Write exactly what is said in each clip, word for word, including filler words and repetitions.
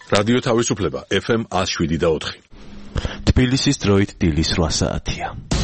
რადიო თავისუფლება ეფ ემ one oh seven და four. თბილისის დროით დილის რვა საათია.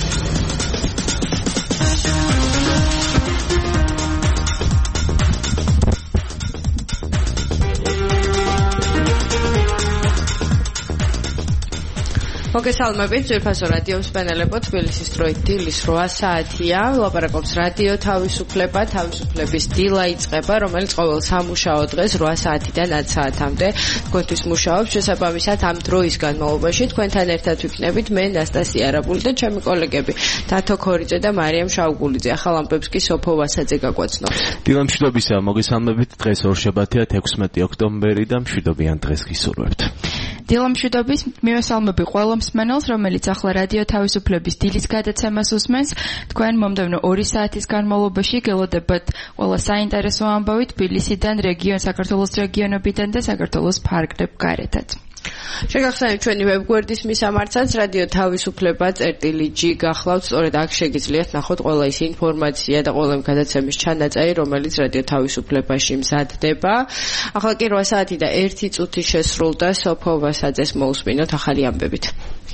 მოგესალმებით, ძვირფასო რადიო მსმენელებო, თბილისის დროით დილის რვა საათია. ვლაპარაკობს რადიო თავისუფლება, თავისუფლების დილა იწყება, რომელიც ყოველ სამუშაო დღეს რვა საათიდან ათ საათამდე თქვენთვის მუშაობს. შესაბამისად, ამ დროის განმავლობაში თქვენთან ერთად ვიქნებით მე ნასტასია არაბული და ჩემი კოლეგები თათო ქორიძე და მარიამ შაუგულიძე. ახალ ამბებს კი სოფო ვასაძე გაგვაცნობს. დილა მშვიდობისა, მოგესალმებით, დღეს ორშაბათია, თექვსმეტი ოქტომბერი და მშვიდობიან დღეს გისურვებთ. დილა მშვიდობის, მივესალმები ყველა მსმენელს, რომელიც ახლა რადიო თავისუფლების დილის გადაცემას უსმენს. თქვენ მომდევნო ორი საათის განმავლობაში გელოდებათ ყველა საინტერესო ამბავი თბილისიდან, რეგიონ საქართველოს რეგიონებიდან და საქართველოს ფარგლებ გარეთაც. შეგახსენებთ ჩვენი ვებგვერდის მისამართსაც რადიო თავისუფლება წერტილი ჯი გახლავთ, სწორედ აქ შეგიძლიათ ნახოთ ყველა ის ინფორმაცია და ყველა გადაცემის ჩანაწერი, რომელიც რადიო თავისუფლებაში მზადდება. ახლა კი რვა საათი და ერთი წუთი შესრულდა, სოფო ვასაძეს მოусმინოთ ახალი ამბებით.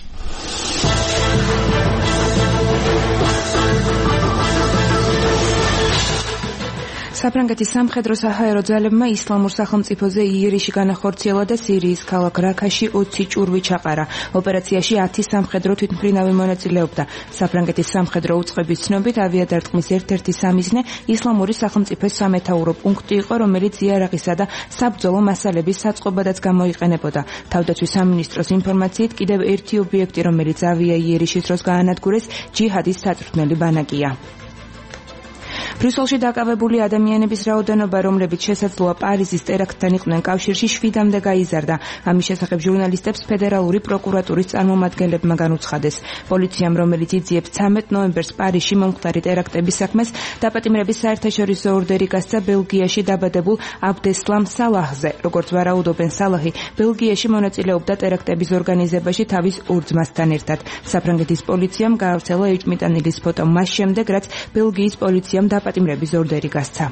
საფრანგეთის სამხედრო-საჰაერო ძალებმა ისლამურ სახელმწიფოზე იერიში განახორციელა და სირიის ქალაქ რაქაში ოცი ჭურვი ჩაყარა. ოპერაციაში ათი სამხედრო თვითმფრინავი მონაწილეობდა. საფრანგეთის სამხედრო უწყების ცნობით, ავიადარტყმის ერთ-ერთი სამიზნე ისლამური სახელმწიფოს სამეთაურო პუნქტი იყო, რომელიც იარაღისა და საბრძოლო მასალების საწყობადაც გამოიყენებოდა. თავდაცვის სამინისტროს ინფორმაციით, კიდევ ერთი ობიექტი, რომელიც ავიაიერიშის დროს გაანადგურეს, ჯიჰადის საწვრთნელი ბანაკია. ბრიუსელში დაკავებული ადამიანების რაოდენობა, რომლებიც შესაძლოა პარიზის ტერაქტთან იყვნენ კავშირში, შვიდამდე გაიზარდა. ამის შესახებ ჟურნალისტებს ფედერალური პროკურატურის წარმომადგენლებმა განუცხადეს. პოლიციამ, რომელიც იძიებს ცამეტ ნოემბერს პარიზში მომხდარი ტერაქტების საქმეს, დაპატიმრების საერთაშორისო ორდერი გასცა ბელგიაში დაბადებულ აბდესლამ სალაჰზე. როგორც ვარაუდობენ, სალაჰი ბელგიაში მონაწილეობდა ტერაქტების ორგანიზებაში თავის ორ ძმასთან ერთად. საფრანგეთის პოლიციამ გაავრცელა ეჭმიტანილის ფოტო მას შემდეგ, რაც ბელგიის პოლიციამ დაპატიმრების ორდერი გასცა.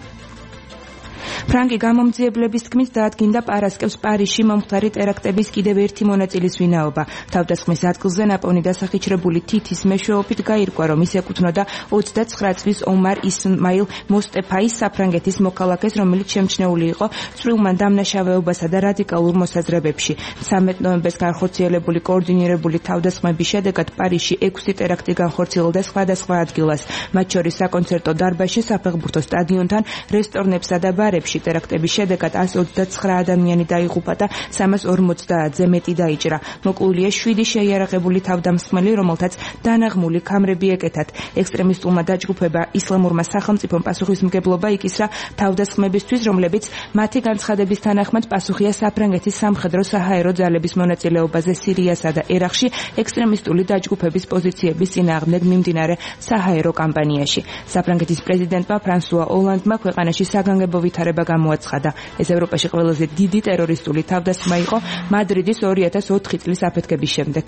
ფრანგი გამომძიებლების თქმით, დაადგინდა პარასკევს პარიზში მომხდარი ტერაქტების კიდევ ერთი მონაწილის ვინაობა. თავდასხმის ადგილზე ნაპოვნი დასახიჩრებული თითის მეშვეობით გაირკვა, რომ ის ეკუთვნოდა ოცდაცხრა წლის ომარ ისმაილ მოსტეფაის, საფრანგეთის მოქალაქეს, რომელიც შემჩნეული იყო წვრილმან დამნაშავეობასა და რადიკალურ მოსაზრებებში. ცამეტ ნოემბერს განხორციელებული კოორდინირებული თავდასხმების შედეგად პარიზში ექვსი ტერაქტი განხორციელდა სხვადასხვა ადგილას, მათ შორის საკონცერტო დარბაზში, საფეხბურთო სტადიონთან, რესტორნებსა და ბარებში. ტერაქტების შედეგად ასი ოცდაცხრა ადამიანი დაიღუპა და სამას ორმოცდაათზე მეტი დაიჭრა. მოკლულია შვიდი შეიარაღებული თავდამსხმელი, რომელთაც დანაღმული ქამრები ეკეთათ. ექსტრემისტულმა დაჯგუფება ისლამურმა სახელმწიფომ პასუხისმგებლობა იკისრა თავდასხმებისთვის, რომლებიც მათი განცხადების თანახმად პასუხია საფრანგეთის სამხედრო-საჰაერო ძალების მონაწილეობაზე სირიასა და ერაყში ექსტრემისტული დაჯგუფების პოზიციების წინააღმდეგ მიმდინარე საჰაერო კამპანიაში. საფრანგეთის პრეზიდენტმა ფრანსუა ოლანდმა ქვეყანაში საგანგებო ვითარება გამოაცხადა. ეს ევროპაში ყველაზე დიდი ტერორისტული თავდასხმა იყო მადრიდის ორი ათას ოთხი წლის აფეთქების შემდეგ.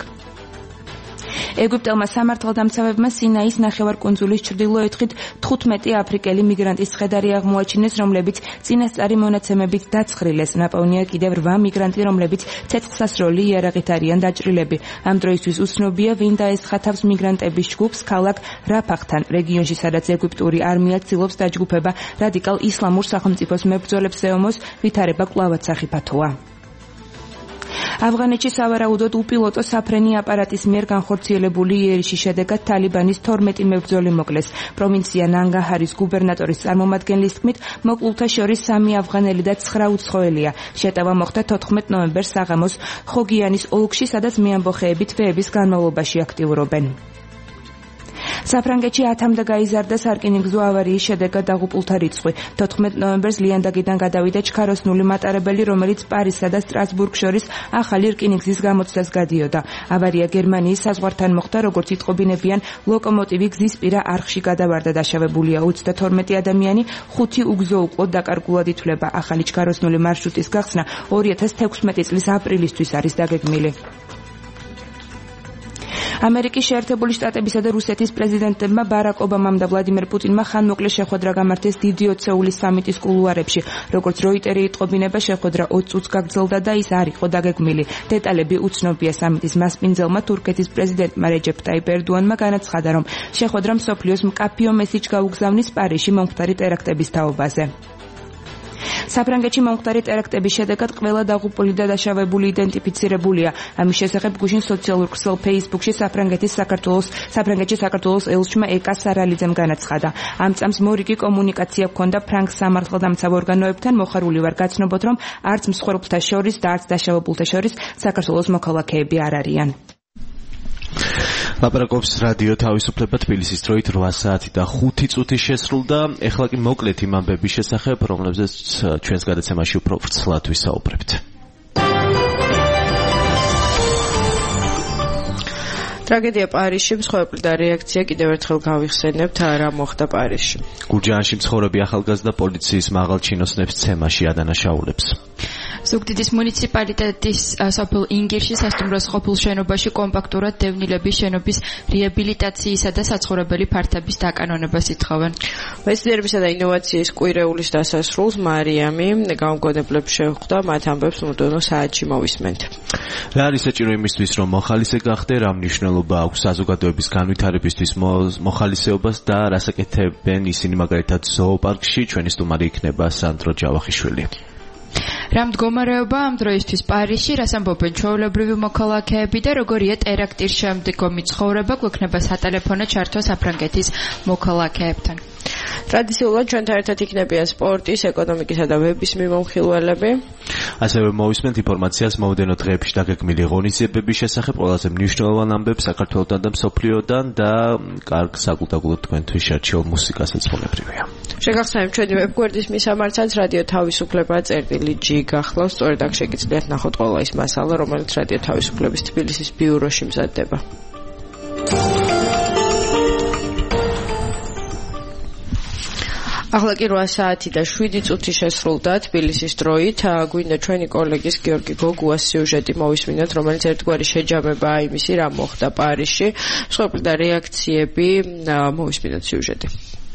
ეგვიპტელმა სამართალდამცავებმა სინაის ნახევარკუნძულის ჩრდილოეთით თხუთმეტი აფრიკელი მიგრანტის ცხედარი აღმოაჩინეს, რომლებიც წინასწარი მონაცემებით დაცხრილეს. ნაპოვნია კიდევ რვა მიგრანტი, რომლებიც ცეცხლსასროლი იარაღით არიან დაჭრილები. ამ დროისთვის უცნობია, ვინ დაესხა თავს მიგრანტების ჯგუფს ქალაქ რაფახთან, რეგიონში, სადაც ეგვიპტური არმია ცდილობს დაჯგუფება რადიკალ ისლამურ სახელმწიფოს მებრძოლებს ეომოს, ვითარება კვლავაც სახიფათოა. ავღანეთში სავარაუდოდ უპილოტო საფრენი აპარატის მიერ განხორციელებული იერიშის შედეგად თალიბანის თორმეტი მებრძოლი მოკლეს. პროვინცია ნანგაჰარის გუბერნატორის წარმომადგენლის თქმით, მოკლულთა შორის სამი ავღანელი და ცხრა უცხოელია. შეტევა მოხდა თოთხმეტ ნოემბერს საღამოს ხოგიანის ოლქში, სადაც მეამბოხეები თვეების განმავლობაში აქტიურობენ. საფრანგეთში ათამდე გაიზარდა სარკინიგზო ავარიის შედეგად დაღუპულთა რიცხვი. თოთხმეტ ნოემბერს ლიანდაგიდან გადავიდა ჩქაროსნული მატარებელი, რომელიც პარიზსა და სტრასბურგს შორის ახალი რკინიგზის გამოცდას გადიოდა. ავარია გერმანიის საზღვართან მოხდა, როგორც იტყობინებიან, ლოკომოტივი გზისპირა არხში გადავარდა. დაშავებულია ოცდათორმეტი ადამიანი, ხუთი უგზო უკლოდ დაკარგულად ითვლება. ახალი ჩქაროსნული მარშრუტის გახსნა ორი ათას თექვსმეტი წლის აპრილისთვის არის დაგეგმილი. ამერიკის შეერთებული შტატებისა და რუსეთის პრეზიდენტებმა ბარაკ ობამამ და ვლადიმერ პუტინმა ხანმოკლე შეხვედრა გამართეს დიდი ოცეულის სამიტის კულუარებში. როგორც როიტერი იტყობინება, შეხვედრა ოცი წუთს გაგრძელდა და ის არ იყო დაგეგმილი. დეტალები უცნობია. სამიტის მასპინძელმა თურქეთის პრეზიდენტმა რეჯეფ ტაიპ ერდოანმა განაცხადა, რომ შეხვედრა მსოფლიოს მკაფიო მესიჯს გაუგზავნის პარიზში მომხდარი ტერაქტების თაობაზე. საფრანგეთში მომხდარი ტერაქტების შედეგად ყველა დაღუპული და დაშავებული იდენტიფიცირებულია. ამის შესახებ გუშინ სოციალურ ქსელ Facebook-ში საფრანგეთის საქართველოს საფრანგეთში საქართველოს ელჩმა ეკა სარალიძემ განაცხადა. ამ წამს მორიგი კომუნიკაცია ჰქონდა ფრანგ სამართალდამცავ ორგანოებთან. მოხარული ვარ გაცნობოთ, რომ არც მსხვერპლთა შორის და არც დაშავებულთა შორის საქართველოს მოქალაქეები არ არიან. ლაპარაკობს რადიო თავისუფლება თბილისის დროით რვა საათი და ხუთი წუთი შესრულდა. ეხლა კი მოკლედ იმ ამბების შესახებ, რომლებზეც ჩვენს გადაცემაში უფრო ვრცლად ვისაუბრებთ. ტრაგედია პარიზში, მსხვერპლი და რეაქცია კიდევ ერთხელ გავიხსენებთ, რა მოხდა პარიზში. გურჯაანში მცხოვრები ახალგაზრდა პოლიციის მაღალ ჩინოსნებს ცემაში ადანაშაულებს. ზუგდიდის მუნიციპალიტეტის სოფელ ინგირში სასტუმროს ყოფილ შენობაში კომპაქტურად დევნილების შენობის რეაბილიტაციისა და საცხოვრებელი ფართების დაკანონებას ითხოვენ. მეცნიერებისა და ინოვაციის კვირეულის დასასრულს მარიამი გამგონებლებს შეხვდა, მათ ამბებს მომდევნო საათში მოვისმენთ. რა არის საჭირო იმისთვის, რომ მოხალისე გახდე, რა მნიშვნელობა აქვს საზოგადოების განვითარებისთვის მოხალისეობას და რას აკეთებენ ისინი მაგალითად ზოოპარკში? ჩვენი სტუმარი იქნება სანდრო ჯავახიშვილი. რა მდგომარეობა ამ დროისთვის პარიზში, რას ამბობენ ჩვეულებრივი მოქალაქეები და როგორია ტერაქტის შემდგომი ცხოვრება, გვექნება სატელეფონო ჩართვა საფრანგეთის მოქალაქეებთან. ტრადიციულად ჩვენთან ერთად იქნებიან სპორტის, ეკონომიკისა და ვების მიმოხილველები. ასევე მოვისმენთ ინფორმაციას მომდევნო დღეებში დაგეგმილი ღონისძიებების შესახებ, ყველაზე მნიშვნელოვან ამბებს საქართველოსთან და მსოფლიოდან და კარგ საკულტაგულოდ თქვენთვის შერჩეულ მუსიკასაც მონებრივია. შეგახსენებთ ჩვენი ვებგვერდის მისამართაც რადიო თავისუფლება წერტილი ჯი გახლავს. სწორედ აქ შეგიძლიათ ნახოთ ყველა ის მასალა, რომელიც რადიო თავისუფლების თბილისის ბიუროში მზადდება. ახლა კი რვა საათი და შვიდი წუთი შესრულდა თბილისის დროით. გვინდა ჩვენი კოლეგის გიორგი გოგუას სიუჟეტი მოვისმინოთ, რომელიც ერთგვარი შეჯამებაა იმისი, რა მოხდა პარიზში. მსხვერპლი და რეაქციები, მოვისმინოთ სიუჟეტი.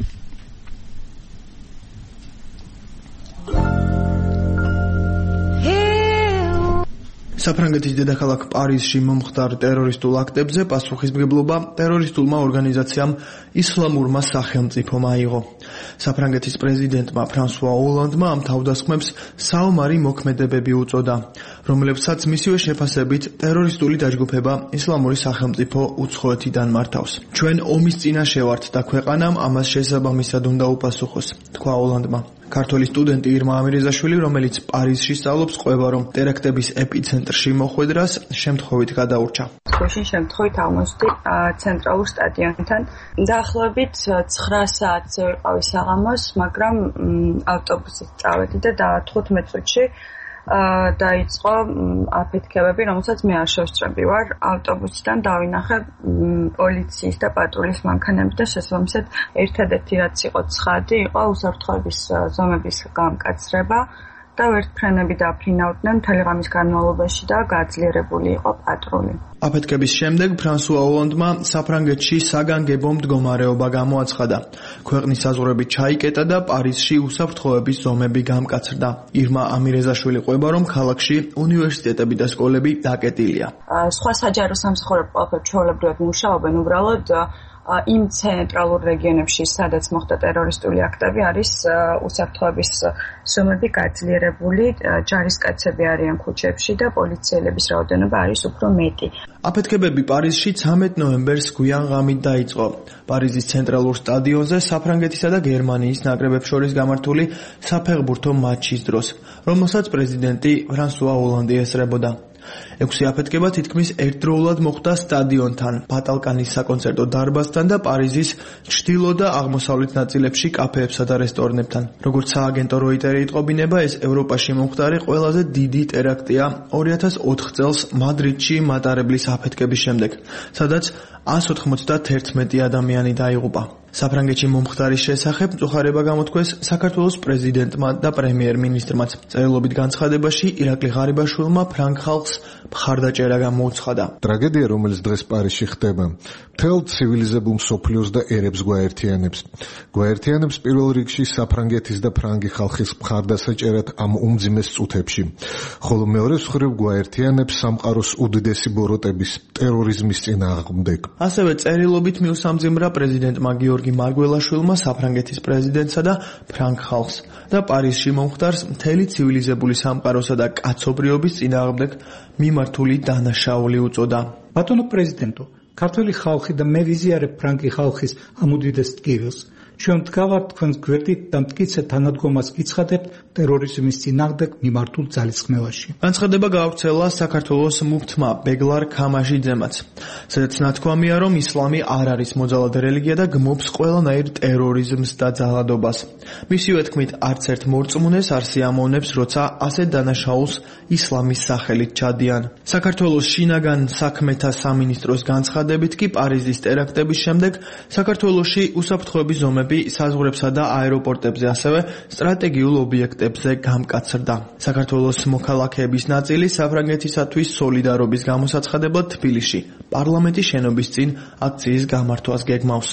საფრანგეთის დედაქალაქ პარიზში მომხდარ ტერორისტულ აქტებზე პასუხისმგებლობა ტერორისტულმა ორგანიზაციამ ისლამურმა სახელმწიფომ აიღო. საფრანგეთის პრეზიდენტმა ფრანსუა ოლანდმა ამ თავდასხმებს საომარი მოქმედებები უწოდა, რომლებსაც მისივე შეფასებით ტერორისტული დაჯგუფება ისლამური სახელმწიფო უცხოეთიდან მართავს. ჩვენ ომის წინაშე ვართ და ქვეყანამ ამას შესაბამისად უნდა უპასუხოს, თქვა ოლანდმა. ქართველი სტუდენტი ირმა ამირეზაშვილი, რომელიც პარიზში სწავლობს, ყვება, რომ ტერაქტების ეპიცენტრში მოხვედრას შემთხვევით გადაურჩა. გუშინ შემთხვევით აღმოჩნდი ცენტრალურ სტადიონთან. დაახლოებით ცხრა საათზე ვიყავი საღამოს, მაგრამ ავტობუსით წავედი და თხუთმეტ წუთში დაიწყო აფეთქებები, რომელსაც მე არ შევსწრები ვარ. ავტობუსიდან დავინახე პოლიციის და პატრულის მანქანები და შესაბამისად ერთადერთი რაც იყო ცხადი, იყო უსაფრთხოების ზომების გამკაცრება და ვერტფრენები დაფრინავდნენ მთელი ღამის განმავლობაში და გაძლიერებული იყო პატრული. აფეთქების შემდეგ ფრანსუა ოლანდმა საფრანგეთში საგანგებო მდგომარეობა გამოაცხადა. ქვეყნის საზღვრები ჩაიკეტა და პარიზში უსაფრთხოების ზომები გამკაცრდა. ირმა ამირეზაშვილი ყვება, რომ ქალაქში უნივერსიტეტები და სკოლები დაკეტილია. სხვა საჯარო სამსახურები ყველაფერი ჩვეულებრივად მუშაობენ, უბრალოდ იმ ცენტრალურ რეგიონებში, სადაც მოხდა ტერორისტული აქტები, არის უსაფრთხოების ზომები გაძლიერებული, ჯარისკაცები არიან ქუჩებში და პოლიციელების რაოდენობა არის უფრო მეტი. აფეთქებები პარიზში ცამეტ ნოემბერს გვიან ღამით დაიწყო. პარიზის ცენტრალურ სტადიონზე საფრანგეთისა და გერმანიის ნაკრებებს შორის გამართული საფეხბურთო მატჩის დროს, რომელსაც პრეზიდენტი ფრანსუა ოლანდი ესწრებოდა. ექვსი აფეთქება თითქმის ერთდროულად მოხდა სტადიონთან, ბატალკანის საკონცერტო დარბაზთან და პარიზის ჩრდილო და აღმოსავლეთ ნაწილებში კაფეებსა და რესტორნებთან. როგორც სააგენტო როიტერი იტყობინება, ეს ევროპაში მომხდარი ყველაზე დიდი ტერაქტია ორი ათას ოთხ წელს მადრიდში მატარებლის აფეთქების შემდეგ, სადაც ას ოთხმოცდათერთმეტი ადამიანი დაიღუპა. საფრანგეთში მომხდარის შესახებ მწუხარება გამოთქვეს საქართველოს პრეზიდენტმა და პრემიერ-მინისტრმაც. წერილობით განცხადებაში ირაკლი ღარიბაშვილმა ფრანგ ხალხს მხარდაჭერა გამოუცხადა. ტრაგედია, რომელიც დღეს პარიზში ხდება, მთელ ცივილიზებულ მსოფლიოს და ერებს გვაერთიანებს. გვაერთიანებს პირველ რიგში საფრანგეთის და ფრანგი ხალხის მხარდასაჭერად ამ უმძიმეს წუთებში. ხოლო მეორე მხრივ გვაერთიანებს სამყაროს უდიდესი ბოროტების, ტერორიზმის წინააღმდეგ. ასევე წერილობით მიუსამძიმრა პრეზიდენტმა გიორგი მარგველაშვილმა საფრანგეთის პრეზიდენტსა და ფრანგ ხალხს და პარიზში მომხდარს მთელი ცივილიზებული სამყაროსა და კაცობრიობის წინააღმდეგ მიმართული დანაშაული უწოდა. ბატონო პრეზიდენტო, ქართველი ხალხი და მე ვიზიარებ ფრანგი ხალხის ამ უდიდეს ტკივილს. ჩვენ ვდგავართ თქვენს გვერდით და მტკიცე თანადგომას გიცხადებთ ტერორიზმის წინააღმდეგ მიმართულ ძალისხმევაში. განცხადება გაავრცელა საქართველოს მუფთმა ბეგლარ ქამაჟიძემაც, სადაც ნათქვამია, რომ ისლამი არ არის მოძალად რელიგია და გმობს ყველანაირ ტერორიზმს და ძალადობას. მისივე თქმით, არც ერთ მორწმუნეს არ სიამოვნებს, როცა ასეთ დანაშაულს ისლამის სახელით ჩადიან. საქართველოს შინაგან საქმეთა სამინისტროს განცხადებით კი პარიზის ტერაქტების შემდეგ საქართველოში უსაფრთხოების ზომები საზღვრებსა და აეროპორტებზე, ასევე სტრატეგიულ ობიექტებზე გამკაცრდა. საქართველოს მოქალაქეების ნაწილი საფრანგეთისათვის სოლიდარობის გამოსაცხადებლად თბილისში პარლამენტის შენობის წინ აქციის გამართვას გეგმავს.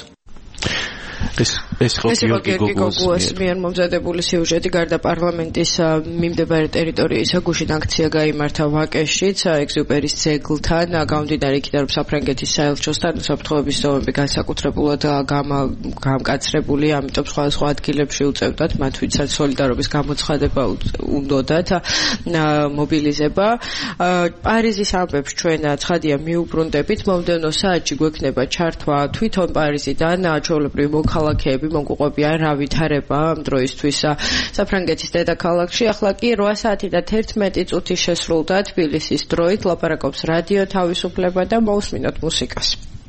ეს ეს ხო გიორგი გოგუას მიერ მომზადებული სიუჟეტი გარდა პარლამენტის მიმდებარე ტერიტორიისა გუშინ აქცია გაიმართა ვაკეშიც ეგზიუპერის ძეგლთან გამომდინარე იქიდან რომ საფრანგეთის საელჩოსთან უსაფრთხოების ზომები განსაკუთრებულად გამკაცრებული, ამიტომ სხვადასხვა ადგილებში უწევდათ მათ ვისაც სოლიდარობის გამოცხადება უნდოდათ მობილიზება. პარიზის ამბებს ჩვენ ცხადია მიუბრუნდებით, მომდევნო საათში გვექნება ჩართვა თვითონ პარიზიდან ჩვეულებრივი მოქალაქეები მომგუყებიან რა ვითარება ამ დროისთვის საფრანგეთის დედაქალაქში. ახლა კი რვა საათი და თერთმეტი წუთი შესრულდა თბილისის დროით. ლაპარაკობს რადიო თავისუფლება და მოусმინოთ მუსიკას.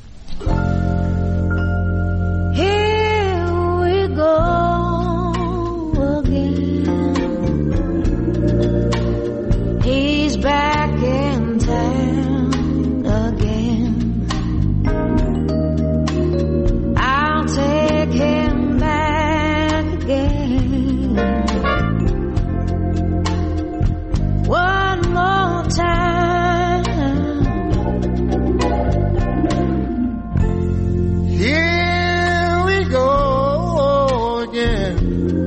Here we go again. He's back in town again. I'll take him back again. One more time. Here we go again.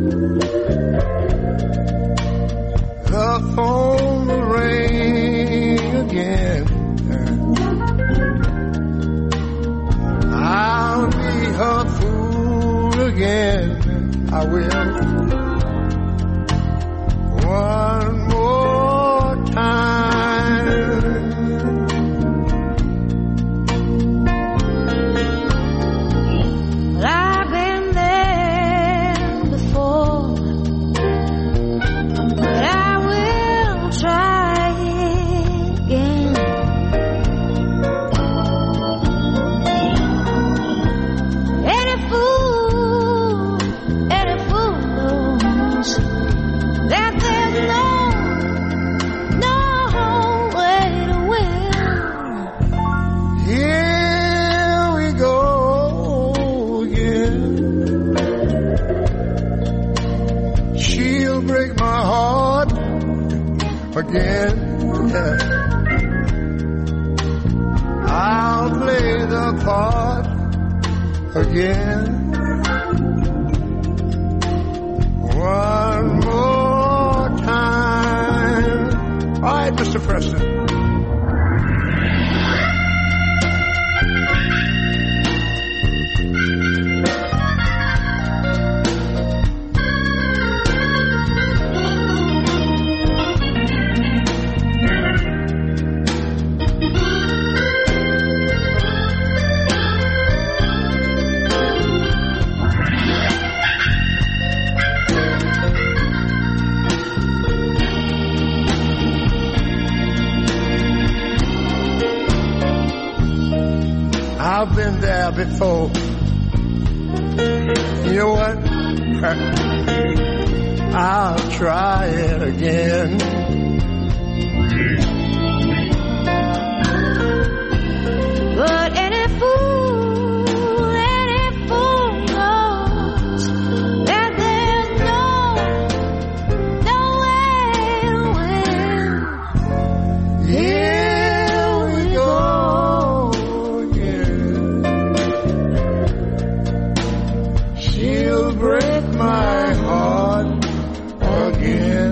The phone will ring again. I'll be her fool again. I will. One more time. I've been there before, but I will try again. Any fool, any fool knows that there's no, no way to win. Here we go again. She'll break my heart again. I'll play the part again. One more time. All right, Mister Preston. I've been there before. You know what? I'll try it again. But any fool, any fool break my heart again.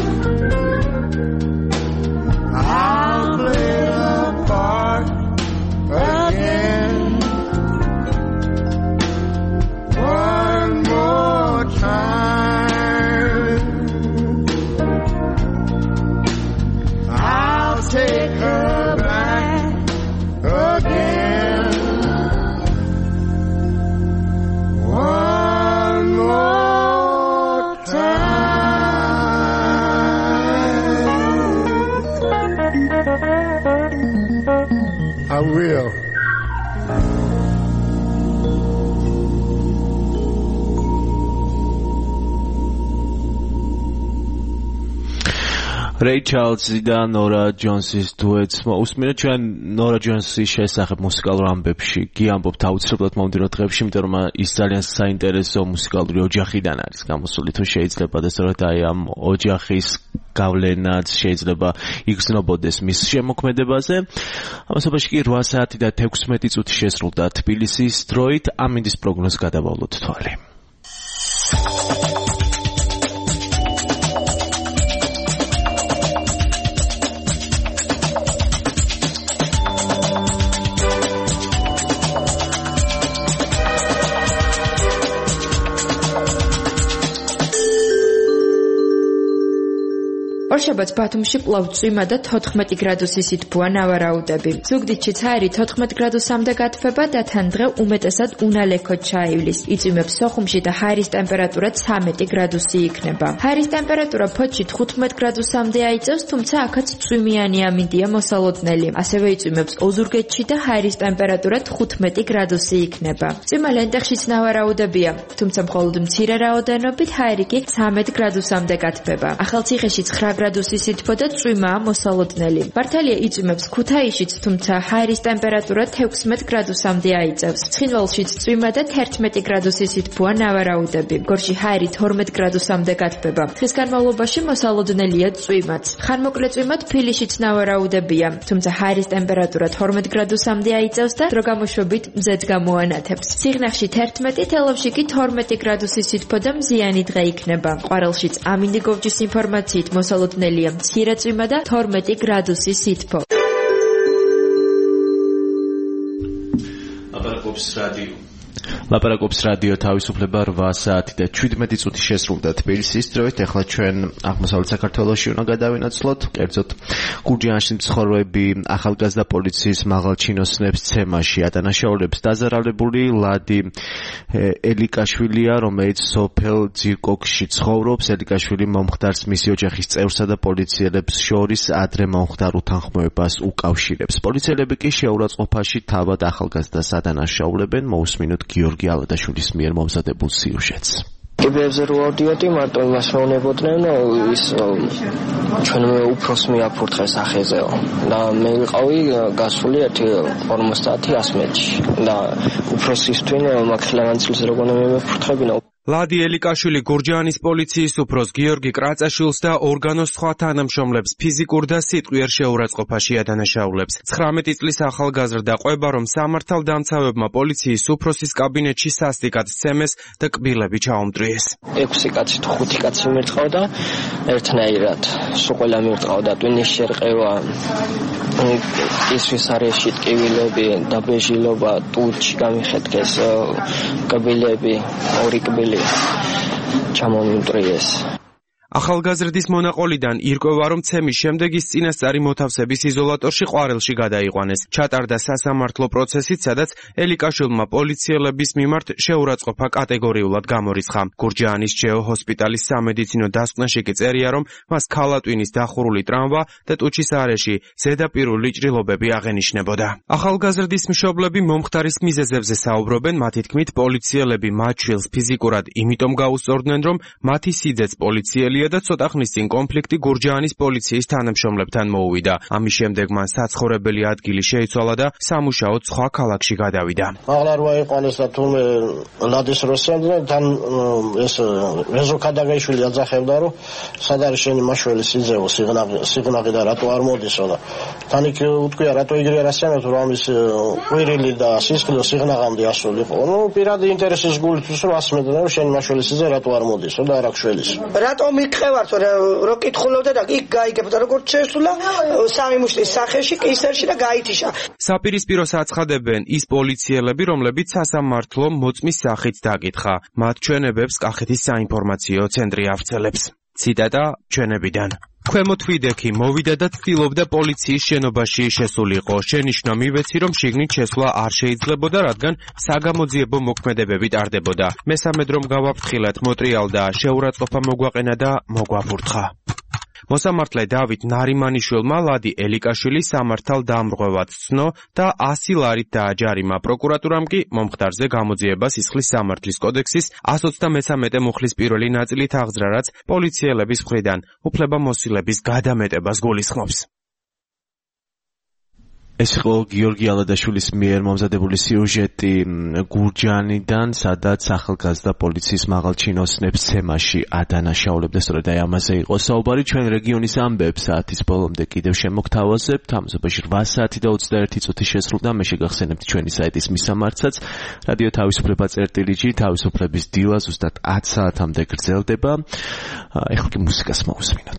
I'll play the part again. One more time. I'll take her back again. One more time. I will. Ray Charles-ი და Nora Jones-ის duets მოусმინეთ ჩვენ Nora Jones-ის შესახებ მუსიკალურ ამბებში გიამბობთ აუცილებლად მომდევნო დღეებში, იმიტომ რომ ის ძალიან საინტერესო მუსიკალური ოჯახიდან არის გამოსული, თუ შეიძლება და სწორედ აი ამ ოჯახის გავლენაც შეიძლება იგრძნობოდეს მის შემოქმედებაზე. ამასობაში კი რვა საათი და თექვსმეტი წუთი შესრულდა თბილისის დროით, ამინდის პროგნოზს გადავავლოთ თვალი. ორშაბათს ბათუმში კვლავ წვიმა და თოთხმეტი გრადუსი სითბოა ნავარაუდები. ზუგდიდში ცაერი თოთხმეტ გრადუსამდე გათბება და თან დღე უმეტესად უნალექოდ ჩაივლის. იწვიმებს სოხუმში და ჰაერის ტემპერატურა ცამეტი გრადუსი იქნება. ჰაერის ტემპერატურა ფოთში თხუთმეტ გრადუსამდე აიწევს, თუმცა აქაც წვიმიანი ამინდია მოსალოდნელი. ასევე იწვიმებს ოზურგეთში და ჰაერის ტემპერატურა თხუთმეტი გრადუსი იქნება. წვიმა ლენტეხშიც ნავარაუდებია, თუმცა მხოლოდ მცირე რაოდენობით, ჰაერი კი ცამეტ გრადუსამდე გათბება. ახალციხეში ცხრა გრადუსი სითბო და წვიმაა მოსალოდნელი. მართალია იწვიმებს ქუთაისშიც, თუმცა ჰაერის ტემპერატურა თექვსმეტ გრადუსამდე აიწევს. ცხინვალშიც წვიმა და თერთმეტი გრადუსი სითბოა ნავარაუდები. გორში ჰაერი თორმეტ გრადუსამდე გათბება. დღის განმავლობაში მოსალოდნელია წვიმაც. ხანმოკლე წვიმა თბილისშიც ნავარაუდებია, თუმცა ჰაერის ტემპერატურა თორმეტ გრადუსამდე აიწევს და დრო გამოშვებით მზედ გამოანათებს. სიღნაღში თერთმეტი, თელავში კი თორმეტი გრადუსი სითბო და მზიანი დღე იქნება. ყვარელშიც ამინდი გოვჯის ინფორმაციით მოსალოდნელია მცირე წვიმა და თორმეტი გრადუსი სითბო. ლაპარაკობს რადიო. ლაპარაკობს რადიო თავისუფლება რვა საათი და შვიდმეტი წუთი შესრულდა თბილისის დროით. ახლა ჩვენ აღმოსავლეთ საქართველოში უნდა გადავინაცვლოთ, კერძოდ გურჯაანში მცხოვრები ახალგაზრდა პოლიციის მაღალჩინოსნებს ცემაში ადანაშაულებს დაზარალებული ლადი ელიკაშვილია, რომელიც სოფელ ძირკოქში ცხოვრობს. ელიკაშვილი მომხდარს მისი ოჯახის წევრსა და პოლიციელებს შორის ადრე მომხდარ უთანხმოებას უკავშირებს. პოლიციელები კი შეურაცხყოფაში თავად ახალგაზრდას ადანაშაულებენ. მოусმინოთ გიორგი ალადაშვილის მიერ მომზადებულ სიუჟეტს. კიბერზე რო ავდიოდი, მარტო იმას მეუბნებოდნენ, ის ჩვენ უფროს მიაფურთხეს ახეზეო და მე ვიყავი გასული ერთი ორმოცდაათი ასმეთში და უფროსის თვინ მაგ ხლევანცილს როგორ მემეფურთხებინა. ლადი ელიკაშვილი გურჯაანის პოლიციის უფროს გიორგი კრაწაშვილს და ორგანოს სხვა თანამშრომლებს ფიზიკურ და სიტყვიერ შეურაცხყოფაში ადანაშაულებს. ცხრამეტი წლის ახალგაზრდა ყვება, რომ სამართალ დამცავებმა პოლიციის უფროსის კაბინეტში სასტიკად სცემეს და კბილები ჩაუმტვიეს. ექვსი კაცი თუ ხუთი კაცი მირტყავდა ერთნაირად. სულ ყველა მირტყავდა ტვინის შერყევა, კისრის არეში ტკივილები, დაბეჟილობა, ტუჩი გამიხეთქეს, კბილები, ორი კბილი ჩამომიმტრიეს. ახალგაზრდის მონაყოლიდან ირკვევა, რომ ცემის შემდეგ ის წინასწარი მოთავსების იზოლატორში ყვარელში გადაიყვანეს. ჩატარდა სასამართლო პროცესიც, სადაც ელიკაშვილმა პოლიციელების მიმართ შეურაცხყოფა კატეგორიულად გამორიცხა. გურჯაანის ჯეო ჰოსპიტალის სამედიცინო დასკვნაში კი წერია, რომ მას ქალატვინის დახურული ტრამვა და ტუჩის არეში ზედაპირული ჭრილობები აღენიშნებოდა. ახალგაზრდის მშობლები მომხდარის მიზეზებზე საუბრობენ, მათი თქმით, პოლიციელები მათ შვილს ფიზიკურად იმიტომ გაუსწორდნენ, რომ მათი სიძეც პოლიციელია მორიგებულია და ცოტა ხნის წინ კონფლიქტი გურჯაანის პოლიციის თანამშრომლებთან მოუვიდა. ამის შემდეგ მან საცხოვრებელი ადგილი შეიცვალა და სამუშაოდ სხვა ქალაქში გადავიდა. აღარ ვაიყვანეს და თურმე ლადის როსიანზე თან ეს რეზო ქადაგაიშვილი აძახებდა რომ სად არის შენი მაშველი სიძეო სიგნალი სიგნალი და რატო არ მოდისო და თან იქ უთქვია რატო იგრი არასიანო რომ ამის ყვირილი და სისხლო სიგნაღამდე ასულიყო. ნუ პირადი ინტერესის გულისთვის რომ ასმედა რომ შენი მაშველი სიძე რატო არ მოდისო და არ აქვს შველის. რატო მიყევართ რომ კითხულობდა და იქ გაიგებდა როგორც შესულა სამი მუშტის სახეში კისერში და გაითიშა. საპირისპიროს აცხადებენ ის პოლიციელები, რომლებიც სასამართლო მოწმის სახით დაკითხა. მათ ჩვენებებს კახეთის საინფორმაციო ცენტრი ავრცელებს. ციტატა ჩვენებიდან. ქვემოთ ვიდექი მოვიდა და ცდილობდა პოლიციის შენობაში შესულიყო. შენიშვნა მივეცი, რომ შიგნით შესვლა არ შეიძლებოდა, რადგან საგამოძიებო მოქმედებები ტარდებოდა. მესამედ რომ გავაფრთხილათ, მოტრიალდა, შეურაცხყოფა მოგვაყენა და მოგვაფურთხა. მოსამართლე დავით ნარიმანიშვილმა ლადი ელიკაშვილი სამართალ დამრღვევად ცნო და ასი ლარით დააჯარიმა. პროკურატურამ კი მომხდარზე გამოძიება სისხლის სამართლის კოდექსის εκατს ოცდამეცამეტე მუხლის პირველი ნაწილით აღძრა, რაც პოლიციელების მხრიდან უფლებამოსილების გადამეტებას გულისხმობს. ეს იყო გიორგი ალადაშვილის მიერ მომზადებული სიუჟეტი გურჯაანიდან, სადაც ახალგაზრდა პოლიციის მაღალჩინოსნებს ცემაში ადანაშაულებდა. სწორედ აი ამაზე იყო საუბარი. ჩვენ რეგიონის ამბებს საათის ბოლომდე კიდევ შემოგთავაზებთ. ამზობაში რვა საათი და ოცდაერთი წუთი შესრულდა. მე შეგახსენებთ ჩვენი საიტის მისამართსაც. რადიო თავისუფლება წერტილიჯი თავისუფლების დილა ზუსტად ათ საათამდე გრძელდება. ეხლა კი მუსიკას მოვუსმინოთ.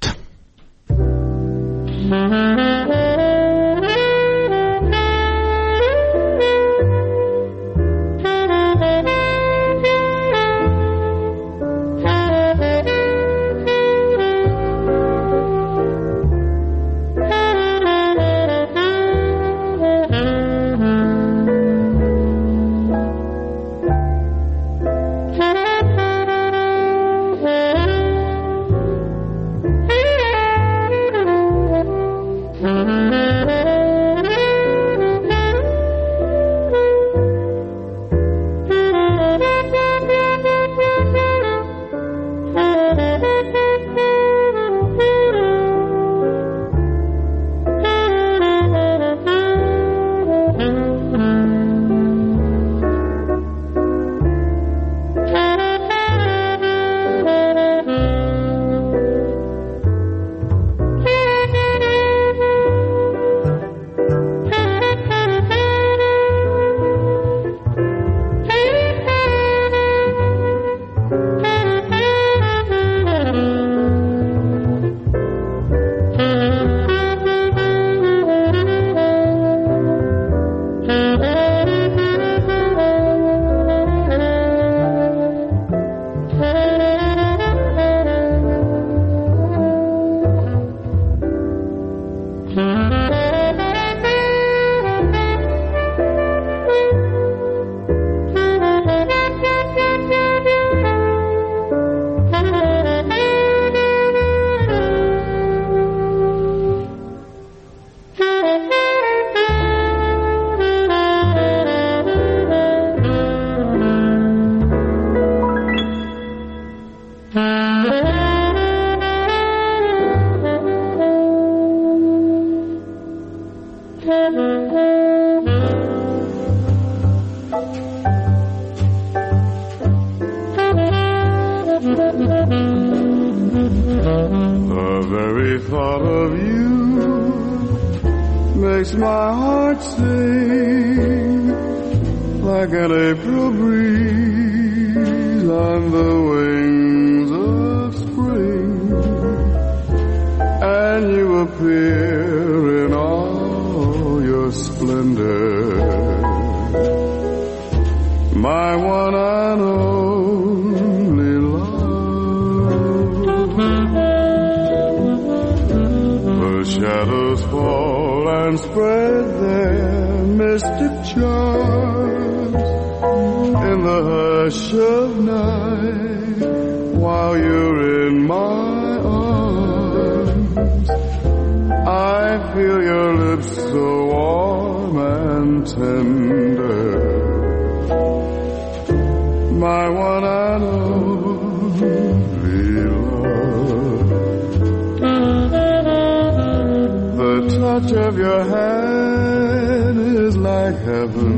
My one and only The touch of your hand is like heaven,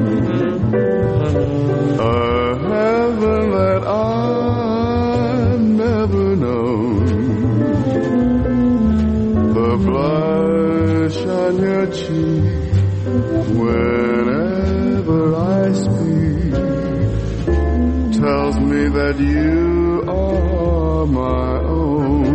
a heaven that I've never known. The blush on your cheek whenever I speak tells me that you are my own.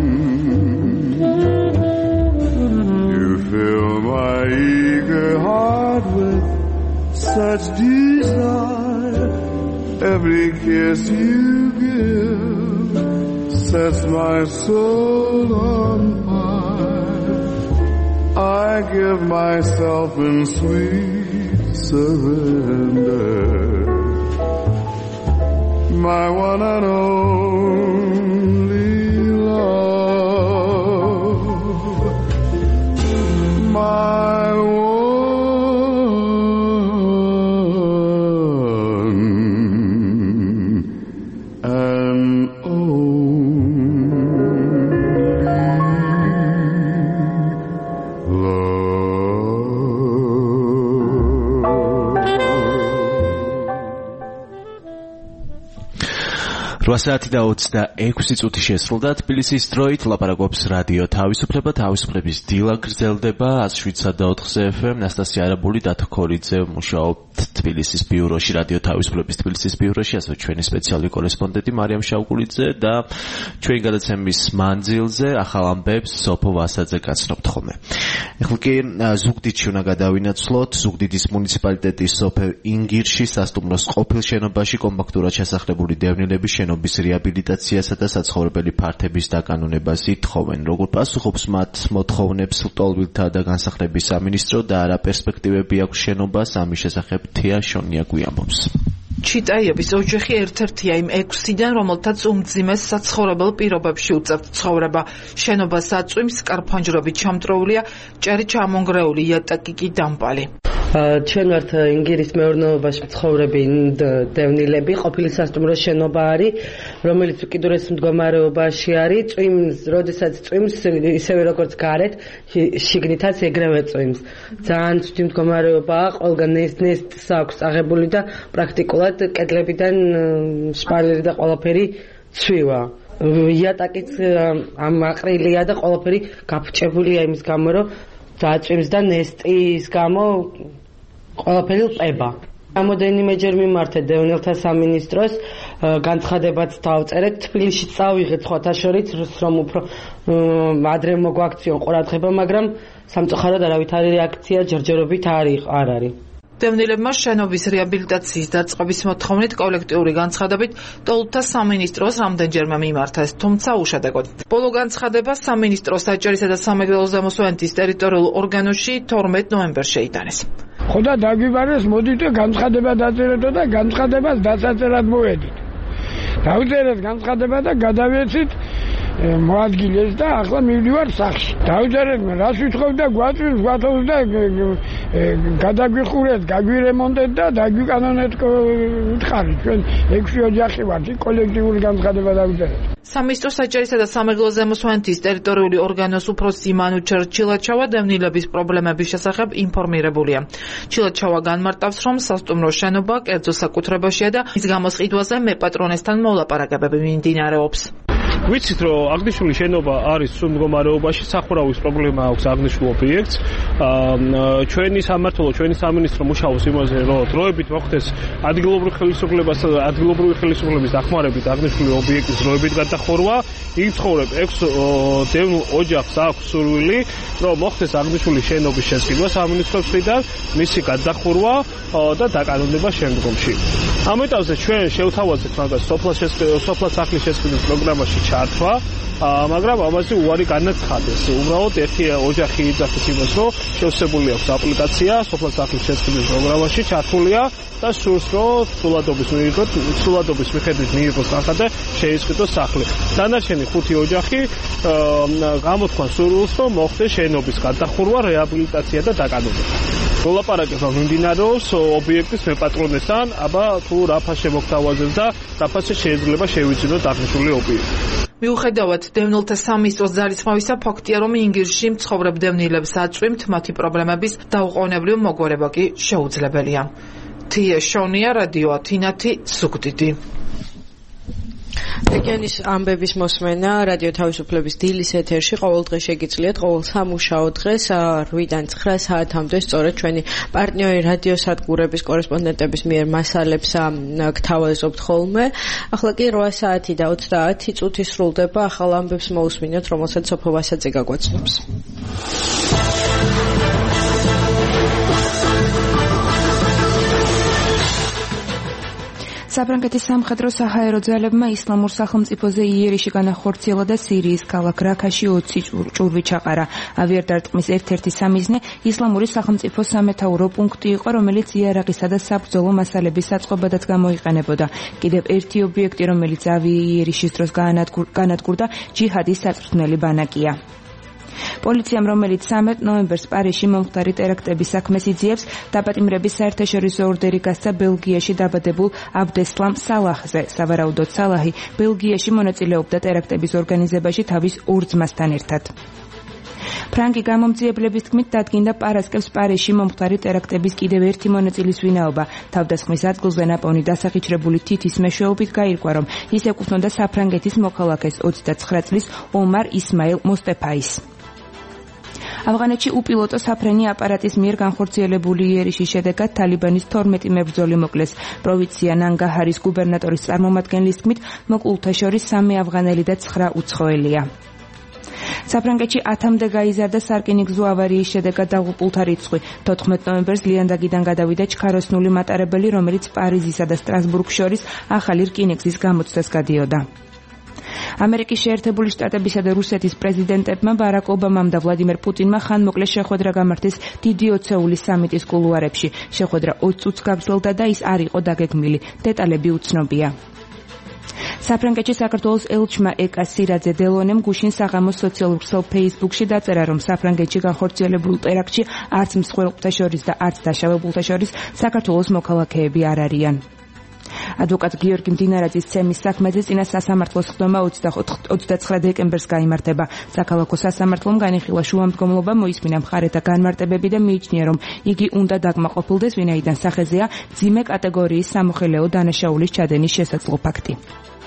Fill my eager heart with such desire. Every kiss you give sets my soul on fire. I give myself in sweet surrender. My one and only my one and რვა საათი და ოცდაექვსი წუთი შესრულდა თბილისის დროით ლაპარაკობს რადიო თავისუფლება თავისუფლების დილა გრძელდება one oh seven და four ეფ ემ ნასტასია არაბული დათო ქორიძე მუშაობთ თბილისის ბიუროში რადიო თავისუფლების თბილისის ბიუროში ასევე ჩვენი სპეციალური კორესპონდენტი მარიამ შავკულიძე და ჩვენი გადაცემის მანძილზე ახალ ამბებს სოფო ვასაძე გაცნობთ ხოლმე. ეხლა კი ზუგდიდში უნდა გადავინაცვლოთ ზუგდიდის მუნიციპალიტეტის სოფელ ინგირში სასტუმროს ყოფილ შენობაში კომპაქტურად შესახლებული დევნილების შენობის რეაბილიტაციასა და საცხოვრებელი ფართების დაკანონებას ითხოვენ. როგორ პასუხობს მათ მოთხოვნებს ლტოლვილთა და განსახლების სამინისტრო და რა პერსპექტივები აქვს შენობას ამის შესახებ თია შონია გვიამბობს. ჩიტაიების ოჯახი ერთ-ერთია იმ ექვსიდან, რომელთაც უმძიმეს საცხოვრებელ პირობებში უწევთ ცხოვრება. შენობას აწვიმს კარფანჯრობით ჩამტროულია, ჭერი ჩამონგრეული, იატაკი კი დამპალი. ჩვენ ვართ ინგირის მეურნეობაში მცხოვრები დევნილები, ყოფილი სასტუმროს შენობა არის, რომელიც უკიდურეს მდგომარეობაში არის, წვიმს, როდესაც წვიმს, ისევე როგორც გარეთ, შიგნითაც ეგრევე წვიმს. ძალიან ცუდი მდგომარეობაა, ყველგან ნესტს აქვს აღებული და პრაქტიკულად კედლებიდან შპალერი და ყველაფერი ცვივა. იატაკიც ამაყრილია და ყველაფერი გაფუჭებულია იმის გამო, რომ დაწვიმს და ნესტის გამო ყველაფერი ყება. რამოდენიმეჯერ მიმართეთ დევნილთა სამინისტროს, განცხადებაც დავწერეთ, თბილისში წავიღეთ სხვათა შორის, რომ უფრო ადრე მოგვაქციონ ყურადღება, მაგრამ სამწუხაროდ არავითარი რეაქცია ჯერჯერობით არ არის. დევნილებმა შენობის რეაბილიტაციის დაწყების მოთხოვნით კოლექტიური განცხადებით ტოლთა სამინისტროს რამდენჯერმე მიმართეს, თუმცა უშედეგოდ. ბოლო განცხადება სამინისტროს საჭერისა და სამეგრელოს ზემოსვენეთის ტერიტორიულ ორგანოში თორმეტ ნოემბერს შეიტანეს. ხოდა დაგვიბარეს, მოდით განცხადება დაწერეთო და განცხადებას დასაწერად მოვედით. დავწერეთ განცხადება და გადავეცით მოადგილეს და ახლა მივდივარ სახლში. დავწერეთ, რას ვითხოვთ და გვაწვით, გვათხოვთ და გადაგვიხურეთ, გაგვირემონტეთ და დაგვიკანონეთ უთხარი. ჩვენ ექვსი ოჯახი ვართ, კოლექტიური განცხადება დავწერეთ. სამინისტროს საჭერისა და სამეგრელოს ზემოსვენეთის ტერიტორიული ორგანოს უფროსი მანუჩერ ჩილაჩავა დევნილების პრობლემების შესახებ ინფორმირებულია. ჩილაჩავა განმარტავს, რომ სასტუმრო შენობა კერძო საკუთრებაშია და მის გამოსყიდვაზე მეპატრონესთან მოლაპარაკებები მიმდინარეობს. ვიცით, რომ აღნიშნული შენობა არის სრულ მდგომარეობაში, სახურავის პრობლემა აქვს აღნიშნულ ობიექტს. ჩვენი სამმართველო, ჩვენი სამინისტრო მუშაობს იმაზე, რომ დროებით მოხდეს ადგილობრივ ხელისუფლებასა და ადგილობრივი ხელისუფლების დახმარებით აღნიშნული ობიექტის დროებით გადახურვა. იქ ცხოვრებ ექვსი დევნილ ოჯახს აქვს სურვილი, რომ მოხდეს აღნიშნული შენობის შესყიდვა სამინისტროს მხრიდან, მისი გადახურვა და დაკანონება შემდგომში. ამ ეტაპზე ჩვენ შევთავაზეთ მაგას სოფლა სახლის შესყიდვის პროგრამაში ჩართვა, მაგრამ ამაზე უარი განაცხადეს. უბრალოდ ერთი ოჯახი იძახის იმას, რომ შევსებული აქვს აპლიკაცია სოფლა სახლის შესყიდვის პროგრამაში ჩართულია და სურს, რომ სულადობის მიიღოთ, სულადობის მიხედვით მიიღოს ნახა და შეისყიდოს სახლი. დანარჩენი ხუთი ოჯახი გამოთქვან სურვილს, რომ მოხდეს შენობის გადახურვა, რეაბილიტაცია და დაკანონება. მოლაპარაკება მიმდინარეობს ობიექტის მეპატრონესთან, აბა თუ რა ფას შემოგთავაზებს და რა ფასზე შეიძლება შევიძინოთ აღნიშნული ობიექტი. მიუხედავად დევნილთა სამინისტროს ძალისხმევისა, ფაქტია, რომ ინგლისში მცხოვრებ დევნილებს აწვიმთ მათი პრობლემების დაუყოვნებლივ მოგვარება კი შეუძლებელია. თია შონია, რადიო ათინათი, ზუგდიდი. რეგიონის ამბების მოსმენა რადიო თავისუფლების დილის ეთერში ყოველდღე შეგიძლიათ ყოველ სამუშაო დღეს რვიდან ცხრა საათამდე სწორედ ჩვენი პარტნიორი რადიოსადგურების კორესპონდენტების მიერ მასალებს გთავაზობთ ხოლმე. ახლა კი რვა საათი და ოცდაათი წუთი სრულდება, ახალ ამბებს მოусმინოთ, რომელსაც სოფო ვასაძე გაგვაცნობს. საფრანგეთის სამხედრო საჰაერო ძალებმა ისლამურ სახელმწიფოზე იერიში განახორციელა და სირიის ქალაქ რაქაში ოცი ჭურვი ჩაყარა. ავიარდარტყმის ერთ-ერთი სამიზნე ისლამური სახელმწიფოს სამეთაურო პუნქტი იყო, რომელიც იარაღისა და საბრძოლო მასალების საწყობადაც გამოიყენებოდა. კიდევ ერთი ობიექტი, რომელიც ავიაიერიშის დროს განადგურდა, ჯიჰადის საწვრთნელი ბანაკია. პოლიციამ, რომელიც სამი ნოემბერს პარიზში მომხდარი ტერაქტების საქმეს იძიებს, დაპატიმრების საერთაშორისო ორდერი გასცა ბელგიაში დაბადებულ აბდესლამ სალაჰზე. სავარაუდოდ სალაჰი ბელგიაში მონაწილეობდა ტერაქტების ორგანიზებაში თავის ორ ძმასთან ერთად. ფრანგი გამომძიებლების თქმით, დადგინდა პარასკევს პარიზში მომხდარი ტერაქტების კიდევ ერთი მონაწილის ვინაობა. თავდასხმის ადგილზე ნაპოვნი დასახიჩრებული თითის მეშვეობით გაირკვა, რომ ის ეკუთვნოდა საფრანგეთის მოქალაქეს ოცდაცხრა წლის ომარ ისმაილ მოსტეფაის. ავღანეთში უპილოტო საფრენი აპარატის მიერ განხორციელებული იერიშის შედეგად თალიბანის თორმეტი მებრძოლი მოკლეს. პროვინცია ნანგაჰარის გუბერნატორის წარმომადგენლის თქმით, მოკლულთა შორის სამი ავღანელი და ცხრა უცხოელია. საფრანგეთში ათამდე გაიზარდა სარკინიგზო ავარიის შედეგად დაღუპულთა რიცხვი. თოთხმეტ ნოემბერს ლიანდაგიდან გადავიდა ჩქაროსნული მატარებელი, რომელიც პარიზისა და სტრასბურგს შორის ახალი რკინიგზის გამოცდას გადიოდა. ამერიკის შეერთებული შტატებისა და რუსეთის პრეზიდენტებმა ბარაკ ობამამ და ვლადიმერ პუტინმა ხანმოკლე შეხვედრა გამართეს დიდი ოცეულის სამიტის კულუარებში. შეხვედრა ოც წუთს გაგრძელდა და ის არ იყო დაგეგმილი. დეტალები უცნობია. საფრანგეთში საქართველოს ელჩმა ეკა სირაძე დელონემ გუშინ საღამოს სოციალურ ქსელ ფეისბუქში დაწერა, რომ საფრანგეთში განხორციელებულ ტერაქტში არც მსხვერპლთა შორის და არც დაშავებულთა შორის საქართველოს მოქალაქეები არ არიან. ადვოკატ გიორგი მდინარაძის ცემის საქმეზე წინა სასამართლოს ხდომა ოცდაცხრა დეკემბერს გაიმართება. საქალაქო სასამართლომ განიხილა შუამდგომლობა, მოისმინა მხარეთა განმარტებები და მიიჩნია, რომ იგი უნდა დაკმაყოფილდეს, ვინაიდან სახეზეა მძიმე კატეგორიის სამოხელეო დანაშაულის ჩადენის შესაძლო ფაქტი.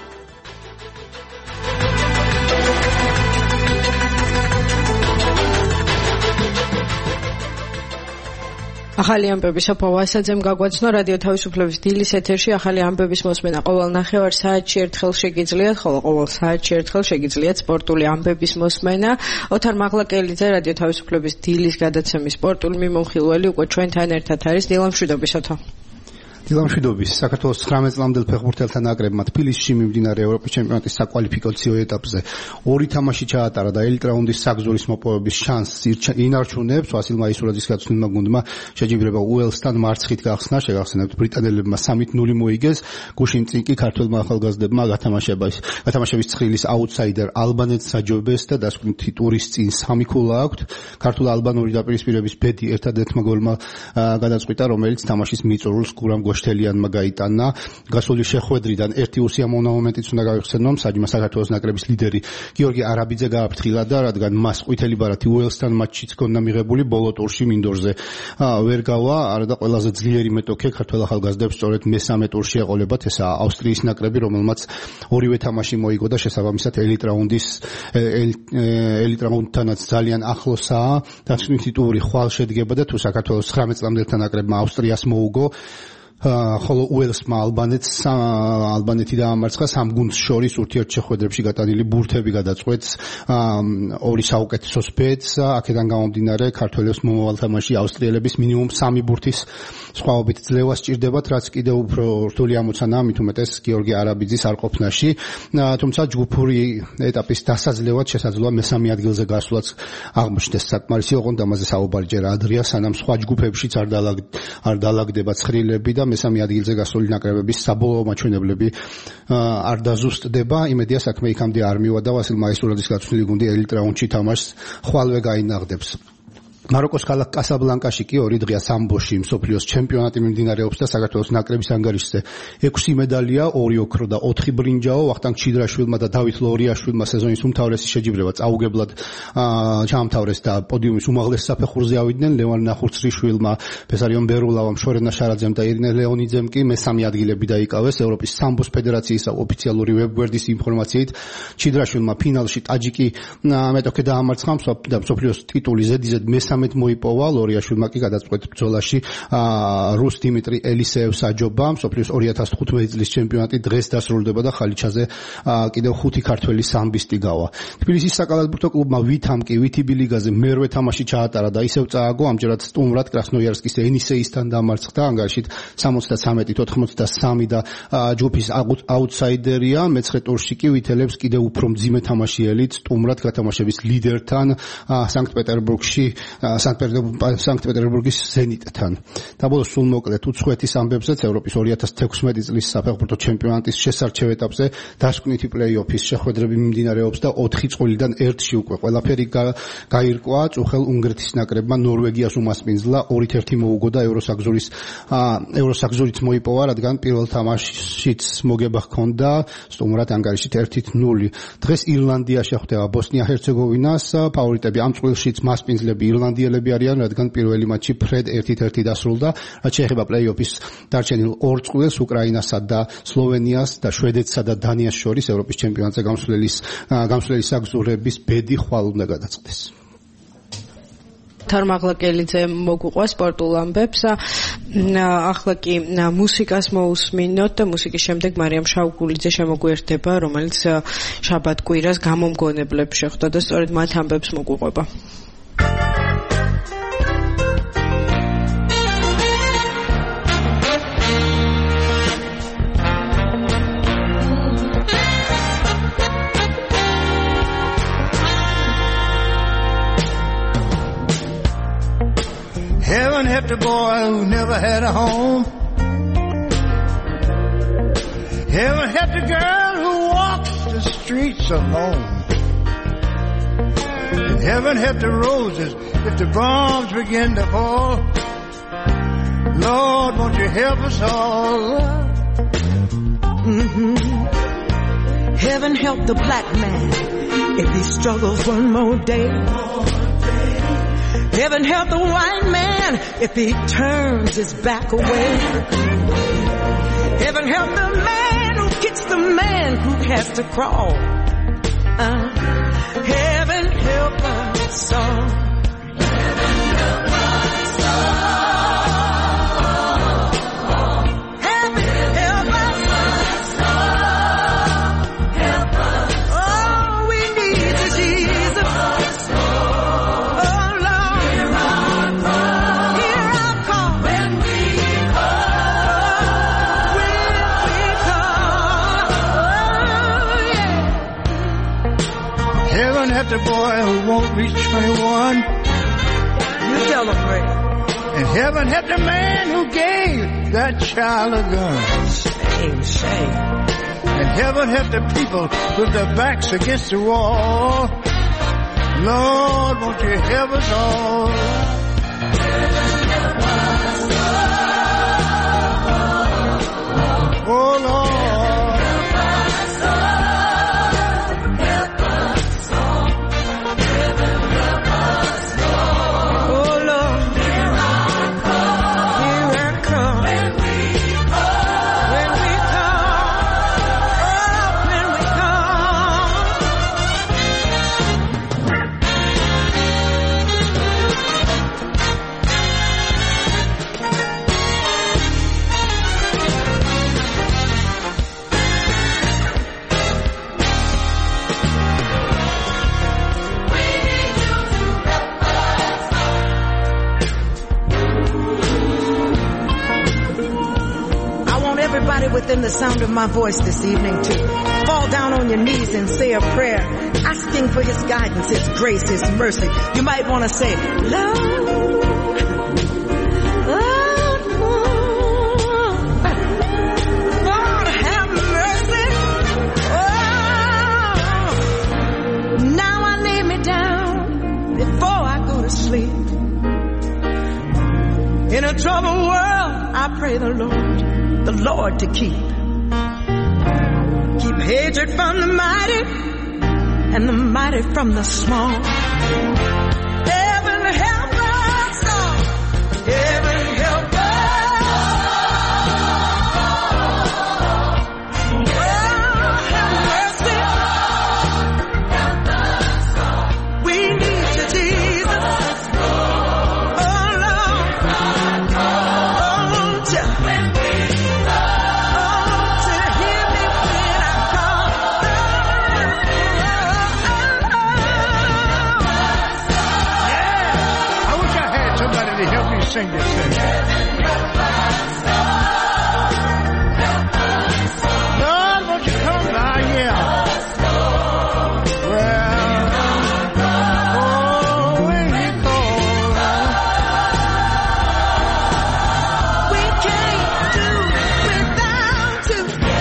ახალი ამბები სოფო ვასაძემ გაგვაცნო რადიო თავისუფლების დილის ეთერში. ახალი ამბების მოსმენა ყოველ ნახევარ საათში ერთხელ შეგიძლიათ, ხოლო ყოველ საათში ერთხელ შეგიძლიათ სპორტული ამბების მოსმენა. ოთარ მაღლაკელიძე რადიო თავისუფლების დილის გადაცემის სპორტული მიმოხილველი უკვე ჩვენთან ერთად არის. დილამშვიდობის ოთო. დილამშვიდობის. საქართველოს ცხრამეტ წლამდელ ფეხბურთელთა ნაკრებმა თბილისში მიმდინარე ევროპის ჩემპიონატის საკვალიფიკაციო ეტაპზე ორი თამაში ჩაატარა და ელიტ რაუნდის საგზურის მოპოვების შანსს ინარჩუნებს. ვასილ მაისურაძის გაწვრთნილმა გუნდმა შეჯიბრება უელსთან მარცხით გახსნა. შეგახსენებთ, ბრიტანელებმა სამით ნული მოიგეს. გუშინ წინ კი ქართველმა ახალგაზრდებმა გათამაშების გათამაშების ცხრილის აუტსაიდერ ალბანეთს აჯობეს და დასკვნითი ტურის წინ სამი ქულა აქვთ. ქართულ-ალბანური დაპირისპირების ბედი ერთადერთმა გოლმა გადაწყვიტა, რომელიც თამაშის მიწურულს გურამ შთელიანმა გაიტანა. გასული შეხვედრიდან ერთი უსიამოვნო მომენტიც უნდა გავიხსენო, საჯმა საქართველოს ნაკრების ლიდერი გიორგი არაბიძე გააფრთხილა და რადგან მას ყვითელი ბარათი უელსთან მატჩიც ჰქონდა მიღებული, ბოლო ტურში მინდორზე ვერ გავა. არა და ყველაზე ძლიერი მეტოქე ქართველ ახალგაზრდებს სწორედ მესამე ტურში ეყოლებათ, ესაა ავსტრიის ნაკრები, რომელმაც ორივე თამაში მოიგო და შესაბამისად ელიტ რაუნდის ელიტ რაუნდთანაც ძალიან ახლოსაა. დასკვნითი ტური ხვალ შედგება და თუ საქართველოს ცხრამეტ წლამდელთა ნაკრებმა ავსტრიას მოუგო, ხოლო უელსმა ალბანეთს ალბანეთი დაამარცხა. სამ გუნდს შორის ურთიერთშეხვედრებში გატანილი ბურთები გადაწყვეტს ორი საუკეთესო ბედს. აქედან გამომდინარე ქართველებს მომავალ თამაში ავსტრიელების მინიმუმ სამი ბურთის სხვაობით ძლევა სჭირდებათ, რაც კიდევ უფრო რთული ამოცანაა, მით უმეტეს გიორგი არაბიძის არყოფნაში. თუმცა ჯგუფური ეტაპის დასაძლევად შესაძლოა მესამე ადგილზე გასვლაც აღმოჩნდეს. საკმარისი ოღონდ ამაზე საუბარი ჯერ ადრეა, სანამ სხვა ჯგუფებშიც არ არ დაალაგდება ცხრილები და მესამე ადგილზე გასული ნაკრებების საბოლოო მაჩვენებლები არ დაზუსტდება. იმედია საქმე იქამდე არ მივადა. ვასილ მაისურაძის გაწვრთნილი გუნდი ელიტ რაუნდში თამაშს ხვალვე გაინაღდებს. მაროკოს ქალაქ კასაბლანკაში კი ორი დღეა სამბოში მსოფლიოს ჩემპიონატი მიმდინარეობს და საქართველოს ნაკრების ანგარიშზე ექვსი მედალია, ორი ოქრო და ოთხი ბრინჯაო. ვახტანგ ჩიდრაშვილმა და დავით ლორიაშვილმა სეზონის უმთავრესი შეჯიბრება წაუგებლად ჩაამთავრეს და პოდიუმის უმაღლეს საფეხურზე ავიდნენ. ლევან ნახურცრიშვილმა, ბესარიონ ბერულავამ, შორენა შარაძემ და ირინე ლეონიძემ კი მესამე ადგილები დაიკავეს. ევროპის სამბოს ფედერაციის ოფიციალური ვებგვერდის ინფორმაციით ჩიდრაშვილმა ფინალში ტაჯიკი მეტოქე დაამარცხა და მსოფლიოს ტიტული ზედიზედ მესამე მოიპოვა. ლორიაშვილმა კი გადაწყვეტ ბრძოლაში რუს დიმიტრი ელისეევს აჯობა. მსოფლიოს ორი ათას თხუთმეტი წლის ჩემპიონატი დღეს დასრულდება და ხალიჩაზე კიდევ ხუთი ქართველი სამბისტი გავა. თბილისის საკალათბურთო კლუბმა ვითამ კი ვითიბი ლიგაზე მერვე თამაში ჩაატარა და ისევ წააგო. ამჯერად სტუმრად კრასნოიარსკის ენისეისთან დამარცხდა. ანგარიშით სამოცდათრამეტი ოთხმოცდასამი და ჯგუფის აუტსაიდერია. მეცხრე ტურში კი ვითელებს კიდევ უფრო მძიმე თამაშიელით სტუმრად გათამაშების ლიდერთან სანქტ-პეტერბურგში სანქტ-პეტერბურგის ზენიტთან. დაბოლოს სულ მოკლედ უცხოეთის ამბებზეც ევროპის ორი ათას თექვსმეტი წლის საფეხბურთო ჩემპიონატის შესარჩევ ეტაპზე დასკვნითი პლეი-ოფის შეხვედრები მიმდინარეობს და ოთხი წყვილიდან ერთში უკვე ყველაფერი გაირკვა. წუხელ უნგრეთის ნაკრებმა ნორვეგიას უმასპინძლა, ორით ერთი მოუგო და ევროსაგზურის ევროსაგზურით მოიპოვა, რადგან პირველ თამაშშიც მოგება ჰქონდა სტუმრად ანგარიშით ერთით ნული. დღეს ირლანდიაში ხვდება ბოსნია-ჰერცეგოვინას. ფავორიტები ამ წყვილშიც მასპინძლები ირლანდიელები არიან, რადგან პირველი მატჩი ფრედ ერთით ერთი დასრულდა. რაც შეეხება პლეი-ოფის დარჩენილ ორ წყვილს უკრაინასა და სლოვენიას და შვედეთსა და დანიას შორის ევროპის ჩემპიონატზე გამსვლელის გამსვლელი საგზურების ბედი ხვალ უნდა გადაწყდეს. თარმაღლაკელიძე მოგუყვა სპორტულ ამბებს. ახლა კი მუსიკას მოусმინოთ და მუსიკის შემდეგ მარიამ შავგულიძე შემოგვიერთდება, რომელიც შაბათ კვირას გამომგონებლებს შეხვდა და სწორედ მათ ამბებს მოგუყვება. Heaven help the boy who never had a home. Heaven help the girl who walks the streets alone. And heaven help the roses if the bombs begin to fall. Lord, won't you help us all? Mm-hmm. Heaven help the black man if he struggles one more day. Heaven help the white man if he turns his back away. Heaven help the man who kicks the man who has to crawl. Uh, heaven help us all. Heaven help us all. Heaven help us all. Help us. All we need is Jesus. Heaven help the boy who won't reach twenty-one. You celebrate. And heaven help the man who gave that child a gun. Shame, shame. And heaven help the people with their backs against the wall. Lord, won't you help us all? Heaven help us all. Oh, Lord. Within the sound of my voice this evening to fall down on your knees and say a prayer, asking for His guidance, His grace, His mercy. You might want to say, Lord, Lord, Lord, have mercy. Oh, now I lay me down before I go to sleep. troubled world, I pray the Lord, the Lord to keep. Keep hatred from the mighty and the mighty from the small. Heaven help us all. Heaven help us. Sing this thing. Lord, won't you come by? Yeah. Well, oh, when you call, we can't do without you.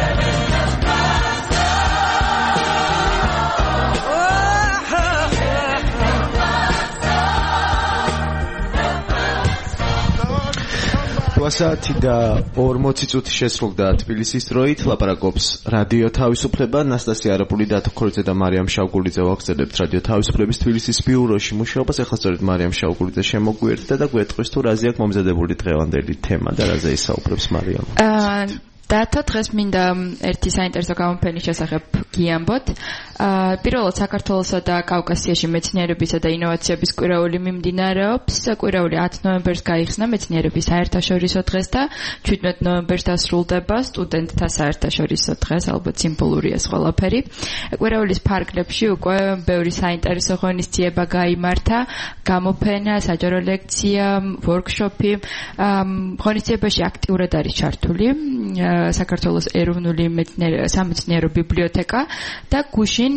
ასეთი და ორმოცი წუთი შესრულდა თბილისის დროით. ლაპარაკობს რადიო თავისუფლება. ნასტასია არაპული, დათო ქორიძე და მარიამ შავგულიძე ვაგრძელებთ რადიო თავისუფლების თბილისის ბიუროში მუშაობას. ახლა სწორედ მარიამ შავგულიძე შემოგვიერთდა და გვეტყვის თუ რაზე აქვს მომზადებული დღევანდელი თემა და რაზე ისაუბრებს მარიამ. დათო, დღეს მინდა ერთი საინტერესო გამოფენის შესახებ გიამბოთ. პირველად საქართველოსა და კავკასიაში მეცნიერებისა და ინოვაციების კვირაული მიმდინარეობს. კვირაული ათი ნოემბერს გაიხსნა მეცნიერების საერთაშორისო დღეს და შვიდმეტი ნოემბერს დასრულდება სტუდენტთა საერთაშორისო დღეს. ალბათ სიმბოლურია ეს ყველაფერი. კვირაულის ფარგლებში უკვე ბევრი საინტერესო ღონისძიება გაიმართა, გამოფენა, საჯარო ლექცია, ვორქშოპი. ღონისძიებაში აქტიურად არის ჩართული საქართველოს ეროვნული სამეცნიერო ბიბლიოთეკა და გუშინ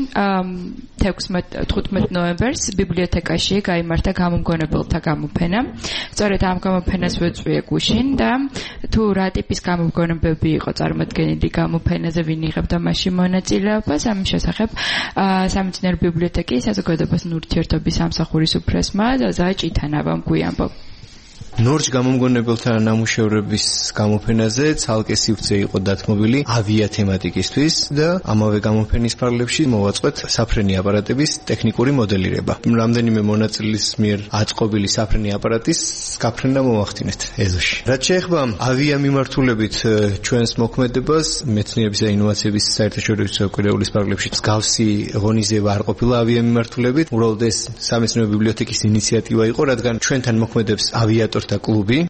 თხუთმეტი ნოემბერს ბიბლიოთეკაში გაიმართა გამომგონებელთა გამოფენა. სწორედ ამ გამოფენას ვეწვიე გუშინ და თუ რა ტიპის გამომგონებები იყო წარმოდგენილი გამოფენაზე, ვინ იღებდა მასში მონაწილეობას, ამის შესახებ სამეცნიერო ბიბლიოთეკის საზოგადოებასთან ურთიერთობის სამსახურის უფროსმა ზაა ჭითანავამ გვიამბობ. ნორჩ გამომგონებელთა ნამუშევრების გამოფენაზე ცალკე სივრცე იყო დათმობილი ავია თემატიკისთვის და ამავე გამოფენის ფარგლებში მოვაწყოთ საფრენი აპარატების ტექნიკური მოდელირება. რამდენიმე მონაწილის მიერ აწყობილი საფრენი აპარატის გაფრენა მომახდინეთ ეზოში. რაც შეეხება ავია მიმართულებით ჩვენს მოქმედებას, მეცნიერების და ინოვაციების საერთაშორისო კვირაულის ფარგლებში მსგავსი ღონისძიება არ ყოფილა ავია მიმართულებით. უბრალოდ ეს სამეცნიერო ბიბლიოთეკის ინიციატივა იყო, რადგან ჩვენთან მოქმედებს ავიატორთა კლუბი.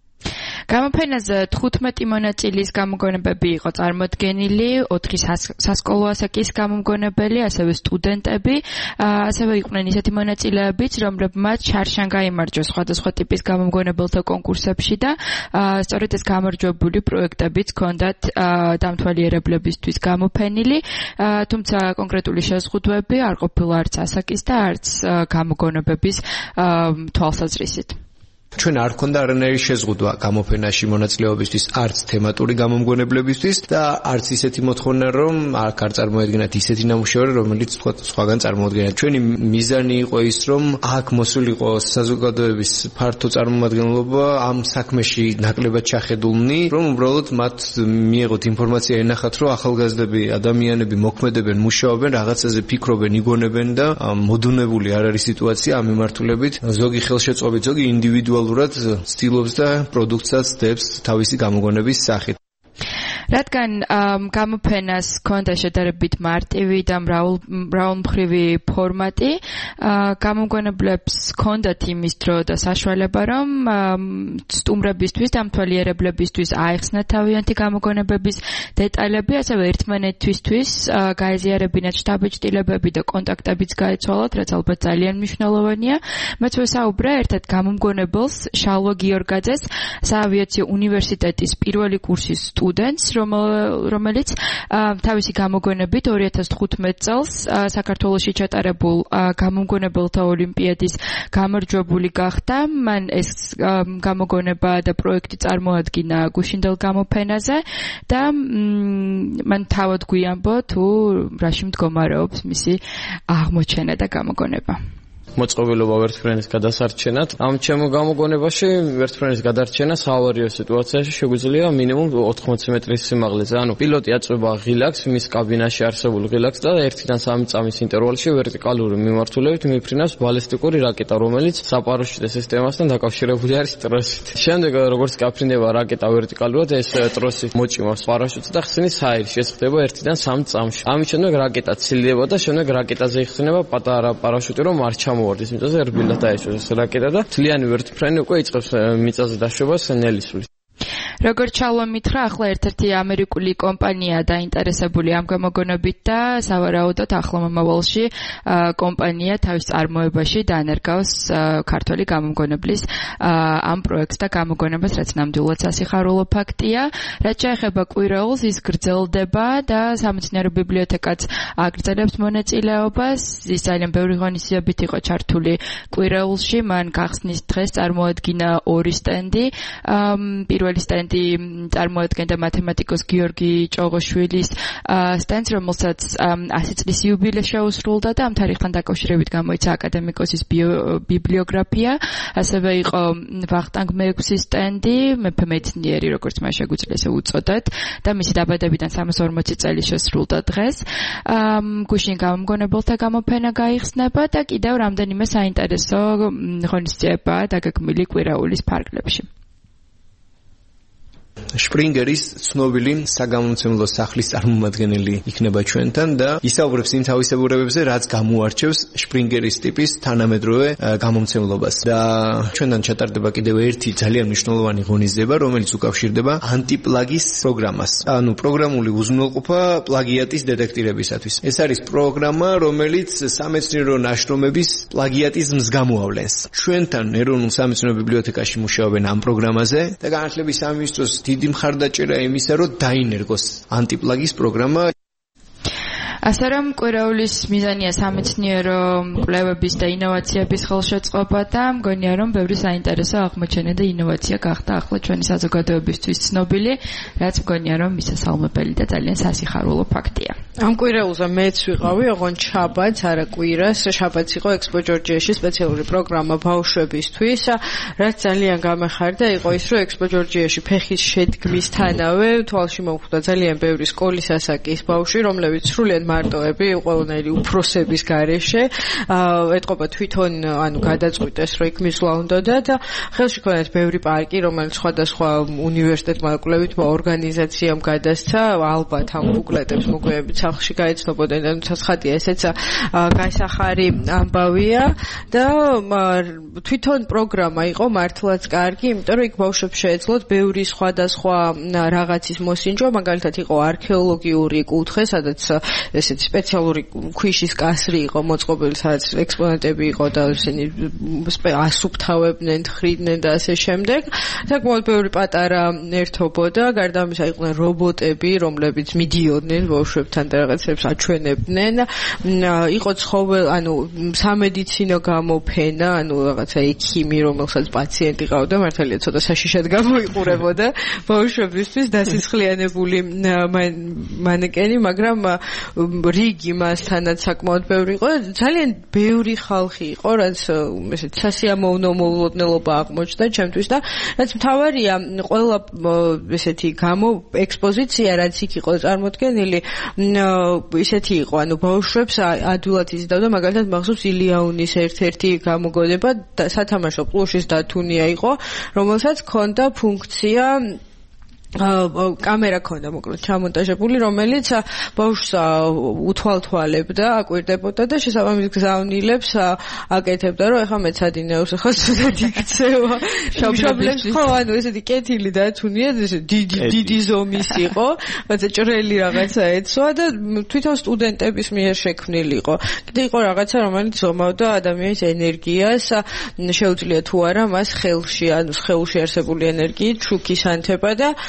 გამოფენაზე თხუთმეტი მონაწილის გამოგონებები იყო წარმოდგენილი, ოთხი სასკოლო ასაკის გამომგონებელი, ასევე სტუდენტები, ასევე იყვნენ ისეთი მონაწილეებიც, რომლებმაც შარშან გაიმარჯვეს სხვადასხვა ტიპის გამომგონებელთა კონკურსებში და სწორედ ეს გამარჯვებული პროექტებიც ჰქონდათ დამთვალიერებლებისთვის გამოფენილი, თუმცა კონკრეტული შეზღუდვები არ ყოფილა არც ასაკის და არც გამოგონებების თვალსაზრისით. ჩვენ არ ქონდა არანაირი შეზღუდვა გამოფენაში მონაწილეობისთვის, არც თემატური გამომგონებლებისთვის და არც ისეთი მოთხოვნა, რომ აქ არ წარმოედგინათ ისეთი ნამუშევარი, რომელიც თქვა სხვაგან წარმოუდგენათ. ჩვენი მიზანი იყო ის, რომ აქ მოსულიყო საზოგადოების ფართო წარმომადგენლობა ამ საქმეში ნაკლებად ჩახედულნი, რომ უბრალოდ მათ მიეღოთ ინფორმაცია, ენახათ, რომ ახალგაზრდები ადამიანები მოქმედებენ, მუშაობენ, რაღაცაზე ფიქრობენ, იგონებენ და მოდუნებული არ არის სიტუაცია ამ მიმართულებით. ზოგი ხელშეწყობით, ზოგი ინდივიდუალურად ცდილობს და პროდუქტსაც დებს თავისი გამოგონების სახით. რადგან გამოფენას ჰქონდა შედარებით მარტივი და მრავალმხრივი ფორმატი, გამოგონებლებს ჰქონდათ იმის დრო და საშუალება, რომ სტუმრებისთვის და მთვალიერებლებისთვის აეხსნათ თავიანთი გამოგონებების დეტალები, ასევე ერთმანეთისთვის გაეზიარებინათ შთაბეჭდილებები და კონტაქტებიც გაეცვალათ, რაც ალბათ ძალიან მნიშვნელოვანია. მეც ვესაუბრე ერთად გამომგონებელს, შალვა გიორგაძეს, საავიაციო უნივერსიტეტის პირველი კურსის სტუდენტს, რომელიც თავისი გამოგონებით ორი ათას თხუთმეტ წელს საქართველოში ჩატარებულ გამომგონებელთა ოლიმპიადის გამარჯვებული გახდა. მან ეს გამოგონება და პროექტი წარმოადგინა გუშინდელ გამოფენაზე და მან თავად გვიამბო თუ რაში მდგომარეობს მისი აღმოჩენა და გამოგონება. მოწყობილობა ვერტფრენის გადასარჩენად. ამ ჩემო გამოგონებაში ვერტფრენის გადარჩენა საავარიო სიტუაციაში შეგვიძლია მინიმუმ ოთხმოცი მეტრის სიმაღლეზე. ანუ პილოტი აწვება ღილაკს, მის კაბინაში არსებულ ღილაკს და ერთიდან სამი წამის ინტერვალში ვერტიკალური მიმართულებით მიფრინავს ბალისტიკური რაკეტა, რომელიც საპარაშუტო სისტემასთან დაკავშირებული არის ტროსით. შემდეგ როგორც გაფრინდება რაკეტა ვერტიკალურად, ეს ტროსი მოჭიმავს პარაშუტს და ხსნის აირში. ეს ხდება ერთიდან სამ წამში. ამის შემდეგ რაკეტა ცილდება და შემდეგ რაკეტაზე იხსნება პატარა პარაშუტი, რომ არ ჩამოვარდეს, იმიტომ რომ რბილად დაეშვეს ეს რაკეტა და თლიანი ვერტფრენი უკვე იწყებს მიწაზე დაშვებას ნელისულის. როგორც ჩალვა მითხრა, ახლა ერთ-ერთი ამერიკული კომპანია დაინტერესებული ამ გამოგონებით და სავარაუდოდ ახლო მომავალში კომპანია თავის წარმოებაში დაანერგავს ქართული გამოგონებლის ამ პროექტს და გამოგონებას, რაც ნამდვილად სასიხარულო ფაქტია. რაც შეეხება კვირაულს, ის გრძელდება და სამეცნიერო ბიბლიოთეკაც აგრძელებს მონაწილეობას. ის ძალიან ბევრი ღონისძიებით იყო ჩართული კვირაულში, მან გახსნის დღეს წარმოადგინა ორი სტენდი. პირველი სტენდი წარმოადგენდა მათემატიკოს გიორგი ჭოღოშვილის სტენდს, რომელსაც ასი წლის იუბილე შეუსრულდა და ამ თარიღთან დაკავშირებით გამოიცა აკადემიკოსის ბიბლიოგრაფია. ასევე იყო ვახტანგ მეექვსის სტენდი, მეფე მეცნიერი, როგორც მას შეგვიძლია ესე უწოდოთ და მისი დაბადებიდან სამას ორმოცი წელი შესრულდა დღეს. გუშინ გამომგონებელთა გამოფენა გაიხსნება და კიდევ რამდენიმე საინტერესო ღონისძიებაა დაგეგმილი კვირაულის ფარგლებში. შპრინგერის ცნობილი საგამომცემლო სახლის წარმომადგენელი იქნება ჩვენთან და ისაუბრებს იმ თავისებურებებზე, რაც გამოარჩევს შპრინგერის ტიპის თანამედროვე გამომცემლობას. და ჩვენთან ჩატარდება კიდევ ერთი ძალიან მნიშვნელოვანი ღონისძიება, რომელიც უკავშირდება ანტიპლაგის პროგრამას. ანუ პროგრამული უზრუნველყოფა პლაგიატის დეტექტირებისათვის. ეს არის პროგრამა, რომელიც სამეცნიერო ნაშრომების პლაგიატიზმს გამოავლენს. ჩვენთან ეროვნულ სამეცნიერო ბიბლიოთეკაში მუშაობენ ამ პროგრამაზე და განათლების სამინისტროს დიდი მხარდაჭერა იმისა, რომ დაინერგოს ანტიპლაგის პროგრამა. ასე რომ კვირაულის მიზანია სამეცნიერო კვლევების და ინოვაციების ხელშეწყობა და მგონია რომ ბევრი საინტერესო აღმოჩენა და ინოვაცია გახდა ახლა ჩვენი საზოგადოებისთვის ცნობილი, რაც მგონია რომ მისასალმებელი და ძალიან სასიხარულო ფაქტია. ამ კვირაულზე მეც ვიყავი, ოღონდ შაბათს, არა კვირას. შაბათს იყო ექსპო ჯორჯიაში სპეციალური პროგრამა ბავშვებისთვის, რაც ძალიან გამეხარდა, იყო ის, რომ ექსპო ჯორჯიაში ფეხის შედგმისთანავე თვალში მოხვდა ძალიან ბევრი სკოლის ასაკის ბავშვი, რომლებიც სრულიად მარტოები ყველანაირი უფროსების გარეშე ეთყობა თვითონ ანუ გადაწყვიტეს რომ იქ მისვლა უნდოდა და ხელში ქონათ ბევრი პარკი რომელიც სხვადასხვა უნივერსიტეტმა კვლევითმა ორგანიზაციამ გადასცა ალბათ ამ ბუკლეტებს მოგვიებით სახლში გაეცნობოდნენ და ცხადია ესეც გასახარი ამბავია და თვითონ პროგრამა იყო მართლაც კარგი იმიტომ რომ იქ ბავშვებს შეეძლოთ ბევრი სხვადასხვა რაღაცის მოსინჯვა მაგალითად იყო არქეოლოგიური კუთხე სადაც ესეთი სპეციალური ქვიშის კასრი იყო მოწყობილი, სადაც ექსპონატები იყო და ისინი ასუფთავებდნენ, თხრიდნენ და ასე შემდეგ. საკმაოდ ბევრი პატარა ერთობოდა, გარდა ამისა იყვნენ რობოტები, რომლებიც მიდიოდნენ ბავშვებთან და რაღაცებს აჩვენებდნენ. იყო ცხოველ, ანუ სამედიცინო გამოფენა, ანუ რაღაცა ექიმი, რომელსაც პაციენტი ყავდა, მართალია ცოტა საშიშად გამოიყურებოდა ბავშვებისთვის დასისხლიანებული მანეკენი, მაგრამ რიგი მასთანაც საკმაოდ ბევრი იყო. ძალიან ბევრი ხალხი იყო, რაც ესეთი სასიამოვნო მოულოდნელობა აღმოჩნდა ჩემთვის და რაც მთავარია, ყველა ესეთი გამო ექსპოზიცია, რაც იქ იყო წარმოდგენილი, ისეთი იყო, ანუ ბავშვებს ადვილად იზიდავდა, მაგალითად მახსოვს ილიაუნის ერთ-ერთი გამოგონება სათამაშო პლუშის დათუნია იყო, რომელსაც ჰქონდა ფუნქცია კამერა ქონდა მოკლედ ჩამონტაჟებული, რომელიც ბავშვს უთვალთვალებდა, აკვირდებოდა და შესაბამის გზავნილებს აკეთებდა, რომ ეხა მეცადინეოს ეხა ცუდად იქცევა. შაბლებს ხო, ანუ ესეთი კეთილი დათუნია, ესე დიდი დიდი ზომის იყო, რაღაცა ჭრელი რაღაცა ეცვა და თვითონ სტუდენტების მიერ შექმნილი იყო. კიდე იყო რაღაცა, რომელიც ზომავდა ადამიანის ენერგიას, შეუძლია თუ არა მას ხელში, ანუ ხელში არსებული ენერგიით შუქის ანთება და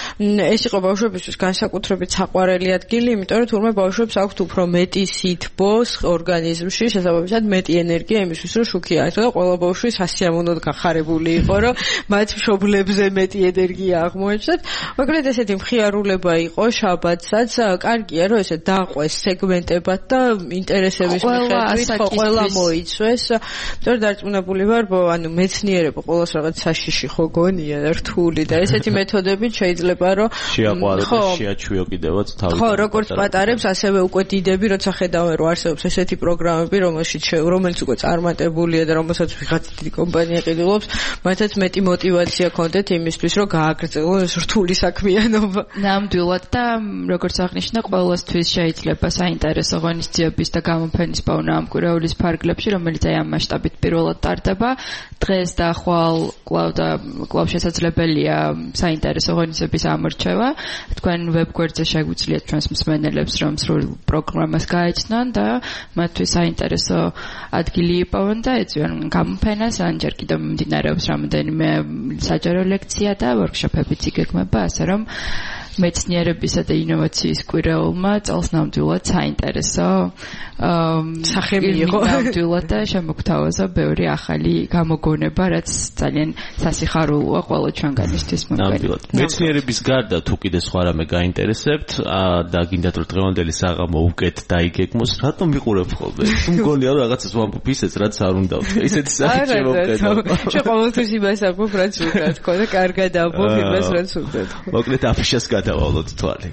ეს იყო ბავშვებისთვის განსაკუთრებით საყვარელი ადგილი, იმიტომ რომ თურმე ბავშვებს აქვთ უფრო მეტი სითბოს ორგანიზმში, შესაბამისად მეტი ენერგია იმისთვის, რომ შუქი აერთო და ყველა ბავშვი სასიამოვნოდ გახარებული იყო, რომ მათ მშობლებზე მეტი ენერგია აღმოეჩნდათ. მაგრამ ესეთი მხიარულება იყო შაბათსაც, კარგია რომ ესე დაყვეს სეგმენტებად და ინტერესების მიხედვით ხო ყველა მოიცვეს. თორე დარწმუნებული ვარ, ანუ მეცნიერება ყოველს რაღაც საშიში ხო გონია რთული და ესეთი მეთოდებით შეიძლება რომ შეაყვაროს და შეაჩვიო კიდევაც თავი. ხო, როგორც პატარებს, ასევე უკვე დიდები, როცა ხედავენ რომ არსებობს ესეთი პროგრამები, რომელშიც რომელიც უკვე წარმატებულია და რომელსაც ვიღაცა დიდი კომპანია ყიდულობს, მათაც მეტი мотиваცია ქონდეთ იმისთვის, რომ გააგრძელონ ეს რთული საქმიანობა. ნამდვილად და როგორც აღნიშნა, ყოველთვის შეიძლება საინტერესო ღონისძიების და გამოფენის პოვნა ამ კვირაულის ფარგლებში, რომელიც აი ამ მასშტაბით პირველად ტარდება. დღეს და ხვალ კვლავ და კვლავ შესაძლებელია საინტერესო ღონისძიების ამორჩევა. თქვენ ვებგვერდზე შეგვიძლიათ ჩვენს მსმენელებს რომ სრულ პროგრამას გაეცნონ და მათთვის საინტერესო ადგილი იპოვონ და ეწვიან გამოფენას, ან ჯერ კიდევ მიმდინარეობს რამოდენიმე საჯარო ლექცია და ვორქშოპებიც იგეგმება, ასე რომ მეცნიერებისა და ინოვაციის კვირაულმა წელს ნამდვილად საინტერესო სახე მიიღო. ნამდვილად და შემოგთავაზა ბევრი ახალი გამოგონება, რაც ძალიან სასიხარულოა ყველა ჩვენგანისთვის ნამდვილად. მეცნიერების გარდა თუ კიდე სხვა რამე გაინტერესებთ და გინდათ რომ დღევანდელი საღამო უკეთ დაიგეგმოს, რატომ ვიყურებ ხოლმე? მგონია რომ რაღაცას ვამბობ ისეც რაც არ უნდა ვთქვა. ისეთი სახით შემოვხედავ. შეყოლთვის იმას აღვობ რაც უნდა თქვა და კარგად ამბობ იმას რაც უნდა თქვა. მოკლედ აფიშას გადავალოთ თვალი.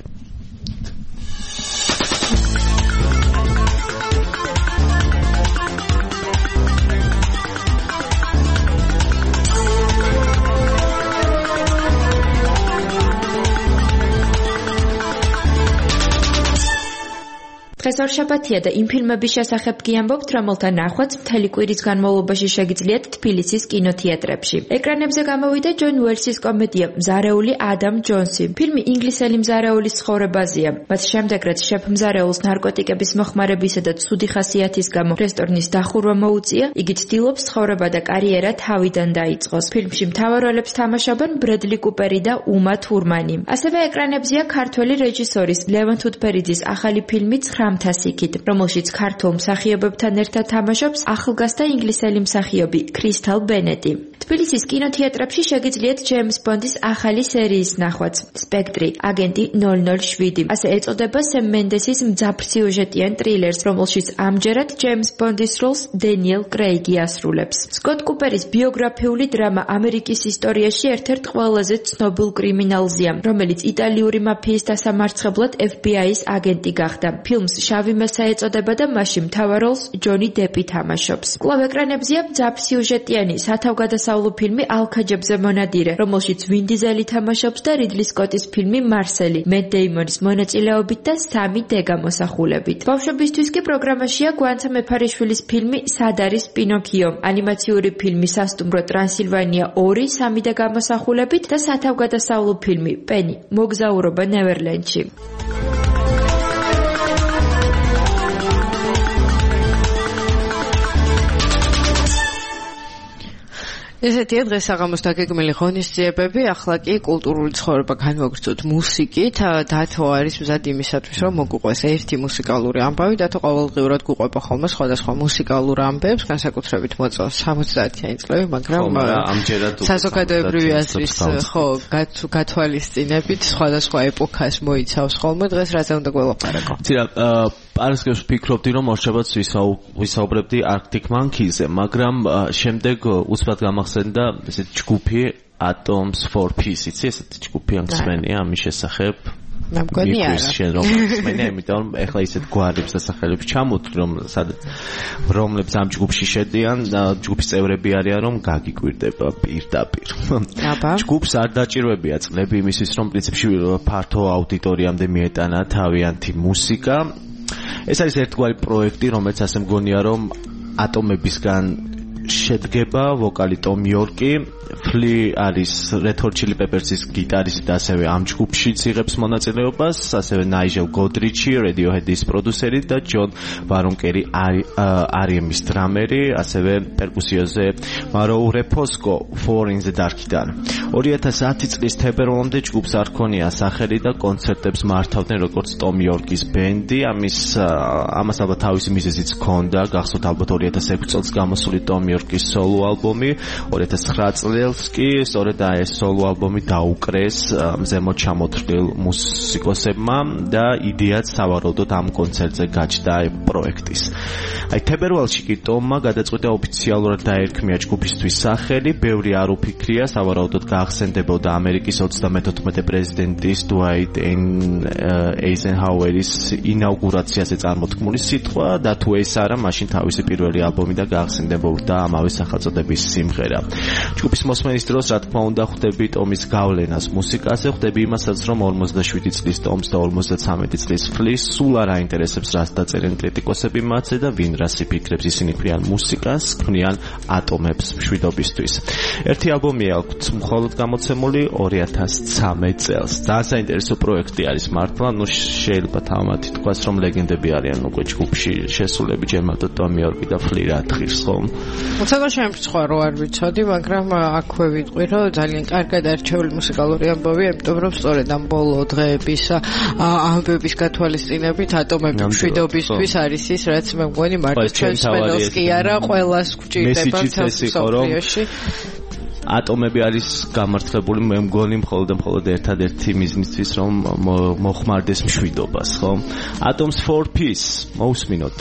დღეს ორშაბათია და იმ ფილმების შესახებ გიამბობთ, რომელთა ნახვაც მთელი კვირის განმავლობაში შეგიძლიათ თბილისის კინოთეატრებში. ეკრანებზე გამოვიდა ჯონ უელსის კომედია მზარეული ადამ ჯონსი. ფილმი ინგლისელი მზარეულის ცხოვრებაზეა. მას შემდეგ, რაც შეფ მზარეულს ნარკოტიკების მოხმარებისა და ცუდი ხასიათის გამო რესტორნის დახურვა მოუწია, იგი ცდილობს ცხოვრება და კარიერა თავიდან დაიწყოს. ფილმში მთავარ როლებს თამაშობენ ბრედლი კუპერი და უმა თურმანი. ასევე ეკრანებზეა ქართველი რეჟისორის ლევან თუთფერიძის ახალი ფილმი ცხრამთასიქით, რომელშიც ქართულ მსახიობებთან ერთად თამაშობს ახალგაზრდა ინგლისელი მსახიობი კრისტალ ბენეტი. თბილისის კინოთეატრებში შეგიძლიათ ჯეიმს ბონდის ახალი სერიის ნახვაც სპექტრი აგენტი ნოლ ნოლ შვიდი. ასე ეწოდება სემ მენდესის მძაფრ სიუჟეტიან ტრილერს, რომელშიც ამჯერად ჯეიმს ბონდის როლს დენიელ კრეიგი ასრულებს. სკოტ კუპერის ბიოგრაფიული დრამა ამერიკის ისტორიაში ერთ-ერთ ყველაზე ცნობილ კრიმინალზეა, რომელიც იტალიური მაფიის დასამარცხებლად ეფ ბი აის აგენტი გახდა. ფილმს შავი მესა ეწოდება და მასში მთავარ როლს ჯონი დეპი თამაშობს. კვლავ ეკრანებზეა მძაფრ სიუჟეტიანი სათავგადასავლო ფილმი ალქაჯებზე მონადირე, რომელშიც ვინ დიზელი თამაშობს და რიდლი სკოტის ფილმი მარსელი, მეთ დეიმონის მონაწილეობით და სამი დი გამოსახულებით. ბავშვებისთვის კი პროგრამაშია გვანცა მეფარიშვილის ფილმი სად არის პინოქიო, ანიმაციური ფილმი სასტუმრო ტრანსილვანია ორი, სამი დი გამოსახულებით და სათავგადასავლო ფილმი პენი მოგზაურობა ნევერლენდში. ესეთია დღეს საღამოს დაგეგმილი ღონისძიებები, ახლა კი კულტურული ცხოვრება განვაგრძოთ მუსიკით. დათო არის მზად იმისათვის, რომ მოგუყვეს ერთი მუსიკალური ამბავი. დათო ყოველდღიურად გუყვება ხოლმე სხვადასხვა მუსიკალურ ამბებს, განსაკუთრებით მოწელს სამოცდაათიანი წლები, მაგრამ საზოგადოებრივი აზრის ხო გათვალისწინებით სხვადასხვა ეპოქას მოიცავს ხოლმე. დღეს რაზე უნდა გველაპარაკო? ცირა პარასკევს ვფიქრობდი, რომ ორშაბათს ვისაუბრებდი Arctic Monkeys-ზე, მაგრამ შემდეგ უცბად გამახსენდა ესეთი ჯგუფი Atoms for Peace, იცი ესეთი ჯგუფი ამსმენია ამის შესახებ. მგონია არა. შენ რომ ამსმენია, იმიტომ რომ ეხლა ისეთ გვარებს დასახელებს ჩამოთვლი, რომ სადაც რომლებს ამ ჯგუფში შედიან, ჯგუფის წევრები არიან, რომ გაგიკვირდება პირდაპირ. ჯგუფს არ დაჭირვებია წლები იმისთვის, რომ პრინციპში ფართო აუდიტორიამდე მიეტანა თავიანთი მუსიკა. ეს არის ერთგვარი პროექტი, რომელიც ასე მგონია, რომ ატომებისგან შედგება ვოკალი ტომ იორკი, ფლი არის Red Hot Chili Peppers-ის გიტარისტი და ასევე ამ ჯგუფშიც იღებს მონაწილეობას, ასევე ნაიჯელ გოდრიჩი, Radiohead-ის პროდიუსერი და ჯონ ვარონკერი არ ი ემ-ის დრამერი, ასევე პერკუსიოზე მარო რეფოსკო Four in the Dark-დან. ორი ათას ათი წლის თებერვალამდე ჯგუფს არ ქონია სახელი და კონცერტებს მართავდნენ როგორც ტომ იორკის ბენდი. ამის ამას ალბათ თავისი მიზეზიც ჰქონდა, გახსოვთ ალბათ ორი ათას ექვსი წელს გამოსული ტომ იორკის სოლო ალბომი, ორი ათას ცხრა წელს კი სწორედ ეს სოლო ალბომი დაუკრეს ზემოთ ჩამოთვლილ მუსიკოსებმა და იდეაც სავარაუდოდ ამ კონცერტზე გაჩნდა პროექტის. აი თებერვალში კი ტომმა გადაწყვიტა ოფიციალურად დაერქმია ჯგუფისთვის სახელი, ბევრი არ უფიქრია, სავარაუდოდ გაახსენდებოდა ამერიკის ოცდამეთოთხმეტე პრეზიდენტის დუაიტ ეიზენჰაუერის ინაუგურაციაზე წარმოთქმული სიტყვა და თუ ეს არა, მაშინ თავისი პირველი ალბომი და გაახსენდებოდა ამავე სახელწოდების სიმღერა. ჯგუფის მოსმენის დროს, რა თქმა უნდა, ხვდები ტომის გავლენას მუსიკაზე, ხვდები იმასაც, რომ ორმოცდაშვიდი წლის ტომს და ორმოცდაცამეტი წლის ფლის სულ არ აინტერესებს, რას დაწერენ კრიტიკოსები მათზე და ვინ რას იფიქრებს, ისინი ქმნიან მუსიკას, ქმნიან ატომებს მშვიდობისთვის. ერთი ალბომი აქვთ მხოლოდ გამოცემული ორი ათას ცხრამეტ წელს. ძალიან საინტერესო პროექტი არის მართლა, ნუ შეიძლება თამამად თქვას, რომ ლეგენდები არიან უკვე ჯგუფში შესულები, ჯერმადო ტომ იორკი და ფლი რა თხირს ხომ? ცოტა შემწხვა რო არ ვიცოდი, მაგრამ აქვე ვიტყვი, რომ ძალიან კარგად არჩეული მუსიკალური ამბავია, იმიტომ რომ სწორედ ამ ბოლო დღეების ამბების გათვალისწინებით ატომების მშვიდობისთვის არის ის, რაც მე მგონი მარტო ჩვენს სპენელს კი არა, ყველას გვჭირდება მსოფლიოში. ატომები არის გამართლებული მე მგონი მხოლოდ და მხოლოდ ერთადერთი მიზნისთვის, რომ მოხმარდეს მშვიდობას, ხო? Atoms for Peace მოусმინოთ.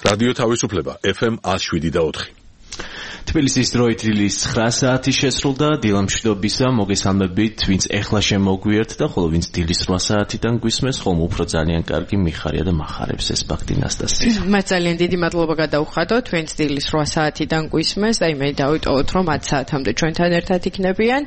რადიო თავისუფლება ეფ ემ one oh seven და four. თბილისის დროით რილის nine საათი შესრულდა დილამშვიდობისა მოგესალმებით ვინც ეხლა შემოგვიერთ და ხოლო ვინც დილის eight საათიდან გვისმენს ხოლმე უფრო ძალიან კარგი მიხარია და მახარებს ეს ფაქტი ნასტასია. მას ძალიან დიდი მადლობა გადავხადოთ ვინც დილის eight საათიდან გვისმენს და მე დავიტოვოთ რომ ten საათამდე ჩვენთან ერთად იქნებიან.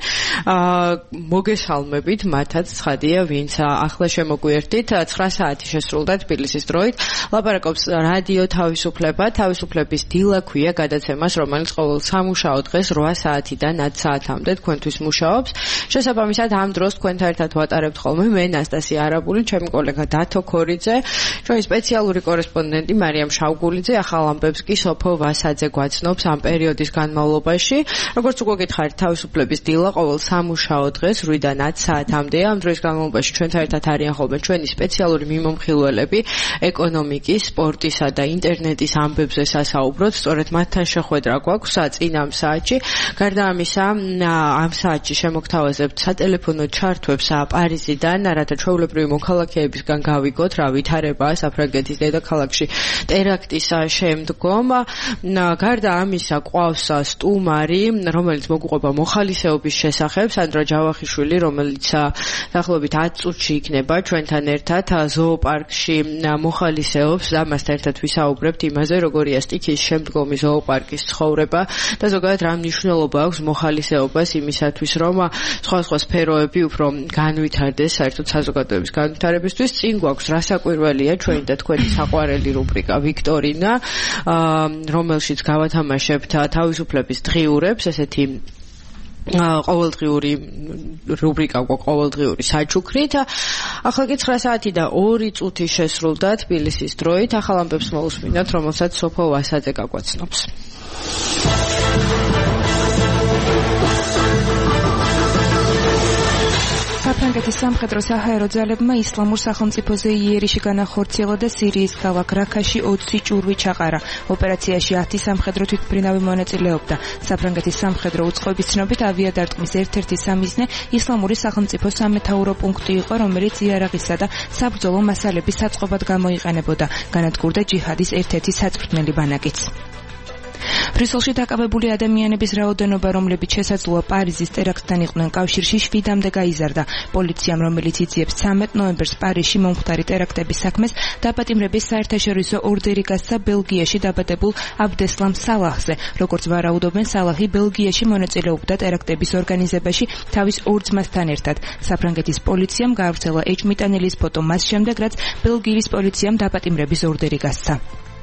მოგესალმებით მათაც ცხადია ვინც ახლა შემოგვიერთით nine საათი შესრულდა თბილისის დროით ლაპარაკობს რადიო თავისუფლება თავისუფლების დილა ქვია გადაცემას რომელიც სამუშაო დღეს eight საათიდან ten საათამდე თქვენთვის მუშაობს. შესაბამისად ამ დროს თქვენთან ერთად ვატარებთ ხოლმე მე ნასტასია არაბული, ჩემი კოლეგა დათო ქორიძე, ჩვენი სპეციალური კორესპონდენტი მარიამ შავგულიძე, ახალ ამბებს კი სოფო ვასაძე გვაცნობს ამ პერიოდის განმავლობაში. როგორც უკვე გითხარით, თავისუფლების დილა ყოველ სამუშაო დღეს eight-დან ten საათამდე. ამ დროის განმავლობაში ჩვენთან ერთად არიან ხოლმე ჩვენი სპეციალური მიმომხილველები ეკონომიკის, სპორტისა და ინტერნეტის ამბებზე სასაუბროთ. სწორედ მათთან შეხვედრა გვაქვს წინ ამ საათში. გარდა ამისა, ამ საათში შემოგთავაზებთ სატელეფონო ჩართვებს პარიზიდან, რათა ჩვეულებრივი მოქალაქეებისგან გავიგოთ რა ვითარებაა საფრანგეთის დედაქალაქში ტერაქტის შემდგომ. გარდა ამისა, ყავს სტუმარი, რომელიც მოგუყვება მოხალისეობის შესახებ, სანდრა ჯავახიშვილი, რომელიც დაახლოებით ten წუთში იქნება ჩვენთან ერთად ზოოპარკში მოხალისეობს და მასთან ერთად ვისაუბრებთ იმაზე, როგორია სტიქიის შემდგომი ზოოპარკის ცხოვრება და ზოგადად რა მნიშვნელობა აქვს მოხალისეობას იმისათვის, რომ სხვადასხვა სფეროები უფრო განვითარდეს საერთოდ საზოგადოების განვითარებისთვის. წინ გვაქვს რასაკვირველია ჩვენი და თქვენი საყვარელი რუბრიკა ვიქტორინა, რომელშიც გავათამაშებთ თავისუფლების დღიურებს, ესეთი ყოველდღიური რუბრიკა გვაქვს ყოველდღიური საჩუქრით. ახლა კი nine საათი და two წუთი შესრულდა თბილისის დროით. ახალ ამბებს მოусმინოთ, რომელსაც სოფო ვასაძე გაგვაცნობს. საფრანგეთის სამხედრო საჰაერო ძალებმა ისლამურ სახელმწიფოზე იერიში განახორციელა და სირიის ქალაქ რაქაში twenty ჭურვი ჩაყარა. ოპერაციაში ten სამხედრო თვითმფრინავი მონაწილეობდა. საფრანგეთის სამხედრო უწყოების ცნობით ავიადარტყმის ერთ-ერთი სამიზნე ისლამური სახელმწიფოს სამეთაურო პუნქტი იყო, რომელიც იარაღისა და საბრძოლო მასალების საწყობად გამოიყენებოდა. განადგურდა ჯიჰადის ერთ-ერთი საწვრთნელი ბანაკიც. ბრიუსელში დაკავებული ადამიანების რაოდენობა, რომლებიც შესაძლოა პარიზის ტერაქტთან იყვნენ კავშირში, seven-მდე გაიზარდა. პოლიციამ, რომელიც იძიებს thirty ნოემბერს პარიზში მომხდარი ტერაქტების საქმეს, დაპატიმრების საერთაშორისო ორდერი გასცა ბელგიაში დაბადებულ აბდესლამ სალაჰზე. როგორც ვარაუდობენ, სალაჰი ბელგიაში მონაწილეობდა ტერაქტების ორგანიზებაში თავის ორ ძმასთან ერთად. საფრანგეთის პოლიციამ გაავრცელა ეჭვმიტანილის ფოტო მას შემდეგ, რაც ბელგიის პოლიციამ დაპატიმრების ორდერი გასცა.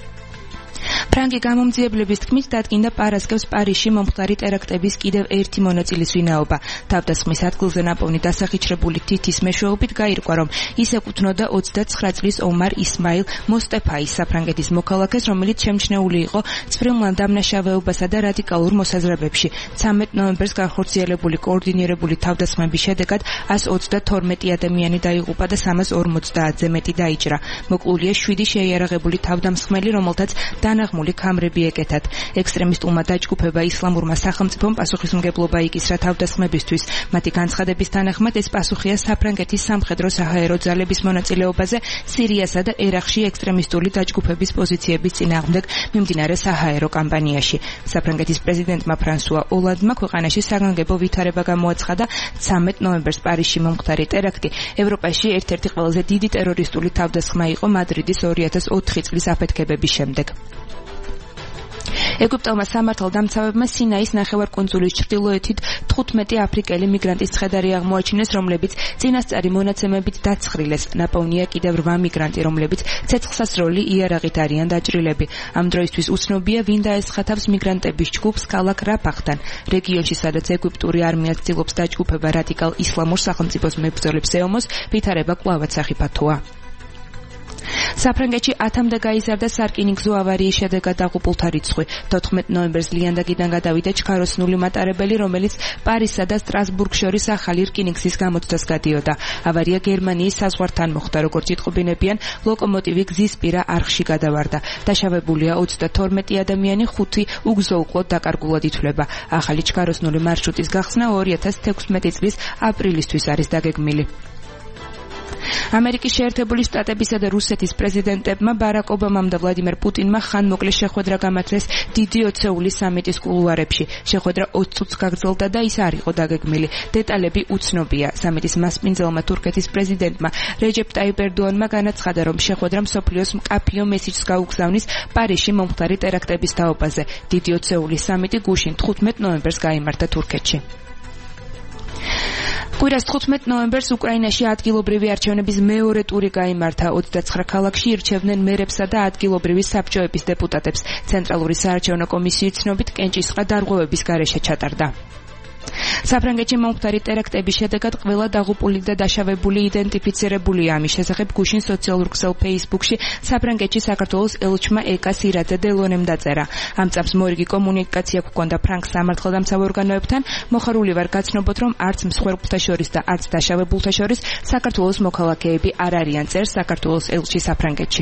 ფრანგი გამომძიებლების თქმით დადგინდა პარასკევს პარიზში მომხდარი ტერაქტების კიდევ ერთი მონაწილის ვინაობა. თავდასხმის ადგილზე ნაპოვნი დასახიჩრებული თითის მეშვეობით გაირკვა, რომ ის ეკუთვნოდა twenty-nine წლის ომარ ისმაილ მოსტეფაის საფრანგეთის მოქალაქეს, რომელიც შემჩნეული იყო ცვრილმან დამნაშავეობასა და რადიკალურ მოსაზრებებში. thirty ნოემბერს განხორციელებული კოორდინირებული თავდასხმების შედეგად one hundred twenty-two ადამიანი დაიღუპა და three hundred forty-ზე მეტი დაიჭრა. მოკლულია seven შეიარაღებული თავდამსხმელი, რომელთაც დანაღმული ქამრები ეკეთათ. ექსტრემისტულმა დაჯგუფება ისლამურმა სახელმწიფომ პასუხისმგებლობა იკისრა თავდასხმებისთვის. მათი განცხადების თანახმად ეს პასუხია საფრანგეთის სამხედრო საჰაერო ძალების მონაწილეობაზე სირიასა და ერაყში ექსტრემისტული დაჯგუფების პოზიციების წინააღმდეგ მიმდინარე საჰაერო კამპანიაში. საფრანგეთის პრეზიდენტმა ფრანსუა ოლანდმა ქვეყანაში საგანგებო ვითარება გამოაცხადა. thirty ნოემბერს პარიზში მომხდარი ტერაქტი ევროპაში ერთ-ერთი ყველაზე დიდი ტერორისტული თავდასხმა იყო მადრიდის two thousand four წლის აფეთქებების შემდეგ. ეგვიპტელმა სამართალდამცავებმა სინაის ნახევარკუნძულის ჩრდილოეთით fifteen აფრიკელი მიგრანტის ცხედარი აღმოაჩინეს, რომლებიც წინასწარი მონაცემებით დაცხრილეს. ნაპოვნია კიდევ eight მიგრანტი, რომლებიც ცეცხლსასროლი იარაღით არიან დაჭრილები. ამ დროისთვის უცნობია, ვინ დაესხათავს მიგრანტების ჯგუფს ქალაქ რაფახთან, რეგიონში, სადაც ეგვიპტური არმია ცდილობს დაჯგუფება რადიკალ ისლამურ სახელმწიფოს მებრძოლებს ეომოს, ვითარება კვლავაც სახიფათოა. საფრანგეთში ათამდე გაიზარდა სარკინიგზო ავარიის შედეგად დაღუპულთა რიცხვი. თოთხმეტ ნოემბერს ლიანდაგიდან გადავიდა ჩქაროსნული მატარებელი, რომელიც პარიზსა და სტრასბურგს შორის ახალი რკინიგზის გამოცდას გადიოდა. ავარია გერმანიის საზღვართან მოხდა, როგორც იტყობინებიან, ლოკომოტივი გზის პირა არხში გადავარდა. დაშავებულია ოცდათორმეტი ადამიანი, ხუთი უგზო-უკლოდ დაკარგულად ითვლება. ახალი ჩქაროსნული მარშრუტის გახსნა ორი ათას თექვსმეტი წლის აპრილისთვის არის დაგეგმილი. ამერიკის შეერთებული შტატებისა და რუსეთის პრეზიდენტებმა ბარაკ ობამამ და ვლადიმერ პუტინმა ხანმოკლე შეხვედრა გამართეს დიდი ოცეულის სამიტის კულუარებში. შეხვედრა ოცი წუთს გაგრძელდა და ის არ იყო დაგეგმილი. დეტალები უცნობია. სამიტის მასპინძელმა თურქეთის პრეზიდენტმა რეჯეპ ტაიპ ერდოანმა განაცხადა, რომ შეხვედრა მსოფლიოს მკაფიო მესიჯს გაუგზავნის პარიზში მომხდარი ტერაქტების თაობაზე. დიდი ოცეულის სამიტი გუშინ თხუთმეტ ნოემბერს გაიმართა თურქეთში. კვირას თხუთმეტ ნოემბერს უკრაინაში ადგილობრივი არჩევნების მეორე ტური გაიმართა. ოცდაცხრა ქალაქში ირჩევდნენ მერებსა და ადგილობრივი საბჭოების დეპუტატებს. ცენტრალური საარჩევნო კომისიის ცნობით კენჭისყრა დარღვევების გარეშე ჩატარდა. საფრანგეთში მომხდარი ტერაქტების შედეგად ყველა დაღუპული და დაშავებული იდენტიფიცირებულია. ამის შესახებ გუშინ სოციალურ ქსელ Facebook-ში საფრანგეთში საქართველოს ელჩმა ეკა სირაძე დელონემ დაწერა. ამ წამს მორიგი კომუნიკაცია გვქონდა ფრანგ სამართალდამცავ ორგანოებთან. მოხარული ვარ გაცნობოთ, რომ არც მსხვერპლთა შორის და არც დაშავებულთა შორის საქართველოს მოქალაქეები არ არიან, წერს საქართველოს ელჩი საფრანგეთში.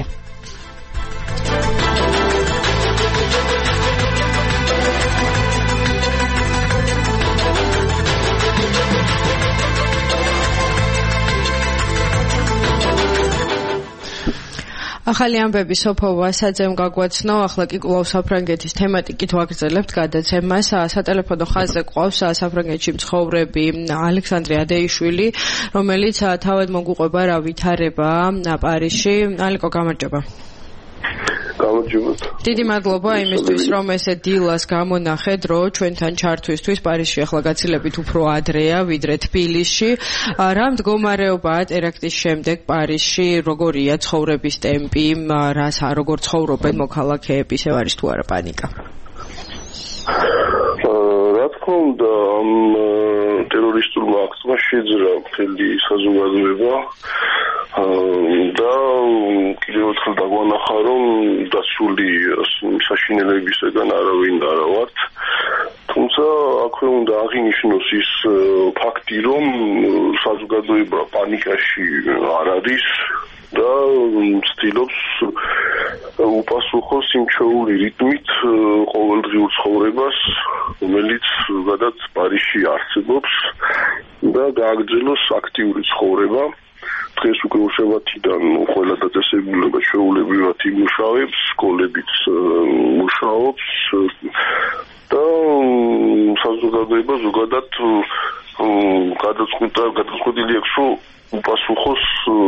ახალი ამბები სოფო ვასაძემ გაგვაცნო. ახლა კი კვლავ საფრანგეთის თემატიკით ვაგრძელებთ გადაცემას. სატელეფონო ხაზზე ყავს საფრანგეთში მცხოვრები ალექსანდრე ადეიშვილი, რომელიც თავად მოგუყვება რა ვითარება პარიზში. ალეკო, გამარჯობა. გამარჯობათ. დიდი მადლობა იმისთვის, რომ ესე დილას გამონახეთ, რომ ჩვენთან ჩართვისთვის პარიზში ახლა გაცილებით უფრო ადრეა, ვიდრე თბილისში. რა მდგომარეობაა ტერაქტის შემდეგ პარიზში, როგორია ცხოვრების ტემპი, რას როგორ ცხოვრობენ მოქალაქეები, ისევ არის თუ არა პანიკა? რა თქმა უნდა, ამ ტერორისტულმა აქტმა შეძრა მთელი საზოგადოება და კიდევ ერთხელ დაგვანახა, რომ დასული საშინელებისგან არავინ არ ვართ. თუმცა აქვე უნდა აღინიშნოს ის ფაქტი, რომ საზოგადოება პანიკაში არ არის და ცდილობს უპასუხოს იმ ჩვეული რიტმით ყოველდღიურ ცხოვრებას, რომელიც გადაც პარიზში არსებობს და გააგრძელოს აქტიური ცხოვრება. დღეს უკვე უშევათიდან ყველა დაწესებულება ჩვეულებრივად იმუშავებს, სკოლებიც მუშაობს და საზოგადოება ზოგადად გადაწყვეტილი აქვს, რომ უპასუხოს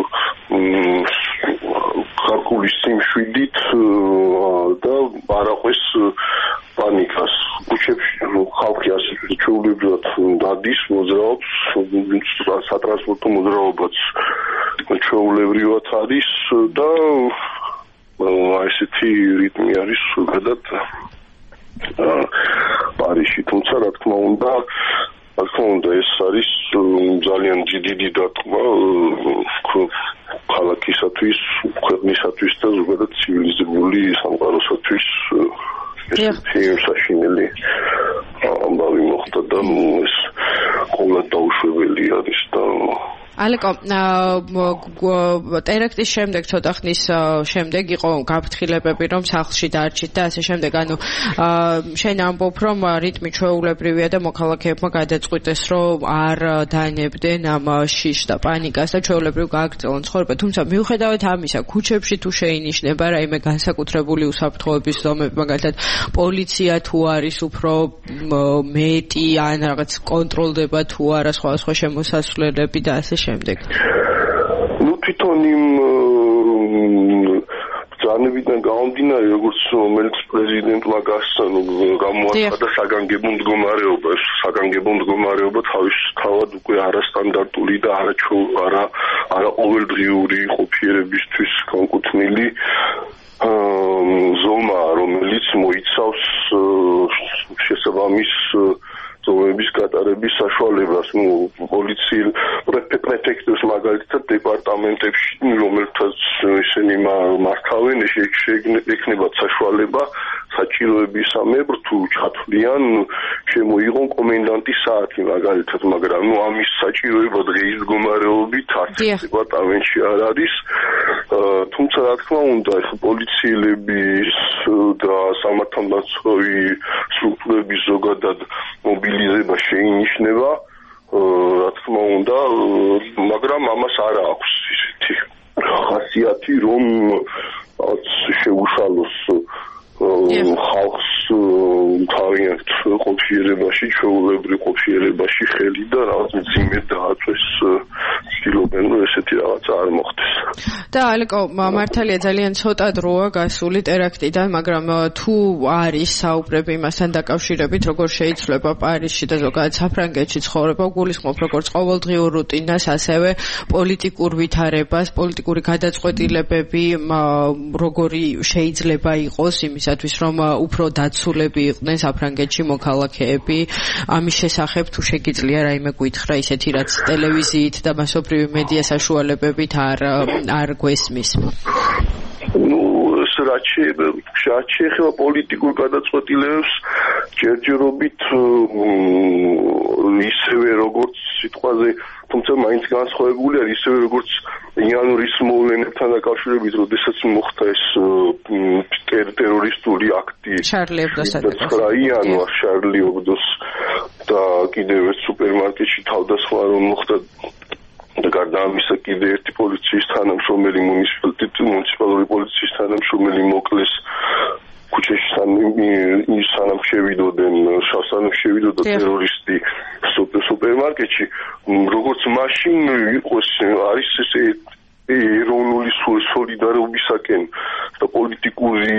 ხარკულის სიმშვიდით და არაყვეს პანიკას. ქუჩებში ხალხი ასე ჩვეულებრივად დადის, მოძრაობს, სატრანსპორტო მოძრაობაც ჩვეულებრივად არის და ესეთი რიტმი არის ზოგადად პარიზში. თუმცა რა თქმა უნდა, რა თქმა უნდა ეს არის ძალიან დიდი დარტყმა ქალაქისათვის, ქვეყნისათვის და ზოგადად ცივილიზებული სამყაროსათვის. ესეთი საშინელი ამბავი მოხდა და ეს ყოველად დაუშვებელი არის და ალეკო, ტერაქტის შემდეგ ცოტა ხნის შემდეგ იყო გაფრთხილებები, რომ სახლში დარჩით და ასე შემდეგ. ანუ შენ ამბობ, რომ რიტმი ჩვეულებრივია და მოქალაქეებმა გადაწყვიტეს, რომ არ დაანებდნენ ამ შიშს და პანიკას და ჩვეულებრივ გააგრძელონ ცხოვრება. თუმცა მიუხედავად ამისა, ქუჩებში თუ შეინიშნება რაიმე განსაკუთრებული უსაფრთხოების ზომები, მაგალითად პოლიცია თუ არის უფრო მეტი ან რაღაც კონტროლდება თუ არა სხვადასხვა შემოსასვლელები და ასე შემდეგ. ნუ თვითონ იმ ბრძანებიდან გამომდინარე, როგორც რომელიც პრეზიდენტმა გამოაცხადა საგანგებო მდგომარეობა, ეს საგანგებო მდგომარეობა თავისთავად უკვე არასტანდარტული და არა არა ყოველდღიური ყოფიერებისთვის განკუთვნილი ზომა, რომელიც მოიცავს შესაბამის ზომების გატარების საშუალებას. ნუ პოლიციელ პრეფექტურს მაგალითად დეპარტამენტებში, რომელთაც ისინი მართავენ, ექნებათ საშუალება საჭიროებისამებრ თუ ჩათვლიან შემოიღონ კომენდანტის საათი მაგალითად, მაგრამ ნუ ამის საჭიროება დღეის მდგომარეობით არც დეპარტამენტში არ არის. თუმცა რა თქმა უნდა, პოლიციელების და სამართალდამცავი სტრუქტურების ზოგადად მობილიზება შეინიშნება, რა თქმა უნდა, მაგრამ ამას არ აქვს ისეთი ხასიათი, რომ შეუშალოს ხალხს თავიანთ ყოფიერებაში, ჩვეულებრივ ყოფიერებაში ხელი და რაღაც მძიმე დააწვეს ცდილობენ, რომ ესეთი რაღაცა არ მოხდეს. და ალეკო, მართალია ძალიან ცოტა დროა გასული ტერაქტიდან, მაგრამ თუ არის საუბრები იმასთან დაკავშირებით, როგორ შეიძლება პარიზში და ზოგადად საფრანგეთში ცხოვრება, გულისხმობ როგორც ყოველდღიურ რუტინას, ასევე პოლიტიკურ ვითარებას, პოლიტიკური გადაწყვეტილებები, როგორი შეიძლება იყოს იმისათვის, რომ უფრო დაცულები იყვნენ საფრანგეთში მოქალაქეები, ამის შესახებ თუ შეგიძლია რაიმე გითხრა ისეთი, რაც ტელევიზიით და მასობრივი მედია საშუალებებით არ არ გვესმის. ნუ რაც შეეხება პოლიტიკურ გადაწყვეტილებებს, ჯერჯერობით ისევე როგორც სიტყვაზე, თუმცა მაინც განსხვავებული არის, ისევე როგორც იანვრის მოვლენებთან დაკავშირებით, როდესაც მოხდა ეს ტერორისტული აქტი შარლი ებდოს იანვარ შარლი ებდოს და კიდევ ერთ სუპერმარკეტში თავდასხმა რომ მოხდა და გარდა ამისა კიდევ ერთი პოლიციის თანამშრომელი მუნიციპალური პოლიციის თანამშრომელი მოკლეს ქუჩაში სანამ შევიდოდნენ სანამ შევიდოდა ტერორისტი სუპერმარკეტში, როგორც მაშინ იყოს არის ეს ეროვნული სოლიდარობისაკენ და პოლიტიკური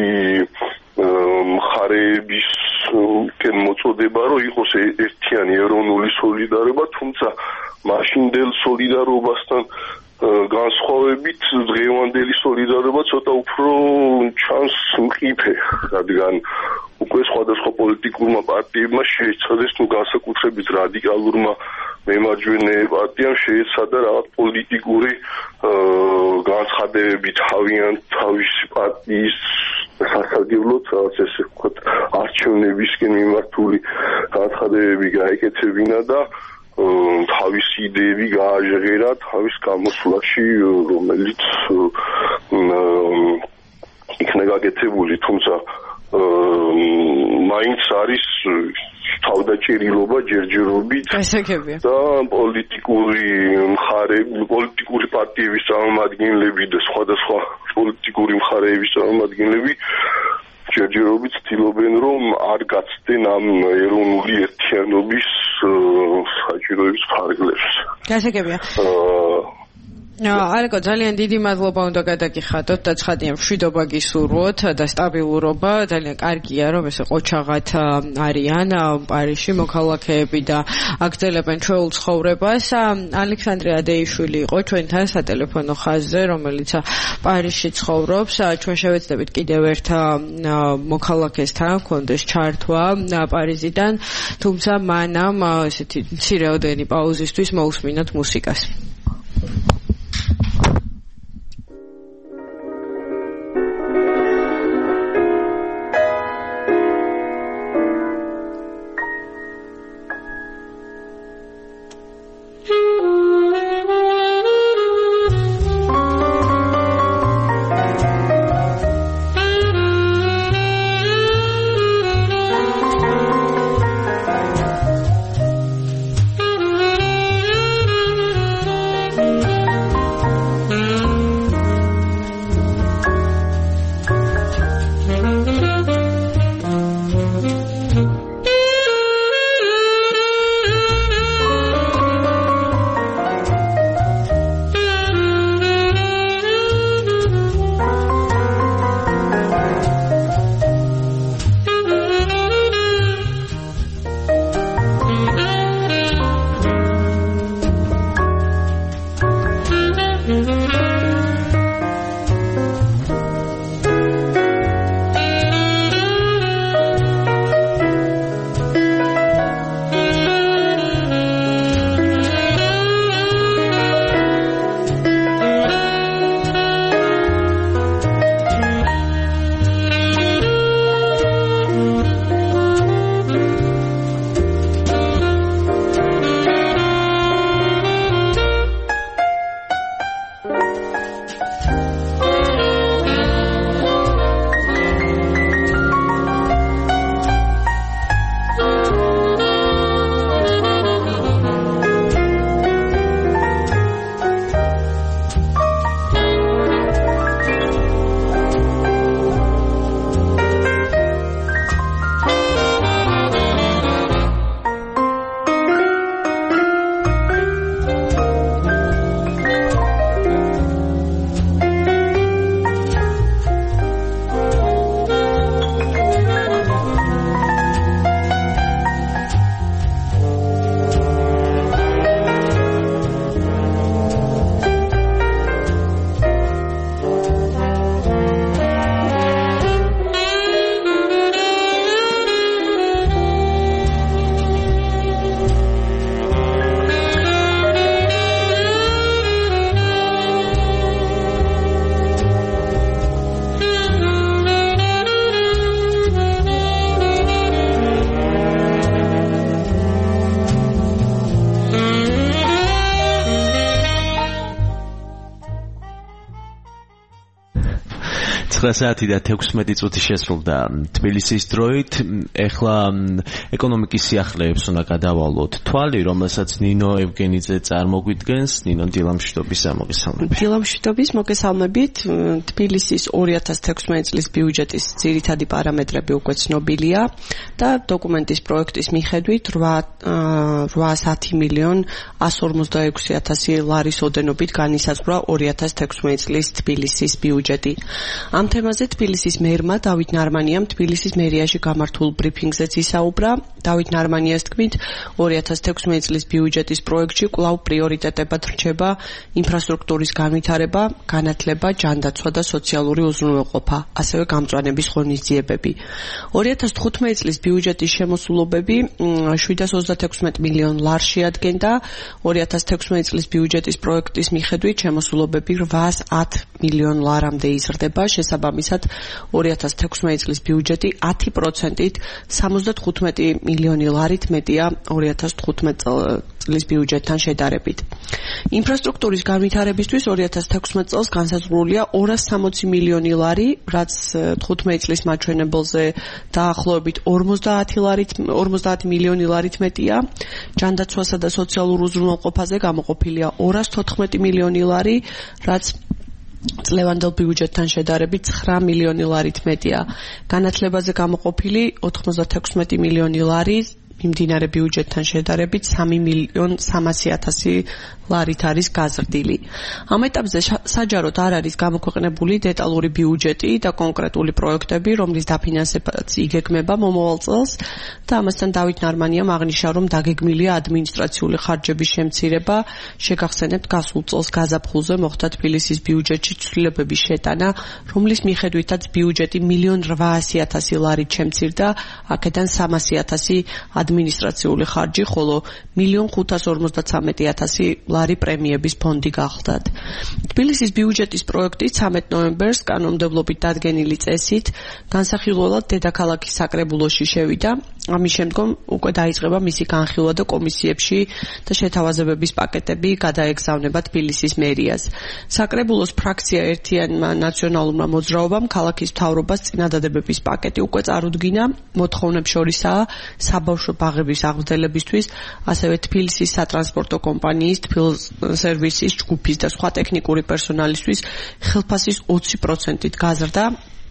მხარეებისკენ მოწოდება, რომ იყოს ერთიანი ეროვნული სოლიდარობა, თუმცა მაშინდელ სოლიდარობასთან განსხვავებით დღევანდელი სოლიდარობა ცოტა უფრო ჩანს მყიფე, რადგან უკვე სხვადასხვა პოლიტიკურმა პარტიებმა შეეცადეს, ნუ განსაკუთრებით რადიკალურმა მემარჯვენე პარტიამ შეეცადა რაღაც პოლიტიკური განცხადებები თავიანთ თავისი პარტიის სასარგებლოდ, რაღაც ესე ვთქვათ, არჩევნებისკენ მიმართული განცხადებები გაეკეთებინა და თავისი იდეები გააჟღერა თავის გამოსვლაში, რომელიც იქნა გაკეთებული, თუმცა მაინც არის თავდაჭერილობა ჯერჯერობით და პოლიტიკური მხარეები, პოლიტიკური პარტიების წარმომადგენლები და სხვადასხვა პოლიტიკური მხარეების წარმომადგენლები ჯერჯერობით ცდილობენ, რომ არ გაცდენ ამ ეროვნული ერთიანობის საჭიროების ფარგლებს. გასაგებია. ალეკო, ძალიან დიდი მადლობა უნდა გადაგიხადოთ და ცხადია მშვიდობა გისურვოთ და სტაბილურობა. ძალიან კარგია, რომ ესე ყოჩაღად არიან პარიზში მოქალაქეები და აგრძელებენ ჩვეულ ცხოვრებას. ალექსანდრე ადეიშვილი იყო ჩვენთან სატელეფონო ხაზზე, რომელიც პარიზში ცხოვრობს. ჩვენ შევეცდებით კიდევ ერთ მოქალაქესთან კონდეს ჩართვა პარიზიდან, თუმცა მანამ ესეთი მცირეოდენი პაუზისთვის მოусმინოთ მუსიკას. ცხრა საათი და თექვსმეტი წუთი შესრულდა თბილისის დროით. ეხლა ეკონომიკის სიახლეებს უნდა გადავალოთ თვალი, რომელსაც ნინო ევგენიძე წარმოგვიდგენს. ნინო, დილამშვიდობის მოგესალმებით. დილამშვიდობის მოგესალმებით. თბილისის ორი ათას თექვსმეტი წლის ბიუჯეტის ძირითადი პარამეტრები უკვე ცნობილია და დოკუმენტის პროექტის მიხედვით რვაას ათი მილიონ ასი ორმოცდაექვსი ათასი ლარის ოდენობით განისაზღვრა ორი ათას თექვსმეტი წლის თბილისის ბიუჯეტი. ამ თემაზე თბილისის მერმა დავით ნარმანიამ თბილისის მერიაში გამართულ ბრიფინგზეც ისაუბრა. დავით ნარმანიას თქმით, ორი ათას თექვსმეტი წლის ბიუჯეტის პროექტში კვლავ პრიორიტეტებად რჩება ინფრასტრუქტურის განვითარება, განათლება, ჯანდაცვა და სოციალური უზრუნველყოფა, ასევე გამწვანების ღონისძიებები. ორი ათას თხუთმეტი წლის ბიუჯეტის შემოსულობები შვიდას ოცდათექვსმეტი მილიონ ლარს შეადგენდა. ორი ათას თექვსმეტი წლის ბიუჯეტის პროექტის მიხედვით შემოსულობები რვაას ათ მილიონ ლარამდე იზრდება. შესაბამისად, ორი ათას თექვსმეტი წლის ბიუჯეტი ათი პროცენტით სამოცდათხუთმეტი მილიონი ლარით მეტია ორი ათას თხუთმეტი წლის ბიუჯეტთან შედარებით. ინფრასტრუქტურის განვითარებისთვის ორი ათას თექვსმეტი წელს განსაზღვრულია ორასი სამოცი მილიონი ლარი, რაც თხუთმეტი წლის მაჩვენებელზე დაახლოებით ორმოცდაათი მილიონი ლარით მეტია. ჯანდაცვასა და სოციალურ უზრუნველყოფაზე გამოყოფილია ორასი თოთხმეტი მილიონი ლარი, რაც წლევანდელ ბიუჯეტთან შედარებით ცხრა მილიონი ლარით მეტია. განათლებაზე გამოყოფილი ოთხმოცდათექვსმეტი მილიონი ლარი მიმდინარე ბიუჯეტთან შედარებით სამი მილიონ სამასი ათასი ლარით არის გაზრდილი. ამ ეტაპზე საჯაროდ არ არის გამოქვეყნებული დეტალური ბიუჯეტი და კონკრეტული პროექტები, რომლის დაფინანსებაც იგეგმება მომავალ წელს და ამასთან დავით ნარმანიამ აღნიშნა, რომ დაგეგმილია ადმინისტრაციული ხარჯების შემცირება. შეგახსენებთ, გასულ წელს გაზაფხულზე მოხდა თბილისის ბიუჯეტში ცვლილებების შეტანა, რომლის მიხედვითაც ბიუჯეტი მილიონ რვაასი ათასი ლარით შემცირდა, აქედან სამასი ათასი ადმინისტრაციული ხარჯი, ხოლო მილიონ ხუთას ორმოცდათვრამეტი ათასი ლარი პრემიების ფონდი გახლდათ. თბილისის ბიუჯეტის პროექტი ცამეტ ნოემბერს კანონმდებლობით დადგენილი წესით განსახილველად დედაქალაქის საკრებულოში შევიდა. ამის შემდგომ უკვე დაიწყება მისი განხილვა და კომისიებში და შეთავაზებების პაკეტები გადაეგზავნება თბილისის მერიას. საკრებულოს ფრაქცია ერთიანმა ნაციონალურმა მოძრაობამ ქალაქის მთავრობას წინადადებების პაკეტი უკვე წარუდგინა. მოთხოვნებს შორისაა საბავშვო ბაღების აღგრძელებისთვის, ასევე თბილისის სატრანსპორტო კომპანიის თბილსერვისის ჯგუფის და სხვა ტექნიკური პერსონალისთვის ხელფასის ოცი პროცენტით გაზრდა.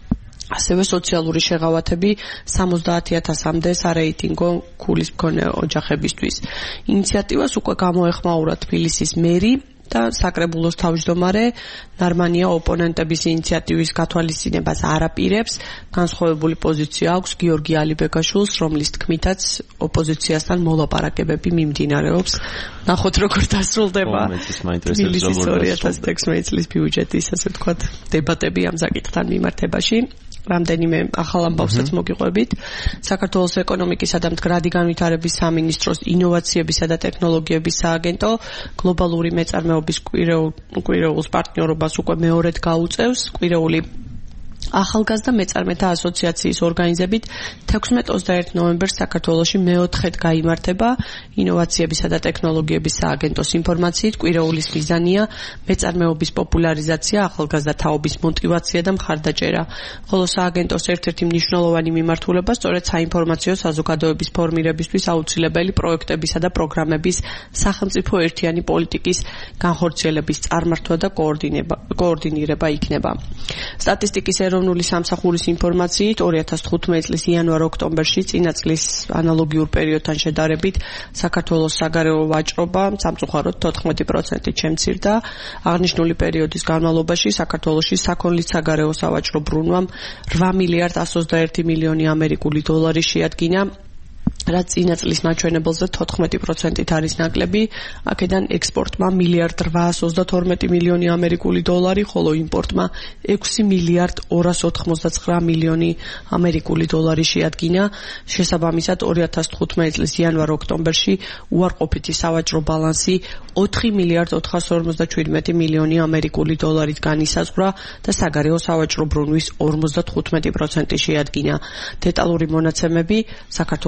ასევე სოციალური შეღავათები სამოცდაათი ათასამდე სარეიტინგო ქულის მქონე ოჯახებისთვის. ინიციატივას უკვე გამოეხმაურა თბილისის მერი და საკრებულოს თავმჯდომარე. ნარმანია ოპონენტების ინიციატივის გათვალისწინებას არ აპირებს. განსხვავებული პოზიცია აქვს გიორგი ალიბეგაშვილს, რომლის თქმითაც ოპოზიციასთან მოლაპარაკებები მიმდინარეობს. ნახოთ როგორ დასრულდება თბილისის ორი ათას თექვსმეტი წლის ბიუჯეტის, ასე ვთქვათ, დებატები ამ საკითხთან მიმართებაში. რამდენიმე ახალ ამბავსაც მოგიყვებით. საქართველოს ეკონომიკისა და მდგრადი განვითარების სამინისტროს ინოვაციებისა და ტექნოლოგიების სააგენტო გლობალური მეწარმეობის კვირეულს პარტნიორობას უკვე მეორედ გაუწევს. კვირეული ახალგაზრდა მეწარმეთა ასოციაციის ორგანიზებით თექვსმეტ ოცდაერთ ნოემბერს საქართველოში მეოთხედ გაიმართება. ინოვაციებისა და ტექნოლოგიების სააგენტოს ინფორმაციით, კვირეულის მიზანია მეწარმეობის პოპულარიზაცია, ახალგაზრდა თაობის მოტივაცია და მხარდაჭერა. ხოლო სააგენტოს ერთ-ერთი მნიშვნელოვანი მიმართულება სწორედ საინფორმაციო საზოგადოების ფორმირებისთვის აუცილებელი პროექტებისა და პროგრამების სახელმწიფო ერთიანი პოლიტიკის განხორციელების წარმართვა და კოორდინირება იქნება. სტატისტიკის ეროვნული სამსახურის ინფორმაციით ორი ათას თხუთმეტი წლის იანვარ-ოქტომბერში წინა წლის ანალოგიურ პერიოდთან შედარებით საქართველოს საგარეო ვაჭრობა სამწუხაროდ თოთხმეტი პროცენტით შემცირდა. აღნიშნული პერიოდის განმავლობაში საქართველოში საქონლის საგარეო სავაჭრო ბრუნვამ რვა მილიარდ ასი ოცდაერთი მილიონი ამერიკული დოლარი შეადგინა, რაც წინა წლის მაჩვენებელზე თოთხმეტი პროცენტით არის ნაკლები. აქედან ექსპორტმა მილიარდ რვაას ოცდათორმეტი მილიონი ამერიკული დოლარი, ხოლო იმპორტმა ექვსი მილიარდ ორას ოთხმოცდაცხრა მილიონი ამერიკული დოლარი შეადგინა. შესაბამისად, ორი ათას თხუთმეტი წლის იანვარ-ოქტომბერში უარყოფითი სავაჭრო ბალანსი ოთხი მილიარდ ოთხას ორმოცდაჩვიდმეტი მილიონი ამერიკული დოლარით განისაზღვრა და საგარეო სავაჭრო ბრუნვის ორმოცდათხუთმეტი პროცენტი შეადგინა. დეტალური მონაცემები საქართველოს საგარეო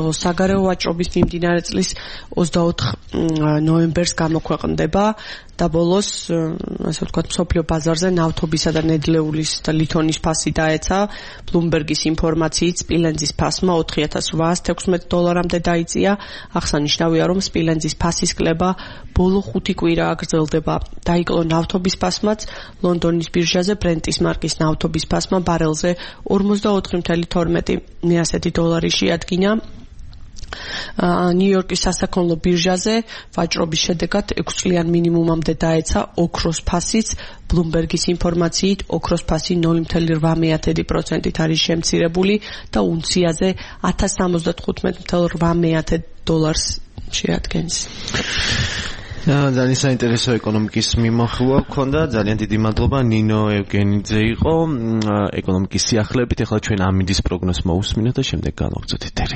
სამომხმარებლო ვაჭრობის მიმდინარე წლის ოცდაოთხ ნოემბერს გამოქვეყნდება და ბოლოს, ასე ვთქვათ, მსოფლიო ბაზარზე ნავთობისა და ნედლეულის და ლითონის ფასი დაეცა. ბლუმბერგის ინფორმაციით სპილენძის ფასმა ოთხი ათას რვაას თექვსმეტ დოლარამდე დაიწია. აღსანიშნავია, რომ სპილენძის ფასის კლება ბოლო ხუთი კვირაა გრძელდება. დაიკლო ნავთობის ფასმაც. ლონდონის ბირჟაზე ბრენტის მარკის ნავთობის ფასმა ბარელზე ორმოცდაოთხი ათეული თორმეტი მეათედი დოლარი შეადგინა. ნიუ-იორკის სასაქონლო ბირჟაზე ვაჭრობის შედეგად ექვს წლიან მინიმუმამდე დაეცა ოქროს ფასიც. ბლუმბერგის ინფორმაციით ოქროს ფასი ნული ათეული რვა პროცენტით არის შემცირებული და უნციაზე ათას სამოცდათხუთმეტ ათეული რვა დოლარს შეადგენს. ძალიან საინტერესო ეკონომიკის მიმოხილვა გქონდა. ძალიან დიდი მადლობა. ნინო ევგენიძე იყო ეკონომიკის სიახლეებით. ახლა ჩვენ ამინდის პროგნოზს მოусმინოთ და შემდეგ განვაგრძოთ ეთერი.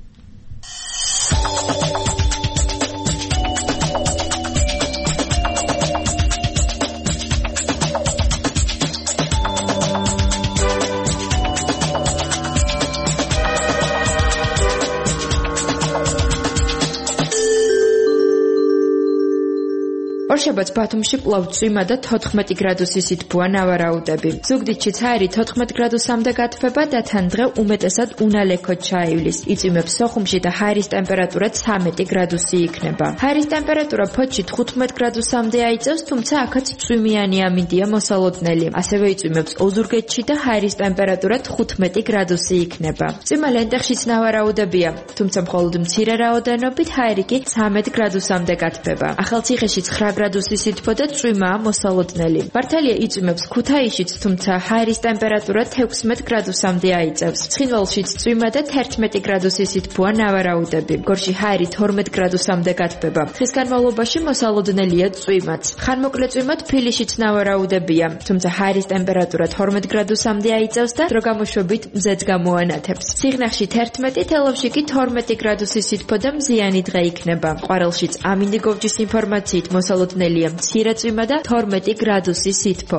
ორშაბათს ბათუმში კვლავ წვიმა და თოთხმეტი გრადუსი სითბოა ნავარაუდები. ზუგდიდში ცაერი თოთხმეტ გრადუსამდე გათბება და თან დღე უმეტესად უნალექოდ ჩაივლის. იწვიმებს სოხუმში და ჰაერის ტემპერატურა ცამეტი გრადუსი იქნება. ჰაერის ტემპერატურა ფოთში თხუთმეტ გრადუსამდე აიწევს, თუმცა აქაც წვიმიანი ამინდია მოსალოდნელი. ასევე იწვიმებს ოზურგეთში და ჰაერის ტემპერატურა თხუთმეტი გრადუსი იქნება. წვიმა ლენტეხშიც ნავარაუდებია, თუმცა მხოლოდ მცირე რაოდენობით, ჰაერი კი ცამეტ გრადუსამდე გათბება. ახალციხეში ცხრა გრადუსი სითბო და წვიმაა მოსალოდნელი. მართალია იწვიმებს ქუთაისშიც, თუმცა ჰაერის ტემპერატურა თექვსმეტ გრადუსამდე აიწევს. ცხინვალშიც წვიმა და თერთმეტი გრადუსი სითბოა ნავარაუდები. გორში ჰაერი თორმეტ გრადუსამდე გათბება. დღის განმავლობაში მოსალოდნელია წვიმაც. ხანმოკლე წვიმა თბილისშიც ნავარაუდებია, თუმცა ჰაერის ტემპერატურა თორმეტ გრადუსამდე აიწევს და დრო გამოშვებით მზეც გამოანათებს. სიღნაღში თერთმეტი, თელავში კი თორმეტი გრადუსი სითბო და მზიანი დღე იქნება. ყვარელშიც ამინდი გოვჯის ინფორმაციით მოსალოდნელია მცირე წვიმა და თორმეტი გრადუსი სითბო.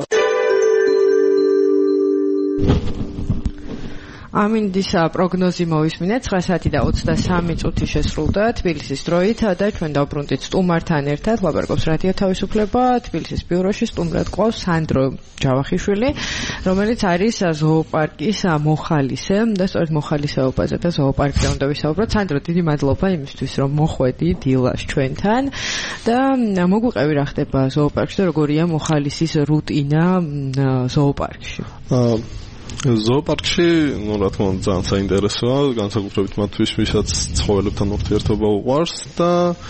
ამინდის პროგნოზი მოვისმინეთ. ცხრა საათი და ოცდასამი წუთი შესრულდა თბილისის დროით და ჩვენ დავბრუნდით სტუმართან ერთად. ლაპარაკობს რადიო თავისუფლება. თბილისის ბიუროში სტუმრად ყავს სანდრო ჯავახიშვილი, რომელიც არის ზოოპარკის მოხალისე და სწორედ მოხალისეობაზე და ზოოპარკზე უნდა ვისაუბროთ. სანდრო, დიდი მადლობა იმისთვის, რომ მოხვედი დილას ჩვენთან და მოგვიყევი რა ხდება ზოოპარკში და როგორია მოხალისის რუტინა ზოოპარკში. ზოოპარკში, ну, რა თქმა უნდა, ძალიან საინტერესოა, განსაკუთრებით მათთვის, ვისაც ცხოველებთან ურთიერთობა უყვარს და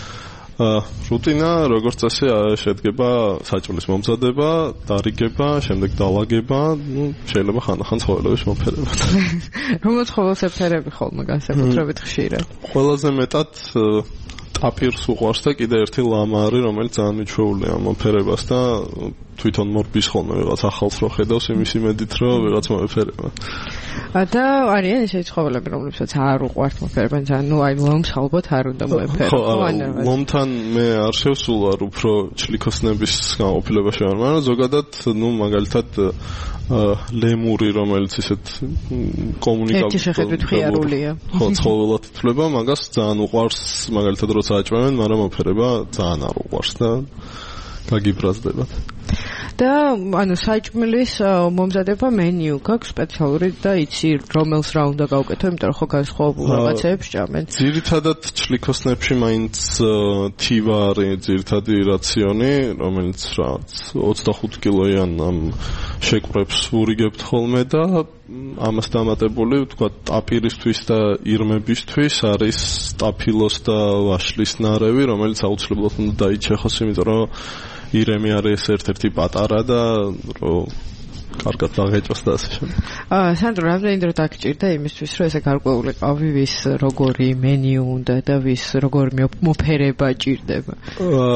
რუტინა, როგორც წესი, შედგება საჭმლის მომზადება, დარიგება, შემდეგ დავაგება, ну, შეიძლება ხანდახან ცხოველების მოფერება. რომ ცხოველს ეფერები ხოლმე განსაკუთრებით ხშირად. ყველაზე მეტად ტაპირს უყვარს და კიდე ერთი ლამარი, რომელიც ძალიან მიჩვეულია მოფერებას და თვითონ მორბის ხოლმე ვიღაც ახალს რო ხედავს იმის იმედით რომ ვიღაც მოეფერება. და არიან ისეთი ცხოველები, რომლებსაც არ უყვართ მოფერება, ძალიან ნუ აი ლომს ალბათ არ უნდა მოეფეროს. ლომთან მე არ შევსულარ, უფრო ჩლიქოსნების გამოფილებაში ვარ, მაგრამ ზოგადად, ნუ მაგალითად ლემური, რომელიც ისეთ კომუნიკაბელია. ერთი შეხედვით ხიარულია. ხო, ცხოველად ითვლება, მაგას ძალიან უყვარს, მაგალითად როცა აჭმევენ, მაგრამ მოფერება ძალიან არ უყვარს და გაგიბრაზდებათ. და ანუ საჭმლის მომზადება მენიუ გაქვს სპეციალური და იცი რომელს რა უნდა გავუკეთო, იმიტომ რომ ხო განსხვავებულ რაღაცებს ჭამენ. ძირითადად ჩლიქოსნებში მაინც თივა არის ძირითადი რაციონი, რომელიც რაც ოცდახუთ კილოიან ამ შეკვრებს ვურიგებთ ხოლმე და ამას დამატებული, თქვა, ტაპირისთვის და ირმებისთვის არის სტაფილოს და ვაშლის ნარევი, რომელიც აუცილებლად უნდა დაიჩეხოს, იმიტომ რომ ირემი არის ერთ-ერთი პატარა და რომ კარგად დაღეჭოს და ასე შემდეგ. აა სანდრო, რამდენი დრო დაგჭირდა იმისთვის, რომ ესე გარკვეული ყავი ვის როგორი მენიუ უნდა და ვის როგორი მოფერება ჭირდება? აა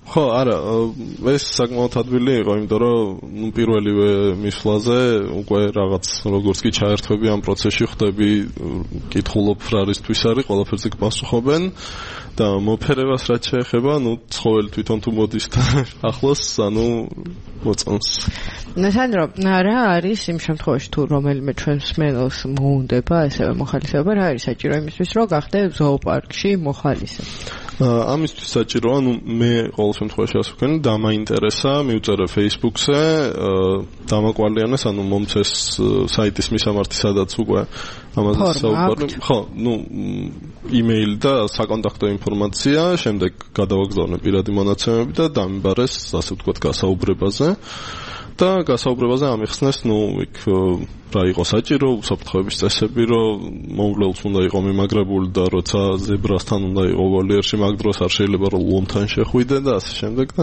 ხო, არა, ეს საკმაოდ ადვილი იყო, იმიტომ რომ ნუ პირველივე მისვლაზე უკვე რაღაც როგორც კი ჩაერთვები ამ პროცესში ხდები, კითხულობ რა რისთვის არის, ყველაფერზე გპასუხობენ და მოფერებას რაც შეეხება, ნუ ცხოველი თვითონ თუ მოდის და ახლოს, ანუ მოწონს. ნასანდრო, რა არის იმ შემთხვევაში თუ რომელიმე ჩვენს მსმენელს მოუნდება ესევე მოხალისეობა, რა არის საჭირო იმისთვის, რომ გახდე ზოოპარკში მოხალისე? ამისთვის საჭიროა, ნუ მე ყოველ შემთხვევაში ასე ვქენი, დამაინტერესა, მივწერე Facebook-ზე, დამაკვალიანეს, ანუ მომცეს საიტის მისამართი, სადაც უკვე ამაზე საუბარი. ხო, ნუ email და საკონტაქტო ინფორმაცია, შემდეგ გადავაგზავნე პირადი მონაცემები და დამიბარეს, ასე ვთქვათ, გასაუბრებაზე. და გასაუბრებაზე ამიხსნეს, ნუ იქ რა იყო საჭირო, უსაფრთხოების წესები, რომ მომგლელს უნდა იყო მიმაგრებული და როცა ზებრასთან უნდა იყო ვოლიერში, მაგ დროს არ შეიძლება რომ ლომთან შეხვიდე და ასე შემდეგ და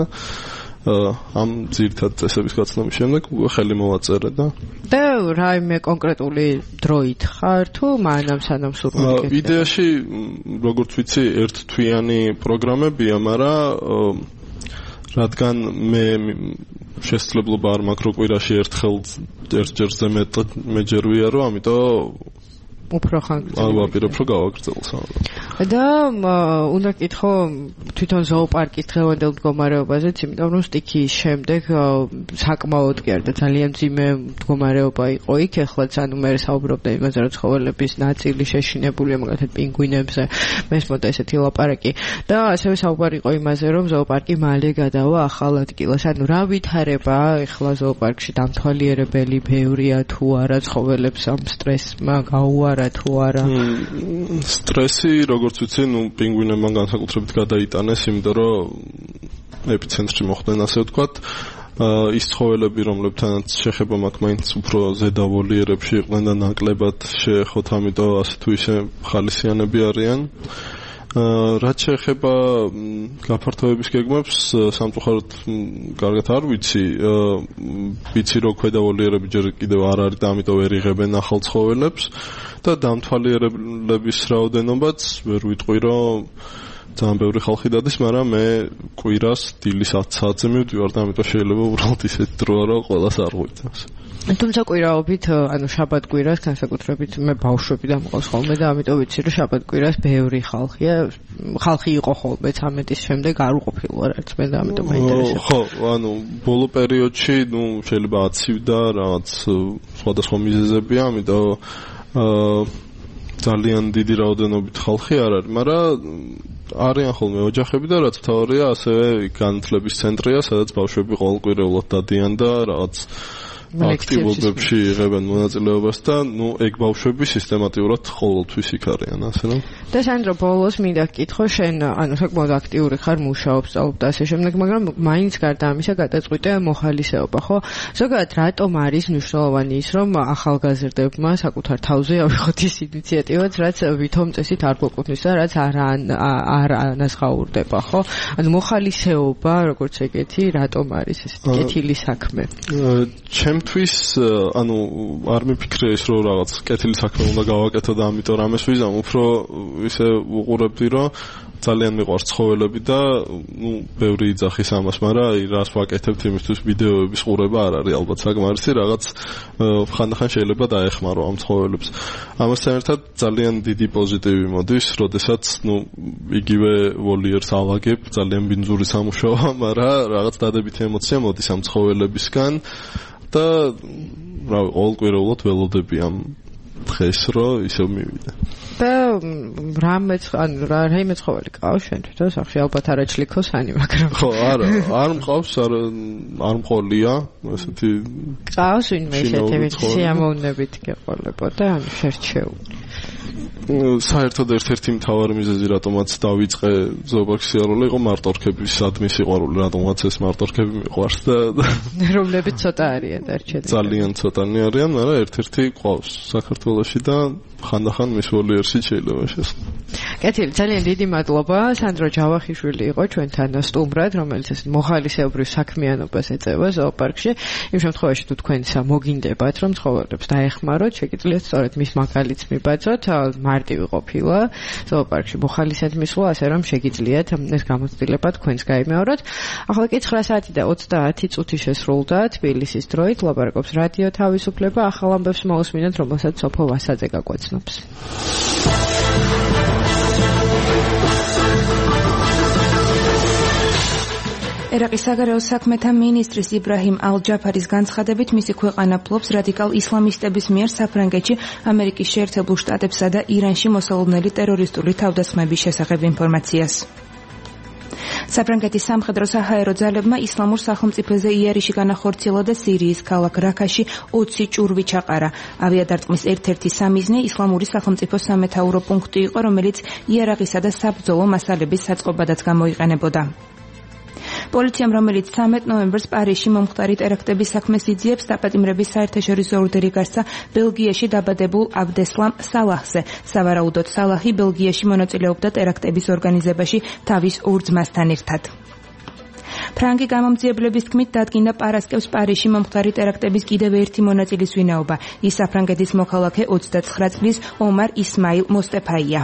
ამ ძირითად წესების გაცნობის შემდეგ უკვე ხელი მოვაწერე და და რაიმე კონკრეტული დროით ხარ თუ მანამ სანამ სურვილი გექნება? იდეაში, როგორც ვიცი, ერთთვიანი პროგრამებია, მაგრამ რადგან მე შესაძლებლობა არ მაქვს, რომ კვირაში ერთხელ ერთჯერზე მეტად მეჯერვია, რომ ამიტომ უფრო ხან ვაპირებ, რომ გავაგრძელოს. და უნდა კითხო თვითონ ზოოპარკის დღევანდელ მდგომარეობაზეც, იმიტომ რომ სტიქიის შემდეგ საკმაოდ კი არ და ძალიან მძიმე მდგომარეობა იყო იქ, ეხლაც ანუ მე საუბრობდა იმაზე, რომ ცხოველების ნაწილი შეშინებულია, მაგალითად პინგვინებზე, მესმოდა ესეთი ლაპარაკი და ასევე საუბარი იყო იმაზე, რომ ზოოპარკი მალე გადავა ახალ ადგილას. ანუ რა ვითარება ეხლა ზოოპარკში დამთვალიერებელი ბევრია თუ არა ცხოველებს ამ სტრესმა გაუარა თუ არა? სტრესი, როგორც ვიცი, ნუ პინგვინებმა განსაკუთრებით გადაიტანეს, იმიტომ რომ ეპიცენტრში მოხდნენ, ასე ვთქვათ, ის ცხოველები, რომლებთანაც შეხება მაქვს, მაინც უფრო ზედა ვოლიერებში იყვნენ და ნაკლებად შეეხოთ, ამიტომ ასე თუ ისე ხალისიანები არიან. რაც შეეხება გაფართოების გეგმებს, სამწუხაროდ კარგად არ ვიცი, ვიცი რომ ქვედავალიერები ჯერ კიდევ არ არის და ამიტომ ვერ იღებენ ახალ ცხოველებს და დამთვალიერებლების რაოდენობაც ვერ ვიტყვი, რომ ძალიან ბევრი ხალხი დადის, მაგრამ მე კვირას დილის ათ საათზე მივდივარ და ამიტომ შეიძლება უბრალოდ ისეთ დროა, რომ ყველას არ ღვიძებს. თუმცა კვირაობით, ანუ შაბათ კვირას განსაკუთრებით მე ბავშვები დამყავს ხოლმე და ამიტომ ვიცი, რომ შაბათ კვირას ბევრი ხალხია, ხალხი იყო ხოლმე ცამეტის შემდეგ არ უყოფილვარ არც მე და ამიტომ მაინტერესებს. ხო, ანუ ბოლო პერიოდში, ნუ შეიძლება აცივდა რაღაც სხვადასხვა მიზეზებია, ამიტომ ძალიან დიდი რაოდენობით ხალხი არ არის, მაგრამ არიან ხოლმე ოჯახები და რაც თავარია, ასევე განათლების ცენტრია, სადაც ბავშვები ყოველკვირეულად დადიან და რაღაც აქტივობებში იღებენ მონაწილეობას და ნუ ეგ ბავშვები სისტემატიურად ყოველთვის იქ არიან, ასე რომ. და სანდრო, ბოლოს მინდა გკითხო, შენ ანუ საკმაოდ აქტიური ხარ, მუშაობ, სწავლობ და ასე შემდეგ, მაგრამ მაინც გარდა ამისა გადაწყვიტე მოხალისეობა, ხო? ზოგადად რატომ არის მნიშვნელოვანი ის, რომ ახალგაზრდებმა საკუთარ თავზე ავიღოთ ის ინიციატივაც, რაც ვითომ წესით არ გვეკუთვნის და რაც არ არ ანაზღაურდება, ხო? ანუ მოხალისეობა, როგორც ეგეთი, რატომ არის ესეთი კეთილი საქმე? ჩემთვის, ანუ არ მიფიქრე ის, რომ რაღაც კეთილი საქმე უნდა გავაკეთო და ამიტომ რამეს ვიზამ, უფრო ისე უყურებდი, რომ ძალიან მიყვარს ცხოველები და ნუ ბევრი იძახის ამას, მაგრამ აი რას ვაკეთებთ იმისთვის ვიდეოების ყურება არ არის ალბათ საკმარისი, რაღაც ხანდახან შეიძლება დაეხმარო ამ ცხოველებს. ამასთან ერთად ძალიან დიდი პოზიტივი მოდის, როდესაც ნუ იგივე ვოლიერს ავაგებ, ძალიან ბინძური სამუშაოა, მაგრამ რაღაც დადებითი ემოცია მოდის ამ ცხოველებისგან და რავი, ყოველკვირეულად ველოდები ამ დღეს, რომ ისევ მივიდე. და რამეც, ანუ რა რაიმე ცხოველი ყავს შენ თვითონ სახში, ალბათ არაჩლიქოსანი, მაგრამ ხო, არა, არ მყავს, არ არ მყოლია, ესეთი ყავს ვინმე ესეთი სიამოვნებით გეყოლებოდა, ანუ შერჩეული. საერთოდ ერთ-ერთი მთავარი მიზეზი, რატომაც დავიწყე ზოოპარკის სიარული, იყო მარტორქების ადმის სიყვარული, რატომაც ეს მარტორქები მიყვარს და რომლებიც ცოტა არიან დარჩენილი. ძალიან ცოტანი არიან, მაგრამ ერთ-ერთი ყავს საქართველოში და ხანდახან მის ვოლიერში შეიძლება შესვლა. კეთილი, ძალიან დიდი მადლობა. სანდრო ჯავახიშვილი იყო ჩვენთან სტუმრად, რომელიც ეს მოხალისეობრივ საქმიანობას ეწევა ზოოპარკში. იმ შემთხვევაში თუ თქვენ მოგინდებათ, რომ ცხოველებს დაეხმაროთ, შეგიძლიათ სწორედ მის მაგალითს მიბაძოთ, მარტივი ყოფილა ზოოპარკში მოხალისედ მისვლა, ასე რომ შეგიძლიათ ეს გამოცდილება თქვენს გაიმეოროთ. ახლა კი ცხრა საათი და ოცდაათი წუთი შესრულდა თბილისის დროით, ლაპარაკობს რადიო თავისუფლება, ახალ ამბებს მოусმინეთ, რომელსაც სოფო ვასაძე გაგვაცნობს. ერაყის საგარეო საქმეთა მინისტრის იბრაჰიმ ალ-ჯაფარის განცხადებით, მისი ქვეყანა ფლობს რადიკალ ისლამისტების მიერ საფრანგეთში, ამერიკის შეერთებულ შტატებსა და ირანში მოსალოდნელი ტერორისტული თავდასხმების შესახებ ინფორმაციას. საფრანგეთის სამხედრო საჰაერო ძალებმა ისლამურ სახელმწიფოზე იერიში განახორციელა და სირიის ქალაქ რაქაში ოცი ჭურვი ჩაყარა. ავიადარტყმის ერთ-ერთი სამიზნე ისლამური სახელმწიფოს სამეთაურო პუნქტი იყო, რომელიც იარაღისა და საბრძოლო მასალების საწყობადაც გამოიყენებოდა. პოლიციამ, რომელიც ცამეტ ნოემბერს პარიზში მომხდარი ტერაქტების საქმეს იძიებს, დაპატიმრების საერთაშორისო ორდერი გასცა ბელგიაში დაბადებულ აბდესლამ სალაჰზე. სავარაუდოდ სალაჰი ბელგიაში მონაწილეობდა ტერაქტების ორგანიზებაში თავის ორ ძმასთან ერთად. ფრანგი გამომძიებლების თქმით, დადგინდა პარასკევს პარიზში მომხდარი ტერაქტების კიდევ ერთი მონაწილის ვინაობა. ის საფრანგეთის მოქალაქე ოცდაცხრა წლის ომარ ისმაილ მოსტეფაია.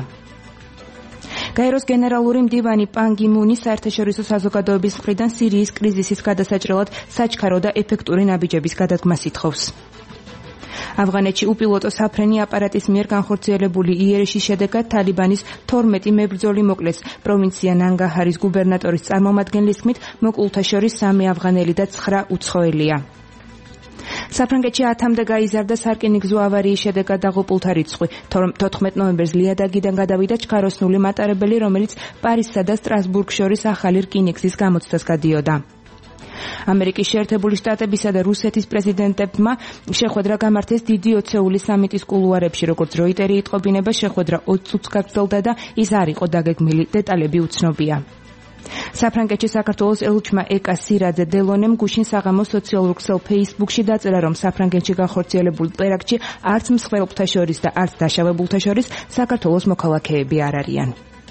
გაეროს გენერალური მდივანი პან გი მუნი საერთაშორისო საზოგადოების მხრიდან სირიის კრიზისის გადასაჭრელად საჩქარო და ეფექტური ნაბიჯების გადადგმას ითხოვს. ავღანეთში უპილოტო საფრენი აპარატის მიერ განხორციელებული იერიში შედეგად თალიბანის თორმეტი მებრძოლი მოკლეს. პროვინცია ნანგაჰარის გუბერნატორის წარმომადგენლის თქმით, მოკლულთა შორის სამი ავღანელი და ცხრა უცხოელია. საფრანგეთში ათამდე გაიზარდა სარკინიგზო ავარიის შედეგად დაღუპულთა რიცხვი. თოთხმეტ ნოემბერს ლიადაგიდან გადავიდა ჩქაროსნული მატარებელი, რომელიც პარიზსა და სტრასბურგს შორის ახალი რკინიგზის გამოცდას გადიოდა. ამერიკის შეერთებული შტატებისა და რუსეთის პრეზიდენტებმა შეხვედრა გამართეს დიდი ოცეული სამიტის კულუარებში, როგორც როიტერი იტყობინება, შეხვედრა ოცი წუთს გაგრძელდა და ის არ იყო დაგეგმილი, დეტალები უცნობია. საფრანგეთში საქართველოს ელჩმა ეკა სირაძე დელონემ გუშინ საღამოს სოციალურ ქსელ ფეისბუქში დაწერა, რომ საფრანგეთში განხორციელებულ ტერაქტში არც მსხვერპლთა შორის და არც დაშავებულთა შორის საქართველოს მოქალაქეები არ არიან.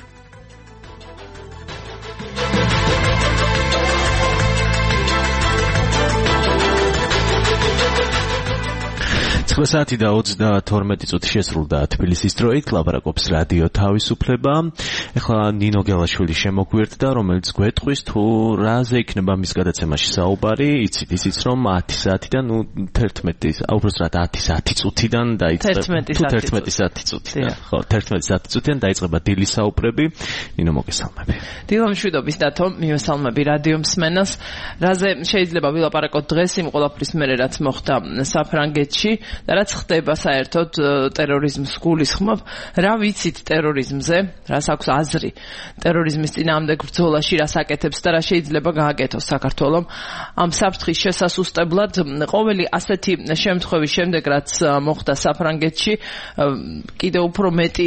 ცხრა საათი და ოცდათორმეტი წუთი შესრულდა თბილისის დროით, ლაპარაკობს რადიო თავისუფლება. ეხლა ნინო გელაშვილი შემოგვიერთდა, რომელიც გვეტყვის თუ რაზე იქნება მის გადაცემაში საუბარი. იცით ისიც, რომ ათი საათიდან, ნუ თერთმეტი, უბრალოდ ათი საათი წუთიდან დაიწყება. თუ თერთმეტი საათი წუთიდან. ხო, თერთმეტი საათი წუთიდან დაიწყება დილის საუბრები. ნინო, მოგესალმები. დილო მშვიდობის დათო, მივესალმები რადიო მსმენელს. რაზე შეიძლება ვილაპარაკოთ დღეს იმ ყველაფრის მერე, რაც მოხდა საფრანგეთში. და რაც ხდება საერთოდ ტერორიზმს გულისხმობ. რა ვიცით ტერორიზმზე, რას აქვს აზრი ტერორიზმის წინააღმდეგ ბრძოლაში, რას აკეთებს და რა შეიძლება გააკეთოს საქართველომ ამ საფრთხის შესასუსტებლად. ყოველი ასეთი შემთხვევის შემდეგ, რაც მოხდა საფრანგეთში, კიდევ უფრო მეტი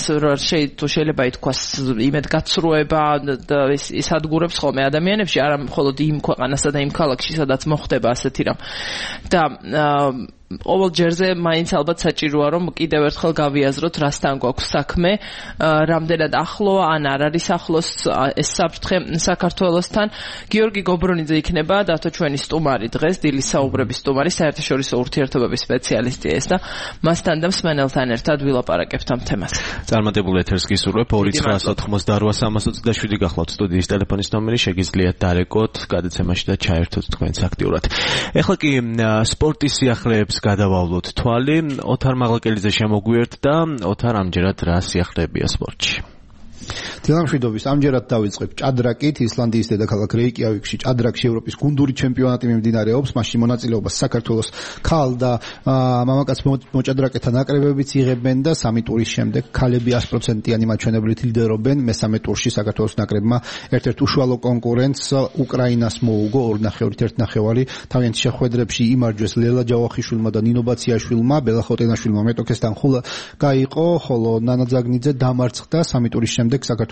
შეიძლება ითქვას იმედგაცრუება და ის ადგურებს ხოლმე ადამიანებში, არა მხოლოდ იმ ქვეყანასა და იმ ქალაქში, სადაც მოხდება ასეთი რამ. და ყოველ ჯერზე მაინც ალბათ საჭიროა, რომ კიდევ ერთხელ გავიაზროთ, რასთან გვაქვს საქმე, რამდენად ახლოა ან არ არის ახლოს ეს საფრთხე საქართველოსთან. გიორგი გობრონიძე იქნება დათო ჩვენი სტუმარი დღეს, დილის საუბრების სტუმარი, საერთაშორისო ურთიერთობების სპეციალისტი ეს და მასთან და მსმენელთან ერთად ვილაპარაკებთ ამ თემას. წარმატებულ ეთერს გისურვებ. ორი ცხრა ოცდაოთხ სამას ოცდაშვიდი გახლავთ სტუდიის ტელეფონის ნომერი, შეგიძლიათ დარეკოთ გადაცემაში და ჩაერთოთ თქვენს აქტიურად. ეხლა კი სპორტის სიახლეებს გადავავლოთ თვალი. ოთარ მაღლაკელიძე შემოგვიერთდა. ოთარ, ამჯერად რა სიახლეებია სპორტში? დილამშვიდობის, ამჯერად დავიწყებ ჭადრაკით. ისლანდიის დედაქალაქ რეიკიავიკში ჭადრაკში ევროპის გუნდური ჩემპიონატი მიმდინარეობს. მასში მონაწილეობას საქართველოს ქალ და მამაკაც მოჭადრაკეთა ნაკრებებიც იღებენ და სამი ტურის შემდეგ ქალები ას პროცენტიანი მაჩვენებლით ლიდერობენ. მესამე ტურში საქართველოს ნაკრებმა ერთ-ერთ უშუალო კონკურენტს უკრაინას მოუგო ორ ნახევრით ერთ ნახევარი. თავიანთ შეხვედრებში იმარჯვეს ლელა ჯავახიშვილმა და ნინო ბაციაშვილმა. ბელა ხოტენაშვილმა მეტოქესთან ხულა გაიყო, ხოლო ნანა ძაგნიძე დამარცხდა. სამი ტურის შემდეგ საქართველოს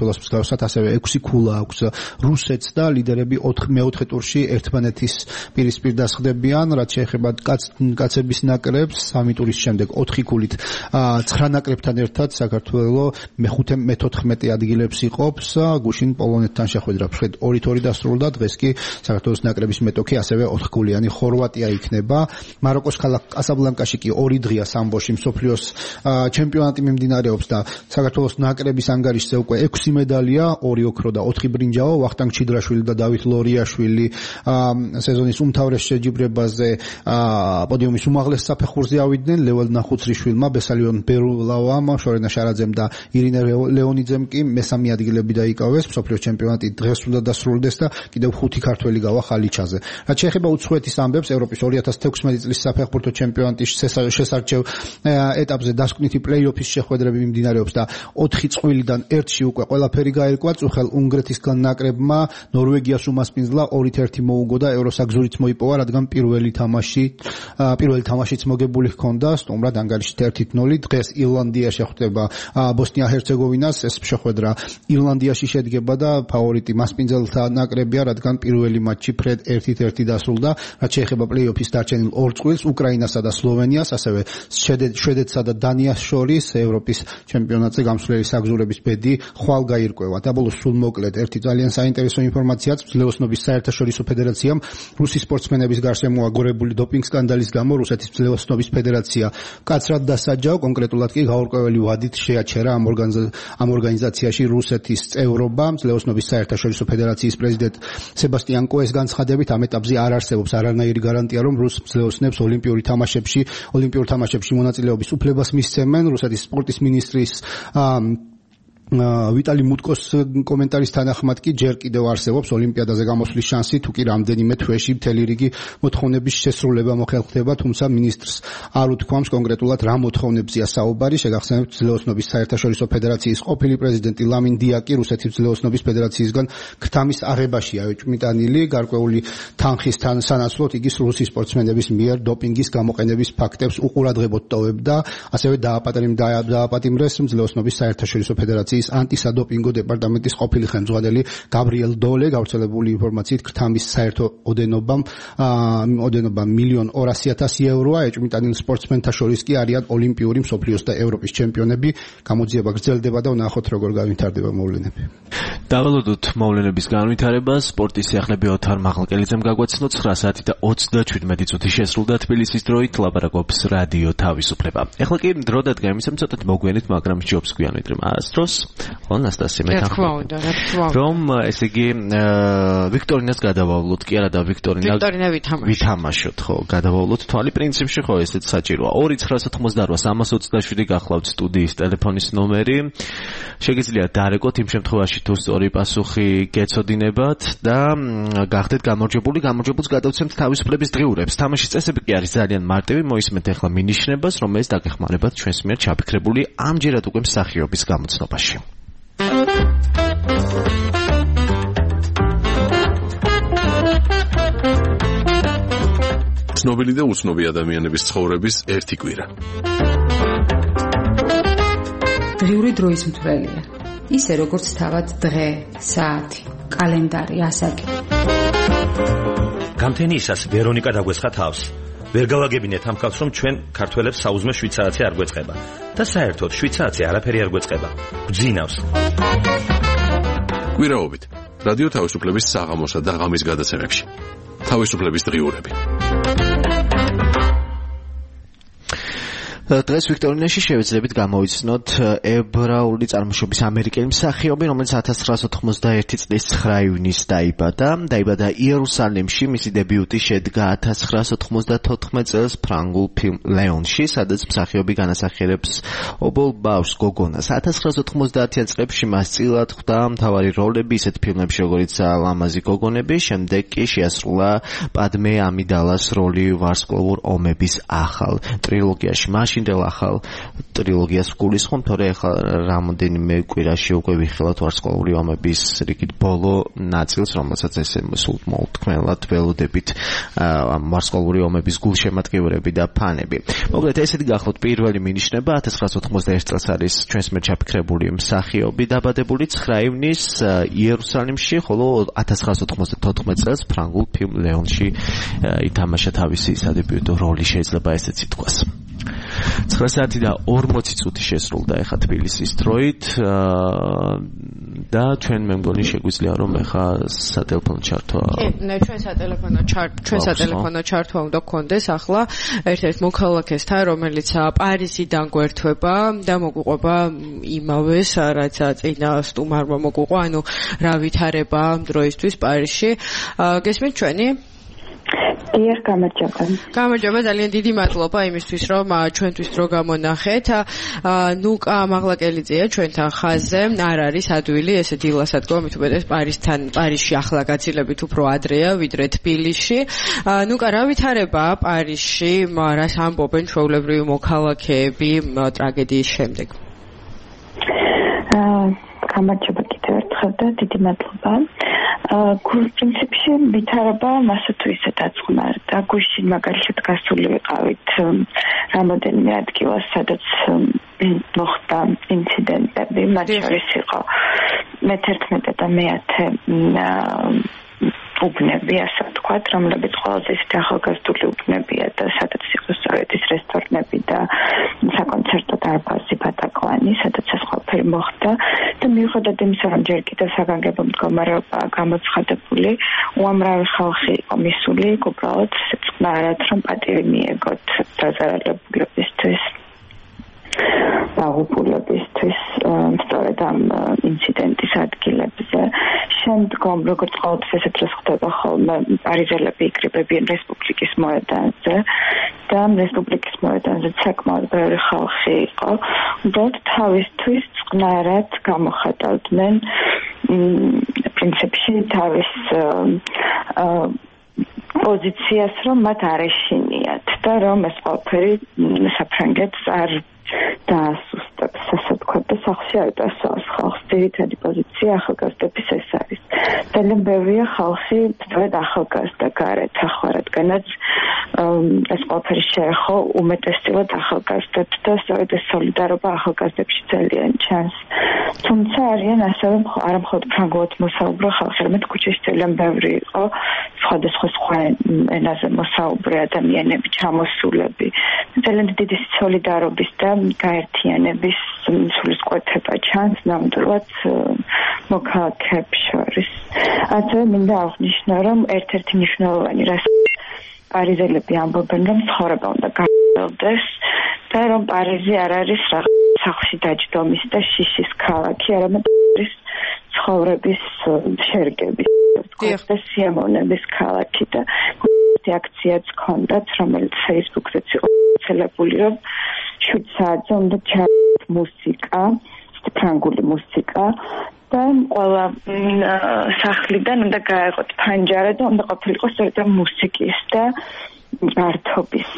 საქართველოს მსგავსად ასევე ექვსი ქულა აქვს რუსეთს და ლიდერები მეოთხე ტურში ერთმანეთის პირისპირ დასხდებიან, რაც შეეხება კაცების ნაკრებს, სამი ტურის შემდეგ ოთხი ქულით ცხრა ნაკრებთან ერთად საქართველოს მეხუთე მეთოთხმეტე ადგილებს იყოფს, გუშინ პოლონეთთან შეხვედრა ფრედ ორი თორი დასრულდა, დღეს კი საქართველოს ნაკრების მეტოქი ასევე ოთხგულიანი ხორვატია იქნება. მაროკოს ქალაქ კასაბლანკაში კი ორი დღეა სამბოში მსოფლიოს ჩემპიონატი მიმდინარეობს და საქართველოს ნაკრების ანგარიშზე უკვე ექვსი მედალია, ორი ოქრო და ოთხი ბრინჯაო. ვახტანგ ჩიდრაშვილი და დავით ლორიაშვილი სეზონის უმთავრეს შეჯიბრებაზე პოდიუმის უმაღლეს საფეხურზე ავიდნენ. ლეველ ნახუცრიშვილმა, ბესალიონ ბერულავამ, შორენა შარაძემ და ირინე ლეონიძემ კი მესამე ადგილები დაიკავეს. მსოფლიოს ჩემპიონატი დღეს უნდა დასრულდეს და კიდევ ხუთი ქართველი გავა ხალიჩაზე. რაც შეეხება უცხოეთის ამბებს, ევროპის ორი ათას თექვსმეტი წლის საფეხბურთო ჩემპიონატის შესარჩევ ეტაპზე დასკვნითი პლეი-ოფის შეხვედრები მიმდინარეობს და ოთხი წვილიდან ერთში უკვე ყველაფერი გაირკვა. წუხელ უნგრეთისგან ნაკრებმა ნორვეგიას უმასპინძლა ორით ერთი მოუგო და ევროსაგზურიც მოიპოვა, რადგან პირველი თამაში პირველი თამაშიც მოგებული ჰქონდა, სტუმრად ანგარიშით ერთით ნული. დღეს ირლანდია შეხვდება ბოსნია-ჰერცეგოვინას, ეს შეხვედრა ირლანდიაში შედგება და ფავორიტი მასპინძელთა ნაკრებია, რადგან პირველი მატჩი ფრედ ერთით ერთი დასრულდა. რაც შეეხება პლეი-ოფის დარჩენილ ორ წყვილს, უკრაინასა და სლოვენიას, ასევე შვედეთსა და დანიას შორის ევროპის ჩემპიონატზე გამსვლელი საგზურების ბედი ხვალ გაირკვევა. დაბოლოს სულ მოკლედ ერთი ძალიან საინტერესო ინფორმაციაც, ძლევოსნობის საერთაშორისო ფედერაციამ რუსი სპორტსმენების გარშემო აგორებული დოპინგ სკანდალის გამო რუსეთის ძლევოსნობის ფედერაცია კაცრად დასაჯა, კონკრეტულად კი გაურკვეველი ვადით შეაჩერა ამ ორგანიზაციაში რუსეთის წევრობა. ძლევოსნობის საერთაშორისო ფედერაციის პრეზიდენტ სებასტიან კოეს განცხადებით, ამ ეტაპზე არ არსებობს არანაირი გარანტია, რომ რუს ძლევოსნებს ოლიმპიური თამაშებში ოლიმპიურ თამაშებში მონაწილეობის უფლებას მისცემენ. რუსეთის სპორტის მინისტრის ვიტალი მუტკოს კომენტარის თანახმად კი ჯერ კიდევ არსებობს ოლიმპიადაზე გამოსვლის შანსი, თუ კი რამდენიმე თვეში მთელი რიგი მოთხოვნების შესრულება მოხერხდება, თუმცა მინისტრს არ უთქვამს კონკრეტულად რა მოთხოვნებზია საუბარი. შეგახსენებთ, ძლევოსნობის საერთაშორისო ფედერაციის ყოფილი პრეზიდენტი ლამინ დიაკი რუსეთის ძლევოსნობის ფედერაციისგან ქთამის აღებაშია ეჭვმიტანილი. გარკვეული თანხის სანაცვლოდ იგი რუსი სპორტსმენების მიერ დოპინგის გამოყენების ფაქტებს უყურადღებოდ ტოვებდა, ასევე დააპატიმრეს ძლევოსნობის საერთაშორისო ფედერაციის ანტისადოპინგო დეპარტამენტის ყოფილი ხელმძღვანელი გაბრიელ დოლე. გავრცელებული ინფორმაციით ქთამის საერთო ოდენობამ ოდენობა მილიონ ორასი ათასი ევროა. ეჭვმიტანილ სპორტსმენთა შორის კი არიან ოლიმპიური, მსოფლიოს და ევროპის ჩემპიონები. გამოძიება გრძელდება და ვნახოთ როგორ გავითარდება მოვლენები. დავალოდოთ მოვლენების განვითარებას. სპორტის სიახლეები ოთარ მაღლკელიძემ გაგვაცნო. ცხრა საათი და ოცდაჩვიდმეტი წუთი შესრულდა თბილისის დროით. ლაპარაკობს რადიო თავისუფლება. ეხლა კი დრო და დღემისამ ცოტათ მოგვიანით, მაგრამ ჯობს გვიანვით მას დროს. ხო, ნასტასია, მე თანხმობ. რომ ესე იგი ვიქტორინას გადავავლოთ, კი არა და ვიქტორინა ვიქტორინა ვითამაშოთ. ვითამაშოთ, ხო, გადავავლოთ თვალი პრინციპში, ხო, ესეც საჭიროა. ორი ცხრა ოთხმოცდაოთხ სამას ოცდაშვიდი გახლავთ სტუდიის ტელეფონის ნომერი. შეგიძლიათ დარეკოთ იმ შემთხვევაში, თუ სწორი პასუხი გეცოდინებათ და გახდეთ გამარჯვებული, გამარჯვებულს გადავცემთ თავისუფლების დღიურებს. თამაშის წესები კი არის ძალიან მარტივი, მოისმენთ ახლა მინიშნებას, რომელიც დაგეხმარებათ ჩვენს მიერ ჩაფიქრებული ამჯერად უკვე მსახიობის გამოცნობაში. ცნობილი და უცნობი ადამიანების ცხოვრების ერთი კვირა. დღიური დროის მთვრელია. ისე როგორც თავად დღე, საათი, კალენდარი, ასაკი. გამთენიისას ვერონიკა დაგვესხა თავს. ვერ გავაგებინეთ ამ ხალხს, რომ ჩვენ ქართველებს საუზმე შვიცარაცი არ გვეწყება და საერთოდ შვიცარაცი არაფერი არ გვეწყება. გძინავს. კვირაობით რადიო თავისუფლების საღამოსა და ღამის გადაცემებში. თავისუფლების დღიურები. დღეს ვიქტორინაში შევეძლებით გამოვიცნოთ ებრაული წარმოშობის ამერიკელი მსახიობი, რომელიც ათას ცხრაასა ოთხმოცდაერთი წლის ცხრა ივნისს დაიბადა. დაიბადა იერუსალიმში, მისი დებიუტი შედგა ათას ცხრაასა ოთხმოცდათოთხმეტ წელს ფრანგულ ფილმ ლეონში, სადაც მსახიობი განასახიერებს ობოლ ბავშვს გოგონას. ათას ცხრაასა ოთხმოცდაათიან წლებში მას წილად ხვდა მთავარი როლები ისეთ ფილმებში, როგორიც ლამაზი გოგონები, შემდეგ კი შეასრულა პადმე ამიდალას როლი ვარსკვლავურ ომების ახალ ტრილოგიაში. მასში მაშინდელ ახალ ტრილოგიას გულისხმობ, თორე ახლა რამოდენიმე კვირაში უკვე ვიხილავთ ვარსკვლავური ომების რიგით ბოლო ნაწილს, რომელსაც ესე სულ მოუთქმელად ველოდებით ამ ვარსკვლავური ომების გულშემატკივრები და ფანები. მოკლედ ესეთი გახლავთ პირველი მინიშნება ათას ცხრაას ოთხმოცდაერთი წელს არის ჩვენს მიერ ჩაფიქრებული მსახიობი დაბადებული ცხრა ივნის იერუსალიმში, ხოლო ათას ცხრაას ოთხმოცდათოთხმეტ წელს ფრანგულ ფილმ ლეონში ითამაშა თავისი სადებიუტო როლი, შეიძლება ესეც ითქვას. ცხრა საათი და ორმოცი წუთი შესრულდა ეხა თბილისის დროით და ჩვენ მე მგონი შეგვიძლია რომ ეხა სატელეფონო ჩართვა. კი, ჩვენ სატელეფონო ჩართვა, ჩვენ სატელეფონო ჩართვა უნდა გქონდეს ახლა ერთ-ერთ მოქალაქესთან, რომელიც პარიზიდან გვერდება და მოგვიყვება იმავეს, რაც წინა სტუმარმა მოგვიყვა, ანუ რა ვითარება ამ დროისთვის პარიზში. გესმით ჩვენი? დიახ, გამარჯობა. გამარჯობა, ძალიან დიდი მადლობა იმისთვის, რომ ჩვენთვის დრო გამონახეთ. ნუკა მაღლაკელიძეა ჩვენთან ხაზზე, არ არის ადვილი, ესე დილასადგო, მით უმეტეს პარიზთან, პარიზში ახლა გაცილებით უფრო ადრეა, ვიდრე თბილისში. ნუკა, რა ვითარება პარიზში, რას ამბობენ ჩვეულებრივი მოქალაქეები ტრაგედიის შემდეგ? გამარჯობა კიდევ ერთხელ და დიდი მადლობა. გულ პრინციპში ვითარება მასა თუ ისე დაწყნარდა. გუშინ მაგალითად გასული ვიყავით რამოდენიმე ადგილას, სადაც მოხდა ინციდენტები, მათ შორის იყო მეთერთმეტე და მეათე უბნები, ასე ვთქვათ, რომლებიც ყველაზე ისეთი ახალგაზრდული უბნებია და სადაც იყო სწორედ ის რესტორნები და საკონცერტო დარბაზი ბატაკლანი, სადაც ეს ყველაფერი მოხდა და მიუხედავად იმისა, რომ ჯერ კიდევ საგანგებო მდგომარეობაა გამოცხადებული, უამრავი ხალხი იყო მისული, უბრალოდ წყნარად, რომ პატივი მიეგოთ დაზარალებულებისთვის. დაღუპულებისთვის სწორედ ამ ინციდენტის ადგილებზე. შემდგომ, როგორც ყოველთვის ესეთ დროს ხდება ხოლმე, პარიზელები იკრიბებიან რესპუბლიკის მოედანზე და ამ რესპუბლიკის მოედანზე საკმაოდ ბევრი ხალხი იყო. უბრალოდ თავისთვის წყნარად გამოხატავდნენ პრინციპში თავის პოზიციას, რომ მათ არ ეშინიათ და რომ ეს ყველაფერი საფრანგეთს არ დაასუსტებს, ასე ვთქვათ, და სახლში არ დასვავს ხალხს. ძირითადი პოზიცია ახალგაზრდების ეს არის. ძალიან ბევრია ხალხი სწორედ ახალგაზრდა გარეთ ახლა, რადგანაც ეს ყველაფერი შეეხო უმეტესწილად ახალგაზრდებს და სწორედ ეს სოლიდარობა ახალგაზრდებში ძალიან ჩანს. თუმცა არიან ასევე არა მხოლოდ ფრანგულად მოსაუბრე ხალხი, არამედ ქუჩაში ძალიან ბევრი იყო სხვადასხვა სხვა ენაზე მოსაუბრე ადამიანები, ჩამოსულები. ძალიან დიდი სოლიდარობის და გაერთიანების სულისკვეთება ჩანს ნამდვილად მოქალაქეებს შორის. ასევე მინდა აღვნიშნო, რომ ერთ-ერთი მნიშვნელოვანი რას პარიზელები ამბობენ, რომ ცხოვრება უნდა გაყიდდეს და რომ პარიზი არ არის რაღაც სახლში დაჯდომის და შიშის ქალაქი, არამედ არის ცხოვრების შერგების და სიამოვნების ქალაქი და აქციაც ჰქონდათ, რომელიც Facebook-ზეც იყო ცელებული, რომ შვიდ საათზე უნდა ჩაიგდოს მუსიკა, ფრანგული მუსიკა და ყველა სახლიდან უნდა გაეღოთ ფანჯარა და უნდა ყოფილიყო სწორედ მუსიკის და გართობის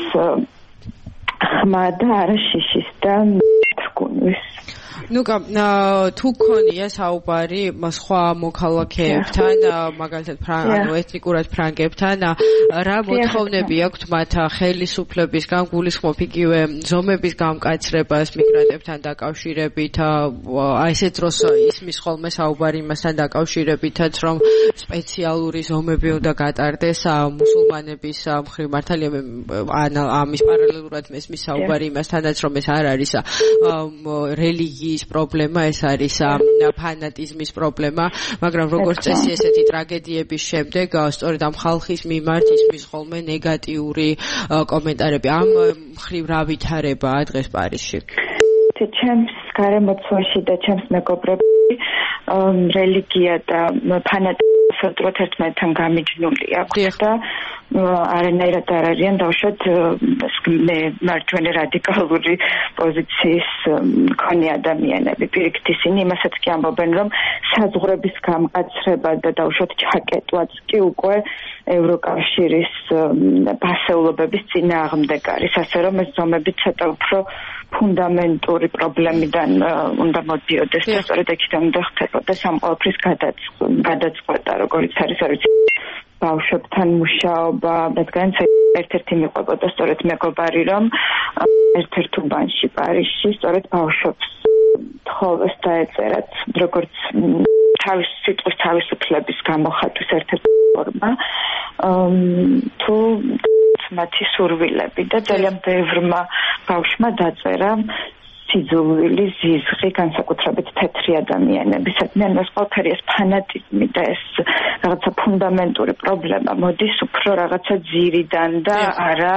ხმა და არა შიშის და თქუნის. ნუკა, თუ ქონია საუბარი სხვა მოქალაქეებთან, მაგალითად ანუ ეთნიკურად ფრანგებთან, რა მოთხოვნები აქვთ მათ ხელისუფლებისგან, გულისხმობ იგივე ზომების გამკაცრებას მიგრანტებთან დაკავშირებით, აი ესეთ დროს ისმის ხოლმე საუბარი იმასთან დაკავშირებითაც, რომ სპეციალური ზომები უნდა გატარდეს მუსულმანების მხრივ, მართალია ამის პარალელურად მესმის საუბარი იმასთანაც, რომ ეს არ არის რელიგიის პრობლემა, ეს არის ფანატიზმის პრობლემა, მაგრამ როგორც წესი ესეთი ტრაგედიების შემდეგ სწორედ ამ ხალხის მიმართ ისმის ხოლმე ნეგატიური კომენტარები. ამ მხრივ რა ვითარებაა დღეს პარიზში? ჩემს გარემოცვაში და ჩემს მეგობრებში რელიგია და ფანატიზმი ერთმანეთთან გამიჯნული აქვს და არანაირად არ არიან დავუშვათ მე მარჯვენა რადიკალური პოზიციის მქონე ადამიანები. პირიქით ისინი იმასაც კი ამბობენ, რომ საზღვრების გამკაცრება და დავუშვათ ჩაკეტვაც კი უკვე ევროკავშირის ფასეულობების წინააღმდეგ არის, ასე რომ ეს ზომები ცოტა უფრო ფუნდამენტური პრობლემიდან უნდა მოდიოდეს და სწორედ აქედან უნდა ხდებოდეს ამ ყველაფრის გადაწყვეტა, როგორც არის არ ვიცი ბავშვებთან მუშაობა, რადგანაც ერთ-ერთი მიყვებოდა სწორედ მეგობარი, რომ ერთ-ერთ უბანში პარიზში სწორედ ბავშვებს თხოვეს დაეწერათ როგორც თავის სიტყვის თავისუფლების გამოხატვის ერთ-ერთი ფორმა თუ მათი სურვილები და ძალიან ბევრმა ბავშვმა დაწერა სიძულვილი, ზიზღი, განსაკუთრებით თეთრი ადამიანები. საქმეან ეს ყველაფერი ეს ფანატიზმი და ეს რაღაცა ფუნდამენტური პრობლემა მოდის უფრო რაღაცა ძირიდან და არა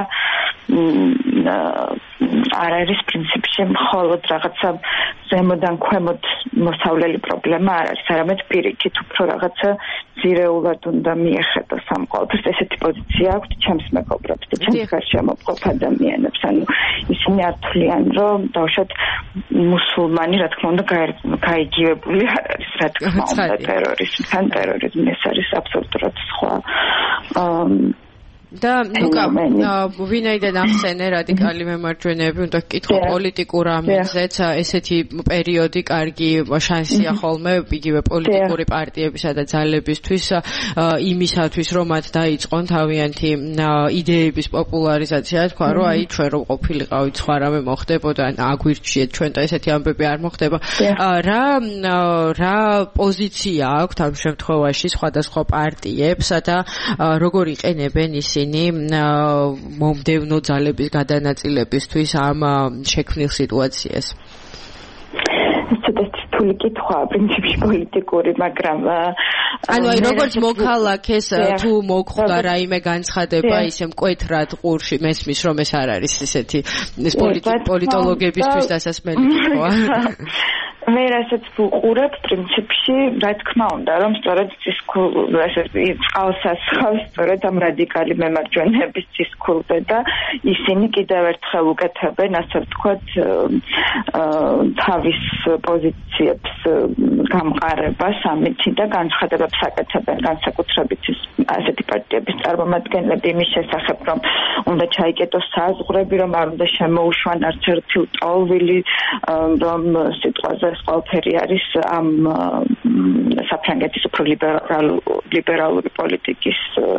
არ არის პრინციპში მხოლოდ რაღაცა ზემოდან ქვემოთ მოსავლელი პრობლემა არ არის, არამედ პირიქით უფრო რაღაცა ძირეულად უნდა მიეხედოს ამ ყველაფერს. ესეთი პოზიცია აქვს ჩემს მეგობრებს და ჩემს გარშემო მყოფ ადამიანებს. ანუ ისინი არ თვლიან, რომ დავუშვათ მუსულმანი, რა თქმა უნდა, გაიგივებული არ არის, რა თქმა უნდა, ტერორიზმთან. ტერორიზმი ეს არის აბსოლუტურად სხვა და ნუკა ვინაიდან ახსენე რადიკალი მემარჯვენეები უნდა გკითხო პოლიტიკურ ამინზეც ესეთი პერიოდი კარგი შანსია ხოლმე იგივე პოლიტიკური პარტიებისა და ძალებისთვის იმისათვის რომ მათ დაიწყონ თავიანთი იდეების პოპულარიზაცია თქვა რომ აი ჩვენ რომ ყოფილიყავით სხვა რამე მოხდებოდა აგვირჩიეთ ჩვენ და ესეთი ამბები არ მოხდება რა რა პოზიცია აქვს ამ შემთხვევაში სხვადასხვა პარტიებს და როგორ იყენებენ ისინი მომდევნო ძალების გადანაწილებისთვის ამ შექმნილ სიტუაციას. ცოტა რთული კითხვაა პრინციპში პოლიტიკური, მაგრამ ანუ აი როგორც მოქალაქეს თუ მოგხვდა რაიმე განცხადება ისე მკვეთრად ყურში მესმის რომ ეს არ არის ისეთი ეს პოლიტოლოგებისთვის დასასმელი კითხვაა. მე რასაც ვუყურებ პრინციპში რა თქმა უნდა რომ სწორედ ცისკულ ესე წყალსასხავს სწორედ ამ რადიკალი მემარჯვენეების ცისკულზე და ისინი კიდევ ერთხელ უკეთებენ ასე ვთქვათ თავის პოზიციებს გამყარებას ამითი და განცხადებებს აკეთებენ განსაკუთრებით ასეთი პარტიების წარმომადგენლები იმის შესახებ რომ უნდა ჩაიკეტოს საზღვრები რომ არ უნდა შემოუშვან არც ერთი ლტოლვილი რომ სიტყვაზე ყველაფერი არის ამ საფრანგეთის უფრო ლიბერალური პოლიტიკის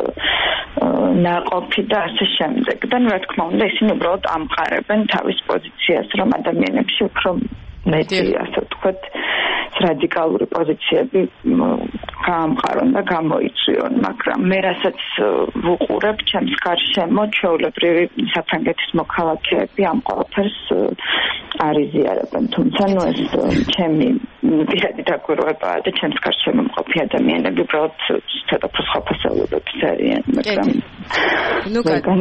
ნაყოფი და ასე შემდეგ. და რა თქმა უნდა ისინი უბრალოდ ამყარებენ თავის პოზიციას რომ ადამიანებში უფრო მეტი ასე ვთქვათ რადიკალური პოზიციები გაამყარონ და გამოიწვიონ, მაგრამ მე რასაც ვუყურებ ჩემს გარშემო ჩვეულებრივი საფრანგეთის მოქალაქეები ამ ყველაფერს არ იზიარებენ, თუმცა ნუ ეს ჩემი პირადი დაკვირვებაა და ჩემს გარშემო მყოფი ადამიანები უბრალოდ ცოტა სხვა ფასეულობების არიან, მაგრამ ნუ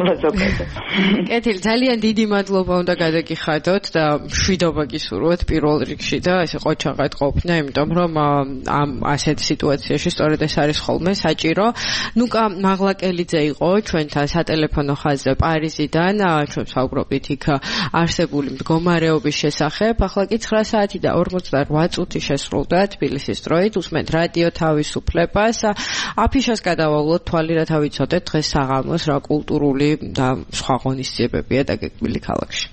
კეთილი, ძალიან დიდი მადლობა უნდა გადაგიხადოთ და მშვიდობა გისურვოთ პირველ რიგში და ესე ყოჩაღად ყოფნა, იმიტომ რომ ამ ასეთ სიტუაციაში სწორედ ეს არის ხოლმე საჭირო. ნუკა მაღლაკელიძე იყო ჩვენთან სატელეფონო ხაზზე პარიზიდან, ჩვენ საუბრობთ იქ არსებული მდგომარეობის შესახებ. ახლა კი ცხრა საათი და ორმოცდაოთხ წუთი შესრულდა თბილისის დროით. უსმენთ რადიო თავისუფლებას. აფიშას გადავავლოთ თვალი რათა ვიცოდეთ დღეს საღამოს რა კულტურული და სხვა ღონისძიებებია დაგეგმილი ქალაქში.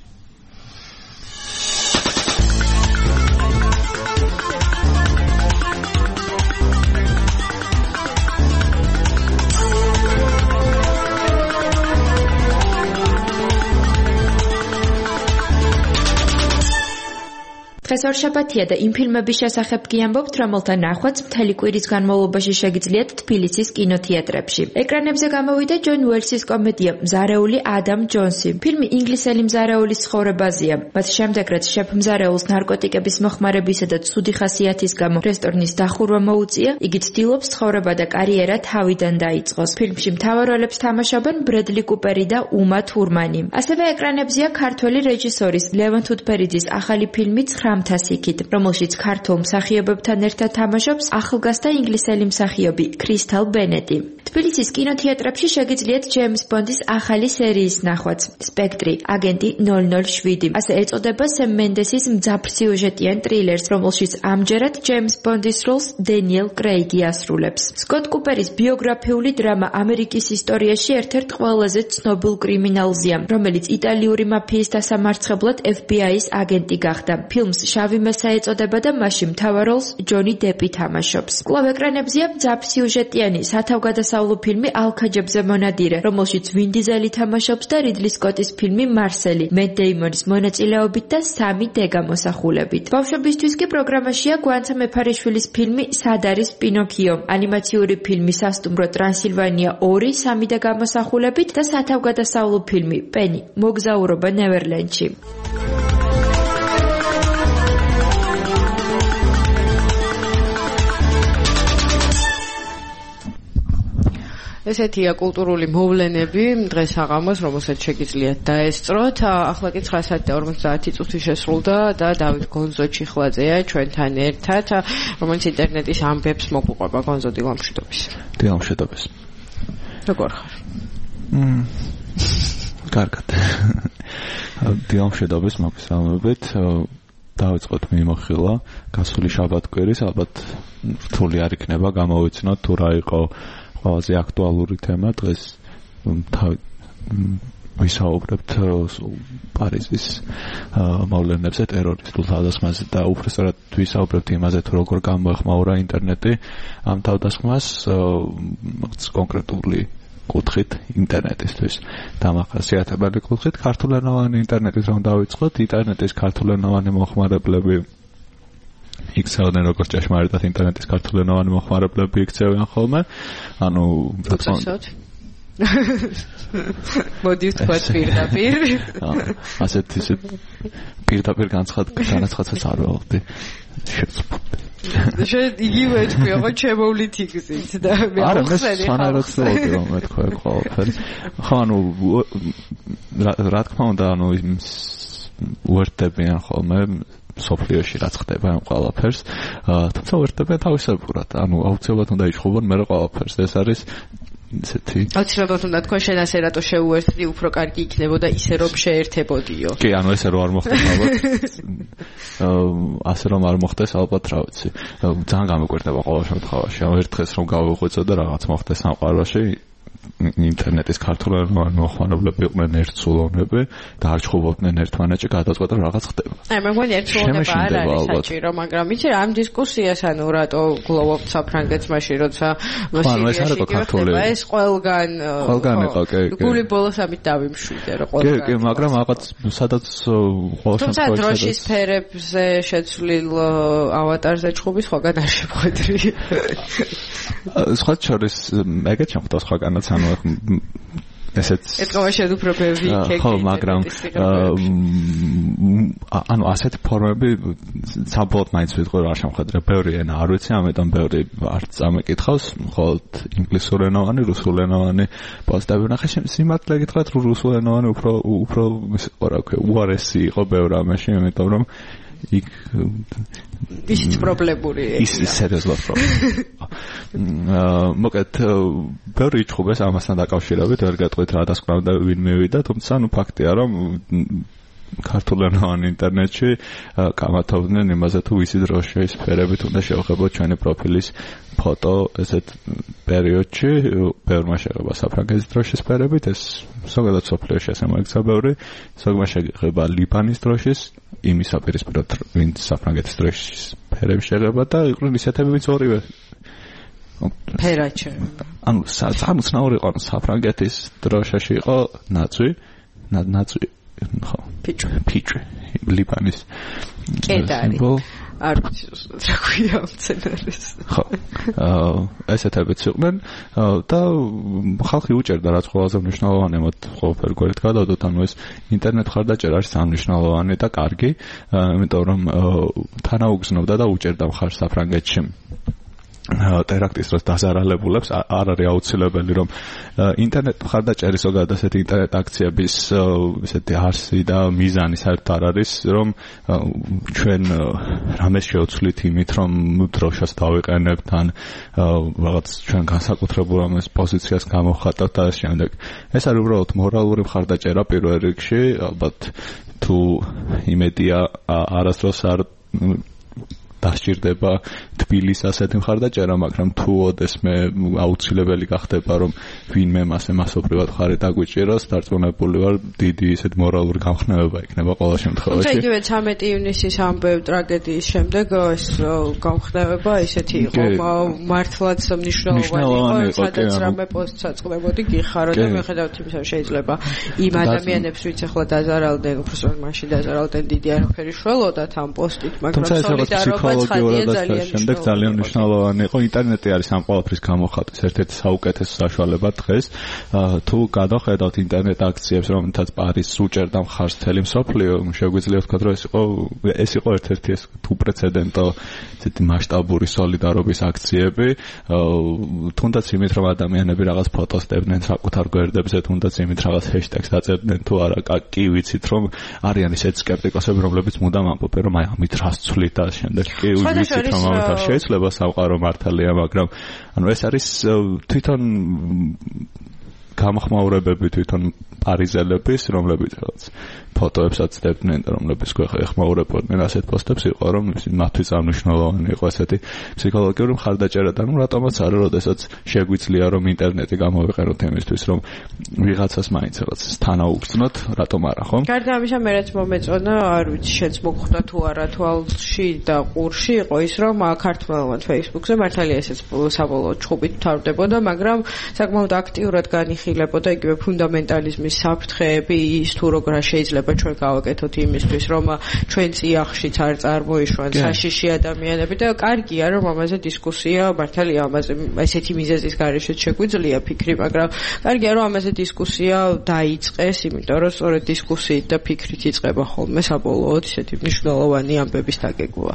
დღეს ორშაბათია და იმ ფილმების შესახებ კი ამბობთ, რომელთა ნახვაც მთელი კვირის განმავლობაში შეგიძლიათ თბილისის კინოთეატრებში. ეკრანებზე გამოვიდა ჯონ უელსის კომედია მზარეული ადამ ჯონსი. ფილმი ინგლისელი მზარეულის ცხოვრებაზეა. მას შემდეგ, რაც შეფ მზარეულს ნარკოტიკების მოხმარებისა და ცუდი ხასიათის გამო რესტორნის დახურვა მოუწია, იგი ცდილობს ცხოვრება და კარიერა თავიდან დაიწყოს. ფილმში მთავარ როლებს თამაშობენ ბრედლი კუპერი და უმა თურმანი. ასევე ეკრანებზეა ქართველი რეჟისორის ლევან თუთბერიძის ახალი ფილმი ცხრა ზამთასიქით, რომელშიც ქართულ მსახიობებთან ერთად თამაშობს ახალგაზრდა ინგლისელი მსახიობი კრისტალ ბენეტი. თბილისის კინოთეატრებში შეგიძლიათ ჯეიმს ბონდის ახალი სერიის ნახვაც, სპექტრი, აგენტი ნოლ ნოლ შვიდი. ასე ეწოდება სემ მენდესის მძაფრ-სიუჟეტიან ტრილერს, რომელშიც ამჯერად ჯეიმს ბონდის როლს დენიელ კრეიგი ასრულებს. სკოტ კუპერის ბიოგრაფიული დრამა ამერიკის ისტორიაში ერთ-ერთ ყველაზე ცნობილ კრიმინალზეა, რომელიც იტალიური მაფიის დასამარცხებლად ეფ ბი აის აგენტი გახდა. ფილმს შავი მესა ეწოდება და მასში მთავარ როლს ჯონი დეპი თამაშობს. კვლავ ეკრანებზეა მძაფრ-სიუჟეტიანი სათავგადასავლო ფილმი ალქაჯებზე მონადირე, რომელშიც ვინ დიზელი თამაშობს და რიდლი სკოტის ფილმი მარსელი, მეტ დეიმონის მონაწილეობით და სამი დი გამოსახულებით. ბავშვებისთვის კი პროგრამაშია გვანცა მეფარიშვილის ფილმი სად არის პინოქიო, ანიმაციური ფილმი სასტუმრო ტრანსილვანია ორი, სამი დი გამოსახულებით და სათავგადასავლო ფილმი პენი, მოგზაურობა ნევერლენდში. ესეთია კულტურული მოვლენები დღეს საღამოს, რომელსაც შეგიძლიათ დაესწროთ. ახლა კი ცხრა საათი და ორმოცდაათი წუთი შესრულდა და დავით გონზო ჩიხლაძეა ჩვენთან ერთად, რომელიც ინტერნეტის ამბებს მოგუყვება. გონზო, დილამშვიდობის. დილამშვიდობის. როგორ ხარ? მმ კარგად. დილამშვიდობის მოგესალმებით. დავიწყოთ მიმოხილვა გასული შაბათ-კვირის, ალბათ რთული არ იქნება გამოვიცნოთ თუ რა იყო ყველაზე აქტუალური თემა დღეს. ვისაუბრებთ პარიზის მოვლენებზე, ტერორისტულ თავდასხმაზე და უბრალოდ ვისაუბრებთ იმაზე, თუ როგორ გამოეხმაურა ინტერნეტი ამ თავდასხმას კონკრეტული კუთხით ინტერნეტისთვის. დამახასიათებელი კუთხით ქართულენოვანი ინტერნეტის რომ დავიწყოთ, ინტერნეტის ქართულენოვანი მოხმარებლები იქცეოდნენ როგორც ჭეშმარიტად ინტერნეტის ქართულენოვანი მოხმარებლები იქცევიან ხოლმე. ანუ უწესოთ. მოდი ვთქვათ პირდაპირ. ასეთ ისეთ პირდაპირ განაცხადებას არ ვეღდი. შენ იგივე თქვია, ხო ჩემოვლით იგზით და მე ახსენე ხარ. არა, მე სანაროც რომ მეთქვა ყველაფერი. ხო, ანუ რა თქმა უნდა, ანუ უერთდებიან ხოლმე სოფლიოში რაც ხდება ამ ყველაფერს, თუმცა უერთდებიან თავისებურად. ანუ აუცილებლად უნდა იშხობონ მე ყველაფერს. ეს არის ისეთი აუცილებლად უნდა თქვა შენ ასე რატო შეუერთდი, უფრო კარგი იქნებოდა ისე რომ შეერთებოდიო. კი, ანუ ესე რომ არ მოხდეს ალბათ. ასე რომ არ მოხდეს ალბათ, რა ვიცი. ძალიან გამეკვირდება ყოველ შემთხვევაში. ანუ ერთ დღეს რომ გავიღვიძო და რაღაც მოხდეს სამყაროში, ინტერნეტის ქართულენოვანი მოხმარებლები იყვნენ ერთსულოვნები და არ ჩხუბობდნენ ერთმანეთში, გადაწყვეტა რაღაც ხდება. აი, მე მგონი ერთსულოვნება არ არის საჭირო, მაგრამ იცი რა, ამ დისკუსიას ანუ რატო გლოვობთ საფრანგეთს მაშინ, როცა მოსირიაში გიხდება, ეს ყველგან ყველგან იყო, კი, კი. გული ბოლოს ამით დავიმშვიდე, რომ ყველგან. კი, კი, მაგრამ რაღაც სადაც ყოველ შემთხვევაში დროშის ფერებზე შეცვლილ ავატარზე ჩხუბი სხვაგან არ შეხვედრი. სხვა შორის ეგეც შემხვდა სხვაგანაც, ანუ ესეც ეთქვა შენ უფრო ბევრი იქ. ხო, მაგრამ ანუ ასეთი ფორმები საბოლოოდ მაინც ვიტყვი რომ არ შემხედრე. ბევრი ენა არ ვიცი, ამიტომ ბევრი არ წამეკითხავს, მხოლოდ ინგლისურენოვანი, რუსულენოვანი პოსტები ვნახე. სიმართლე გითხრათ, რუსულენოვანი უფრო უფრო რა ქვია, უარესი იყო ბევრ ამაში, იმიტომ რომ იქ ისიც პრობლემური ის სერიოზულად პრობლემი. მოკეთ ბევრი ჩხუბეს ამასთან დაკავშირებით, ვერ გეტყვით რა დასკვნამდე ვინ მივიდა, თუმცა ნუ ფაქტია რომ ქართულენოვან ინტერნეტში კამათობდნენ იმაზე თუ ვისი დროშის ფერებით უნდა შევხებოთ ჩვენი პროფილის ფოტო ესეთ პერიოდში. ბევრმა შეღება საფრანგეთის დროშის ფერებით, ეს ზოგადად სოფლიოში ასე მოიქცა ბევრი, ზოგმა შეღება ლიბანის დროშის, იმის აპირისპიროდ ვინც საფრანგეთის დროშის ფერები შეღება და იყვნენ ისეთები ვინც ორივე ფერაჩე. ანუ სამოცნაური იყო, საფრანგეთის დროშაში იყო ნაცვი, ნაცვი ხო, ფიჭვი, ფიჭვი, ლიბანის კედარი. არ ვიცი რა ქვია მცენარეს. ხო. ესეთებიც იყვნენ და ხალხი უჭერდა რაც ყველაზე მნიშვნელოვანი, მოთ ყველაფერი გვერდით გადავდოთ, ანუ ეს ინტერნეტ მხარდაჭერა არის სამნიშნელოვანი და კარგი, იმიტომ რომ თანაუგზნობდა და უჭერდა მხარს საფრანგეთში ტერაქტის დროს დაზარალებულებს არ არის აუცილებელი რომ ინტერნეტ მხარდაჭერის ზოგადად ასეთი ინტერნეტ აქციების ესეთი არსი და მიზანი საერთოდ არ არის რომ ჩვენ რამეს შევცვლით იმით რომ დროშას დავიყენებთ ან რაღაც ჩვენ განსაკუთრებულ რამეს პოზიციას გამოვხატავთ და ამ შემდეგ ეს არის უბრალოდ მორალური მხარდაჭერა პირველ რიგში ალბათ თუ იმედია არასდროს არ დასჭირდება თბილის ასეთი მხარდაჭერა, მაგრამ თუ ოდესმე აუცილებელი გახდება, რომ ვინმე მასე მასობრივად ხარი დაგვიჭიროს, დარწმუნებული ვარ, დიდი ისეთ მორალური გამხნევება იქნება ყველა შემთხვევაში. თუმცა იგივე ცამეტი ივნისის ამბევ ტრაგედიის შემდეგ ეს გამხნევება ისეთი იყო, მართლაც მნიშვნელოვანი იყო, სადაც რამე პოსტს აწყდებოდი, გიხარო და მიუხედავად იმისა, რომ შეიძლება იმ ადამიანებს, ვინც ახლა დაზარალდნენ, უბრალოდ მაშინ დაზარალდნენ დიდი არაფერი შველოდათ ამ პოსტით, მაგრამ სოლიდარობა შემდეგ ძალიან მნიშვნელოვანი იყო ინტერნეტი არის ამ ყველაფრის გამოხატვის ერთ-ერთი საუკეთესო საშუალება დღეს თუ გადახედავთ ინტერნეტ აქციებს რომელთაც პარიზს უჭერდა მხარს მთელი მსოფლიო შეგვიძლია ვთქვათ რომ ეს იყო ეს იყო ერთ-ერთი ეს უპრეცედენტო ესეთი მასშტაბური სოლიდარობის აქციები თუნდაც იმით რომ ადამიანები რაღაც ფოტოს დებდნენ საკუთარ გვერდებზე თუნდაც იმით რაღაც ჰეშტეგს დაწერდნენ თუ არა კი ვიცით რომ არიან ისეთ სკეპტიკოსები რომლებიც მუდამ ამბობენ რომ აი ამით რას ცვლით და შემდეგ კი ვიცით რომ ამით არ შეიძლება სამყარო მართალია მაგრამ ანუ ეს არის თვითონ გამოხმაურებები თვითონ პარიზელების რომლებიც რაღაც ფოტოებსაც დებდნენ და რომლებიც ეხმაურებოდნენ ასეთ პოსტებს იყო რომ მათთვის აღნიშნულოვანი იყო ესეთი ფსიქოლოგიური მხარდაჭერა და ნუ რატომაც არა როდესაც შეგვიძლია რომ ინტერნეტი გამოვიყენოთ იმისთვის რომ ვიღაცას მაინც რაღაც თანაუგრძნოთ რატომ არა ხო გარდა ამისა მე რაც მომეწონა არ ვიცი შენც მოხვდა თუ არა თვალში და ყურში იყო ის რომ ქართველმა Facebook-ზე მართალია ესეც საბოლოო ჩხუბით თავდებოდა მაგრამ საკმაოდ აქტიურად განიხილებოდა იგივე ფუნდამენტალიზმის საფრთხეები ის თუ როგორ შეიძლება ჩვენ გავაკეთოთ იმისთვის რომ ჩვენ წიაღშიც არ წარმოიშვან საშიში ადამიანები და კარგია რომ ამაზე დისკუსია მართალია ამაზე ესეთი მიზეზის გარეშე შეგვიძლია ფიქრი მაგრამ კარგია რომ ამაზე დისკუსია დაიწყეს იმიტომ რომ სწორედ დისკუსიით და ფიქრით იწყება ხოლმე საბოლოოდ ისეთი მნიშვნელოვანი ამბების დაგეგმვა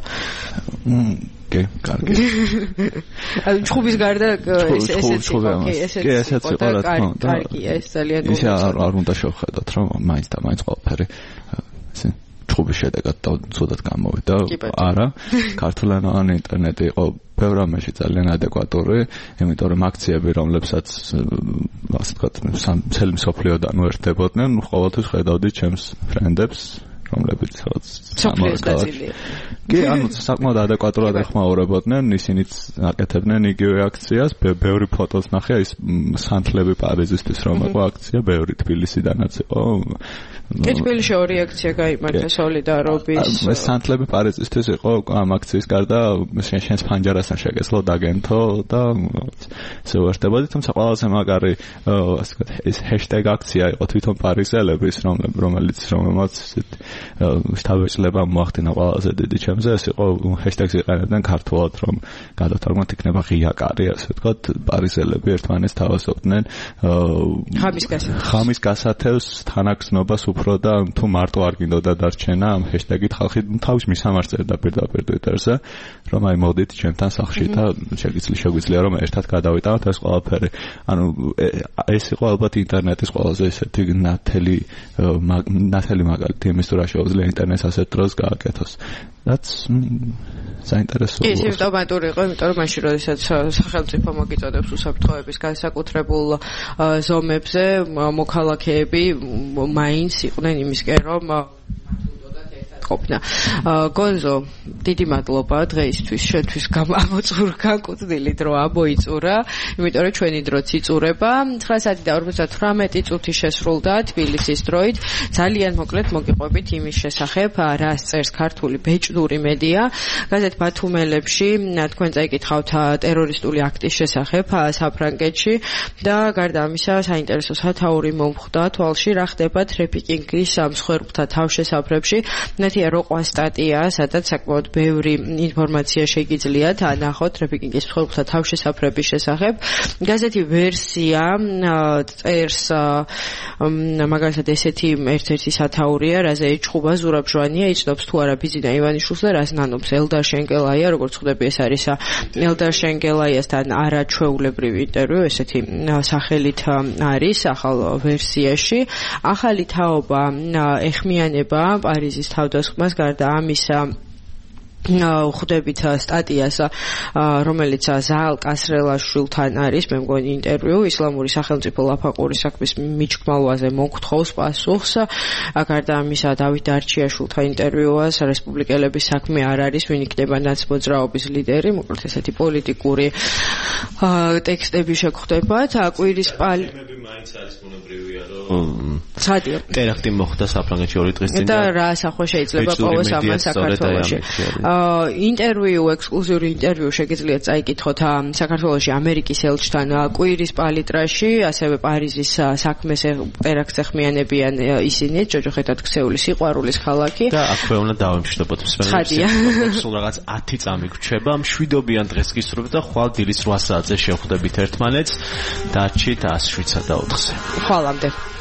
კი, კარგი. აი, ჩხუბის გარდა ეს ესეც იყო, კი, ესეც იყო, რა თქმა უნდა. კარგია, ეს ძალიან გულს. ისე არ არ უნდა შევხედოთ, რომ მაინც და მაინც ყველაფერი ესე ჩხუბის შედეგად და ცუდად გამოვიდა. არა, ქართულენოვანი ინტერნეტი იყო ბევრ რამეში ძალიან ადეკვატური, იმიტომ რომ აქციები, რომლებსაც ასე ვთქვათ, მთელი მსოფლიოდან უერთდებოდნენ, ყოველთვის ხედავდი ჩემს ფრენდებს რომლებიც რაღაც სამართალია. კი, ანუ საკმაოდ ადეკვატურად ეხმაურებოდნენ, ისინიც აკეთებდნენ იგივე აქციას, ბევრი ფოტოს ნახე, ის სანთლები პარიზისთვის რომ იყო აქცია, ბევრი თბილისიდანაც იყო. კი, თბილისში ორი აქცია გაიმართა სოლიდარობის. ეს სანთლები პარიზისთვის იყო ამ აქციის გარდა შენს ფანჯარასთან შეგეძლო დაგენთო და ესე ვერთებოდი, თუმცა ყველაზე მაგარი ასე ვთქვათ, ეს ჰეშტეგ აქცია იყო თვითონ პარიზელების, რომელიც რომელმაც შთაბეჭდილება მოახდინა ყველაზე დიდი ჩემზე ეს იყო ჰეშტეგს იყენებდნენ ქართულად რომ გადათარგმნოთ იქნება ღია კარი ასე ვთქვათ პარიზელები ერთმანეთს თავაზობდნენ ხამის გასათევს ხამის გასათევს თანაგზნობას უფრო და თუ მარტო არ გინდოდა დარჩენა ამ ჰეშტეგით ხალხი თავის მისამართს წერდა პირდაპირ Twitter-ზე რომ აი მოდით ჩემთან სახლში და შეგვიძლია შეგვიძლია რომ ერთად გადავიტანოთ ეს ყველაფერი ანუ ეს იყო ალბათ ინტერნეტის ყველაზე ესეთი ნათელი ნათელი მაგალითი იმის თუ რა შეუძლია ინტერნეტს ასეთ დროს გააკეთოს. That's საინტერესოა. ის ავტომატური იყო, იმიტომ რომ მაშინ როდესაც სახელმწიფო მოგიწოდებს უსაფრთხოების განსაკუთრებულ ზომებზე, მოქალაქეები მაინც იყვნენ იმისკენ, რომ ყოფნა. გონზო, დიდი მადლობა დღეისთვის შენთვის გამოწურგა კუთვნილი დრო ამოიწურა, იმიტომ რომ ჩვენი დროც იწურება. ცხრა საათი და ორმოცდათვრამეტი წუთი შესრულდა თბილისის დროით. ძალიან მოკლედ მოგიყვებით იმის შესახებ, რას წერს ქართული ბეჭდური მედია. გაზეთ ბათუმელებში თქვენ წაიკითხავთ ტერორისტული აქტის შესახებ საფრანგეთში და გარდა ამისა საინტერესო სათაური მომხვდა თვალში რა ხდება ტრეფიკინგის მსხვერპლთა თავშესაფრებში. მართია რო ყვა სტატია, სადაც საკმაოდ ბევრი ინფორმაცია შეგიძლიათ ანახოთ ტრაფიკინგის მსხვერპლთა თავშესაფრების შესახებ. გაზეთი ვერსია წერს მაგალითად ესეთი ერთ-ერთი სათაურია, რაზე ეჩხუბა ზურაბ ჟვანია, იცნობს თუ არა ბიზინა ივანიშვილს და რას ნანობს ელდარ შენკელაია, როგორც ხვდები ეს არის ელდარ შენკელაიასთან არაჩვეულებრივი ინტერვიუ, ესეთი სახელით არის ახალ ვერსიაში. ახალი თაობა ეხმიანება პარიზის თავდასხმას, გარდა ამისა ხვდებით სტატიას, რომელიც ზაალ კასრელაშვილთან არის, მე მგონი ინტერვიუ ისლამური სახელმწიფო ლაფაყური საქმის მიჩქმალვაზე მოგთხოვს პასუხს. გარდა ამისა დავით დარჩიაშვილთან ინტერვიუას, რესპუბლიკელების საქმე არ არის, ვინ იქნება ნაცმოძრაობის ლიდერი, მოკლედ ესეთი პოლიტიკური ტექსტები შეგხვდებათ. კვირისპალი მაინც არის ბუნებრივია, რომ ცადია ტერაქტი მოხდა საფრანგეთში ორი დღის წინ და რა სახო შეიძლება ყოველს ამან საქართველოში. ინტერვიუ, ექსკლუზიური ინტერვიუ შეგიძლიათ წაიკითხოთ საქართველოში ამერიკის ელჩთან კვირის პალიტრაში, ასევე პარიზის საქმეს ტერაქტს ეხმიანებიან ისინი, ჯოჯოხეთად ქცეული სიყვარულის ქალაქი. და აქვე უნდა დავემშვიდობოთ მსმენელებს. სულ რაღაც ათი წამი გვჩება, მშვიდობიან დღეს გისურვებთ და ხვალ დილის რვა საათზე შევხვდებით ერთმანეთს. დარჩით ას შვიდსა და ოთხზე. ხვალამდე.